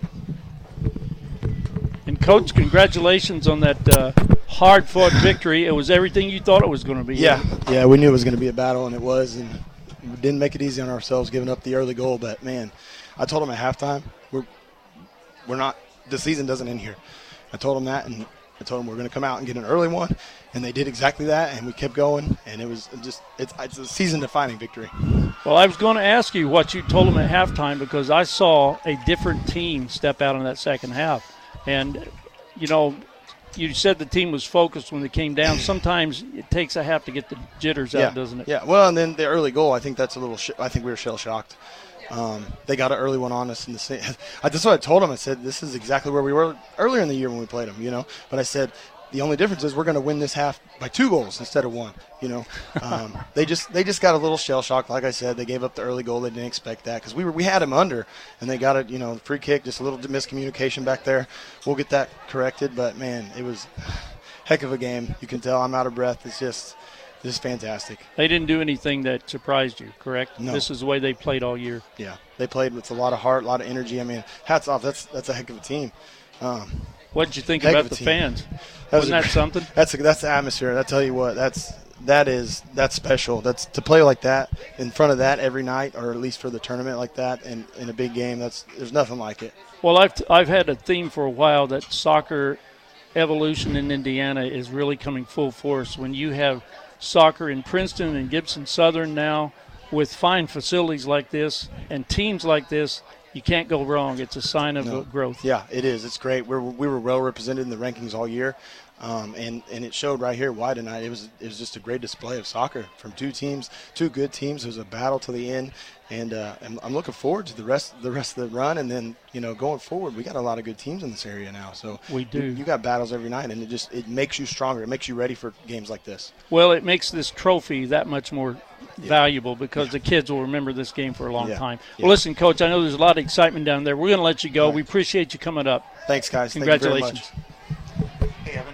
And, Coach, congratulations on that uh, hard-fought victory. It was everything you thought it was going to be. Yeah, yeah, we knew it was going to be a battle, and it was. And we didn't make it easy on ourselves giving up the early goal. But, man, I told them at halftime, we're, we're not – the season doesn't end here. I told them that, and I told them we're going to come out and get an early one. And they did exactly that, and we kept going, and it was just it's, it's a season-defining victory. Well, I was going to ask you what you told them at halftime because I saw a different team step out in that second half. And, you know, you said the team was focused when they came down. Sometimes it takes a half to get the jitters out, yeah. doesn't it? Yeah, well, and then the early goal, I think that's a little sh- – I think we were shell-shocked. Um, they got an early one on us. In the same, I, that's what I told them. I said, this is exactly where we were earlier in the year when we played them, you know. But I said – the only difference is we're going to win this half by two goals instead of one. You know, um, they just they just got a little shell shocked. Like I said, they gave up the early goal. They didn't expect that because we were we had them under, and they got it. You know, free kick, just a little miscommunication back there. We'll get that corrected. But man, it was a heck of a game. You can tell I'm out of breath. It's just just fantastic. They didn't do anything that surprised you, correct? No. This is the way they played all year. Yeah, they played with a lot of heart, a lot of energy. I mean, hats off. That's that's a heck of a team. Um, What did you think heck about of a the team. fans? That Wasn't was a- that something? That's a, that's the atmosphere. I tell you what, that's that is that's special. That's to play like that in front of that every night, or at least for the tournament like that, and in a big game. That's there's nothing like it. Well, I've I've had a theme for a while that soccer evolution in Indiana is really coming full force. When you have soccer in Princeton and Gibson Southern now, with fine facilities like this and teams like this, you can't go wrong. It's a sign of No. uh, growth. Yeah, it is. It's great. We're, we were well represented in the rankings all year, um, and and it showed right here why tonight. It was it was just a great display of soccer from two teams, two good teams. It was a battle to the end, and uh, I'm, I'm looking forward to the rest the rest of the run. And then you know going forward, we got a lot of good teams in this area now. So We do. You, you got battles every night, and it just it makes you stronger. It makes you ready for games like this. Well, it makes this trophy that much more valuable because the kids will remember this game for a long Yeah. time. Yeah. Well, listen, Coach, I know there's a lot of excitement down there. We're going to let you go. We appreciate you coming up. Thanks, guys. Thank you very Congratulations. much. Hey, Evan.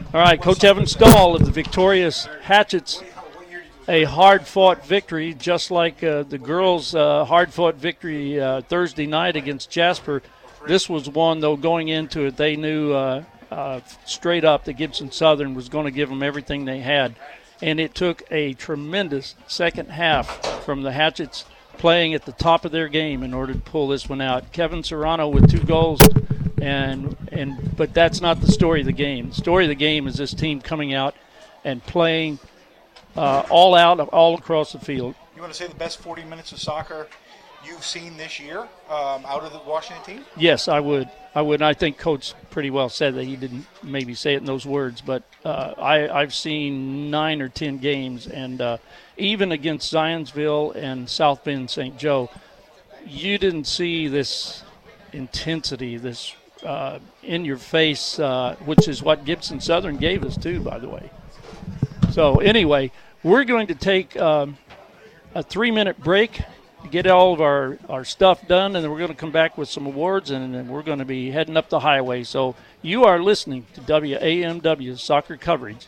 All right, Coach Evan Stahl of the victorious Hatchets, a hard-fought victory, just like uh, the girls' uh, hard-fought victory uh, Thursday night against Jasper. This was one, though, going into it, they knew uh, uh, straight up that Gibson Southern was going to give them everything they had. And it took a tremendous second half from the Hatchets playing at the top of their game in order to pull this one out. Kevin Serrano with two goals, and and but that's not the story of the game. The story of the game is this team coming out and playing uh, all out, all across the field. You want to say the best forty minutes of soccer you've seen this year um, out of the Washington team? Yes, I would. I would. And I think Coach pretty well said that. He didn't maybe say it in those words, but uh, I, I've seen nine or ten games, and uh, even against Zionsville and South Bend Saint Joe, you didn't see this intensity, this uh, in-your-face, uh, which is what Gibson Southern gave us too, by the way. So anyway, we're going to take um, a three-minute break to get all of our, our stuff done, and then we're going to come back with some awards, and then we're going to be heading up the highway. So you are listening to W A M W Soccer Coverage.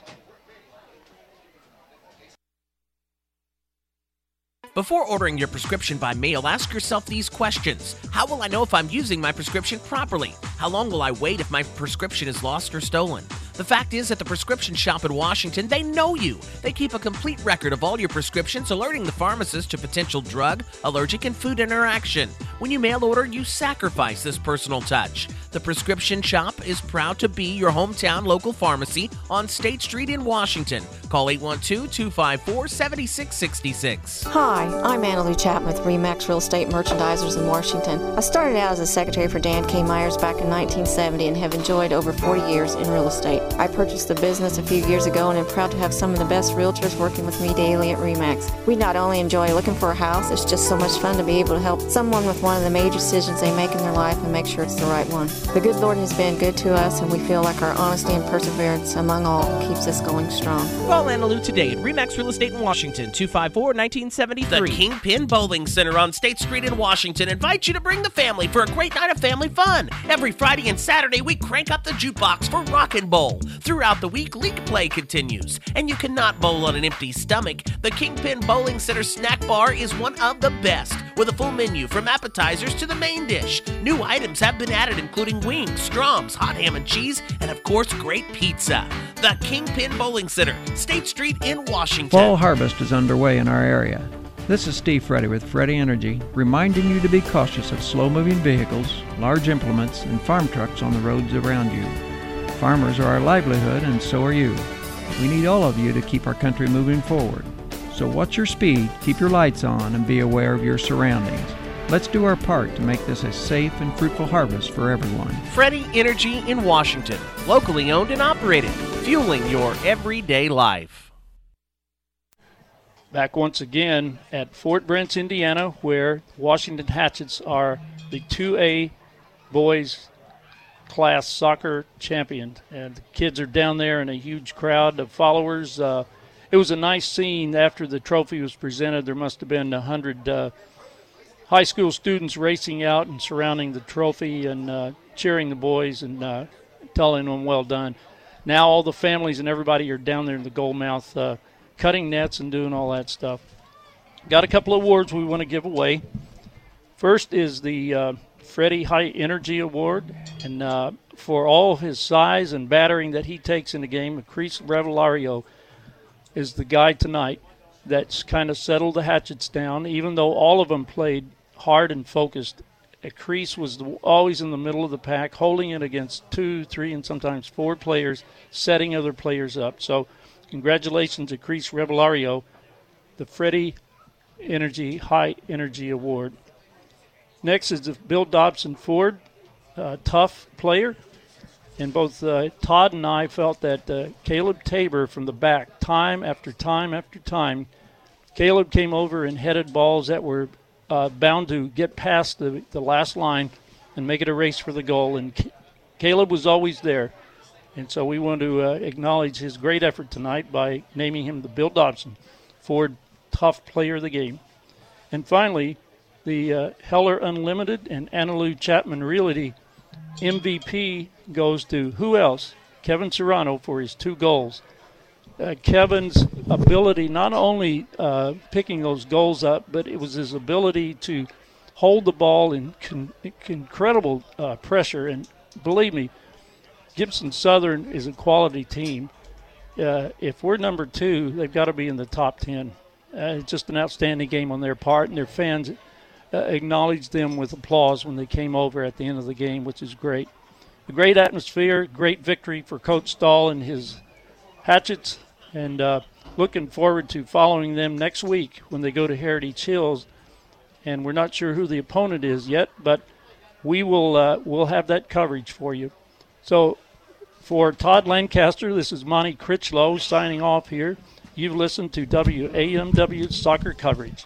Before ordering your prescription by mail, ask yourself these questions. How will I know if I'm using my prescription properly? How long will I wait if my prescription is lost or stolen? The fact is, at the prescription shop in Washington, they know you. They keep a complete record of all your prescriptions, alerting the pharmacist to potential drug, allergic, and food interaction. When you mail order, you sacrifice this personal touch. The prescription shop is proud to be your hometown local pharmacy on State Street in Washington. Call eight one two, two five four, seven six six six. Hi, I'm Anna Lou Chapman with RE/MAX Real Estate Merchandisers in Washington. I started out as a secretary for Dan K. Myers back in nineteen seventy and have enjoyed over forty years in real estate. I purchased the business a few years ago and am proud to have some of the best realtors working with me daily at RE/MAX. We not only enjoy looking for a house, it's just so much fun to be able to help someone with one of the major decisions they make in their life and make sure it's the right one. The good Lord has been good to us, and we feel like our honesty and perseverance among all keeps us going strong. Call Anna Lou today at RE/MAX Real Estate in Washington, two five four, one nine seven three. The Kingpin Bowling Center on State Street in Washington invites you to bring the family for a great night of family fun. Every Friday and Saturday, we crank up the jukebox for Rock and Bowl. Throughout the week, league play continues, and you cannot bowl on an empty stomach. The Kingpin Bowling Center snack bar is one of the best, with a full menu from appetizers to the main dish. New items have been added, including wings, stroms, hot ham and cheese, and of course, great pizza. The Kingpin Bowling Center, State Street in Washington. Fall harvest is underway in our area. This is Steve Freddy with Freddy Energy, reminding you to be cautious of slow-moving vehicles, large implements, and farm trucks on the roads around you. Farmers are our livelihood, and so are you. We need all of you to keep our country moving forward. So watch your speed, keep your lights on, and be aware of your surroundings. Let's do our part to make this a safe and fruitful harvest for everyone. Freddy Energy in Washington, locally owned and operated, fueling your everyday life. Back once again at Fort Brent, Indiana, where Washington Hatchets are the two A boys class soccer champion. And the kids are down there in a huge crowd of followers. Uh, it was a nice scene after the trophy was presented. There must have been a hundred uh, high school students racing out and surrounding the trophy and uh, cheering the boys and uh, telling them well done. Now all the families and everybody are down there in the Goldmouth uh, cutting nets and doing all that stuff. Got a couple of awards we want to give away. First is the uh, Freddie High Energy Award, and uh, for all his size and battering that he takes in the game, Chris Revelario is the guy tonight that's kind of settled the Hatchets down, even though all of them played hard and focused. Crease was the, always in the middle of the pack, holding it against two, three, and sometimes four players, setting other players up. So congratulations to Crease Revelario, the Freddie Energy High Energy Award. Next is the Bill Dobson Ford, uh, tough player. And both uh, Todd and I felt that uh, Caleb Tabor from the back, time after time after time, Caleb came over and headed balls that were uh, bound to get past the, the last line and make it a race for the goal. And C- Caleb was always there. And so we want to uh, acknowledge his great effort tonight by naming him the Bill Dobson Ford Tough Player of the Game. And finally, the uh, Heller Unlimited and Anna Lou Chapman Realty M V P goes to who else Kevin Serrano for his two goals. Uh, Kevin's ability, not only uh, picking those goals up, but it was his ability to hold the ball in con- incredible uh, pressure. And believe me, Gibson Southern is a quality team. Uh, if we're number two, they've got to be in the top ten. Uh, it's just an outstanding game on their part, and their fans uh, acknowledged them with applause when they came over at the end of the game, which is great. A great atmosphere, great victory for Coach Stahl and his Hatchets, and uh, looking forward to following them next week when they go to Heritage Hills. And we're not sure who the opponent is yet, but we will uh, we'll have that coverage for you. So for Todd Lancaster, this is Monty Critchlow signing off here. You've listened to W A M W Soccer Coverage.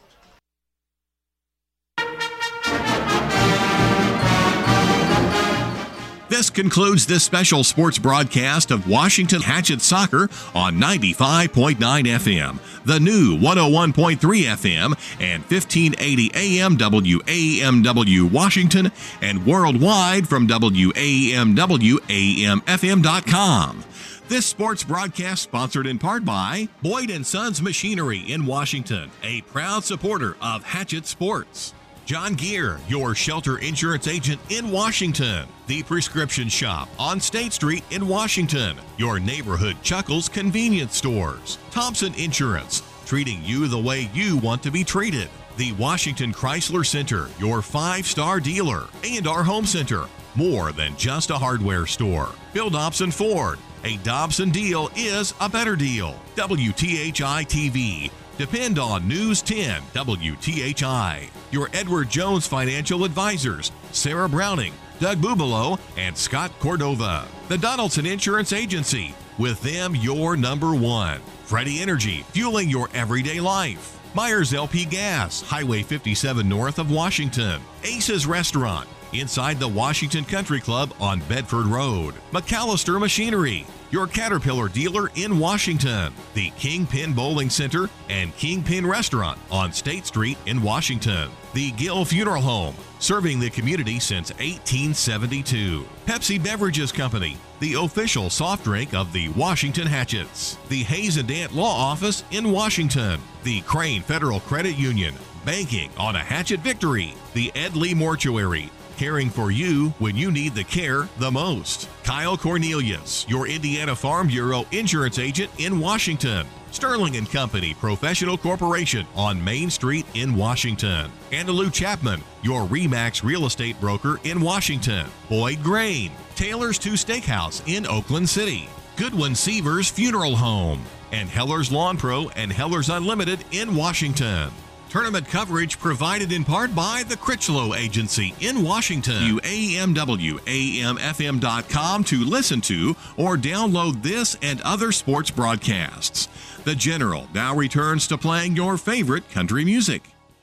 This concludes this special sports broadcast of Washington Hatchet Soccer on ninety-five point nine F M, the new one oh one point three F M, and fifteen eighty A M W A M W Washington, and worldwide from W A M W A M F M dot com. This sports broadcast sponsored in part by Boyd and Sons Machinery in Washington, a proud supporter of Hatchet Sports. John Gear, your shelter insurance agent in Washington. The Prescription Shop on State Street in Washington. Your neighborhood Chuckles convenience stores. Thompson Insurance, treating you the way you want to be treated. The Washington Chrysler Center, your five-star dealer. And our home center, more than just a hardware store. Bill Dobson Ford, a Dobson deal is a better deal. W T H I T V. Depend on News ten W T H I. Your Edward Jones Financial Advisors, Sarah Browning, Doug Bubalo, and Scott Cordova. The Donaldson Insurance Agency, with them your number one. Freddie Energy, fueling your everyday life. Myers L P Gas, Highway fifty-seven north of Washington. Ace's Restaurant, inside the Washington Country Club on Bedford Road. McAllister Machinery, your Caterpillar dealer in Washington. The Kingpin Bowling Center and Kingpin Restaurant on State Street in Washington. The Gill Funeral Home, serving the community since eighteen seventy-two. Pepsi Beverages Company, the official soft drink of the Washington Hatchets. The Hayes and Dant Law Office in Washington. The Crane Federal Credit Union, banking on a Hatchet victory. The Ed Lee Mortuary, caring for you when you need the care the most. Kyle Cornelius, your Indiana Farm Bureau insurance agent in Washington. Sterling and Company Professional Corporation on Main Street in Washington. Andalou Chapman, your RE/MAX real estate broker in Washington. Boyd Grain, Taylor's Two Steakhouse in Oakland City. Goodwin Seavers Funeral Home. And Heller's Lawn Pro and Heller's Unlimited in Washington. Tournament coverage provided in part by the Critchlow Agency in Washington. W A M W A M F M dot com to listen to or download this and other sports broadcasts. The General now returns to playing your favorite country music.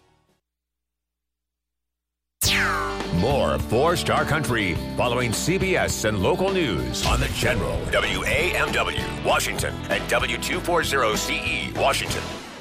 More Four Star Country following C B S and local news on The General, W A M W, Washington, and W two forty C E, Washington.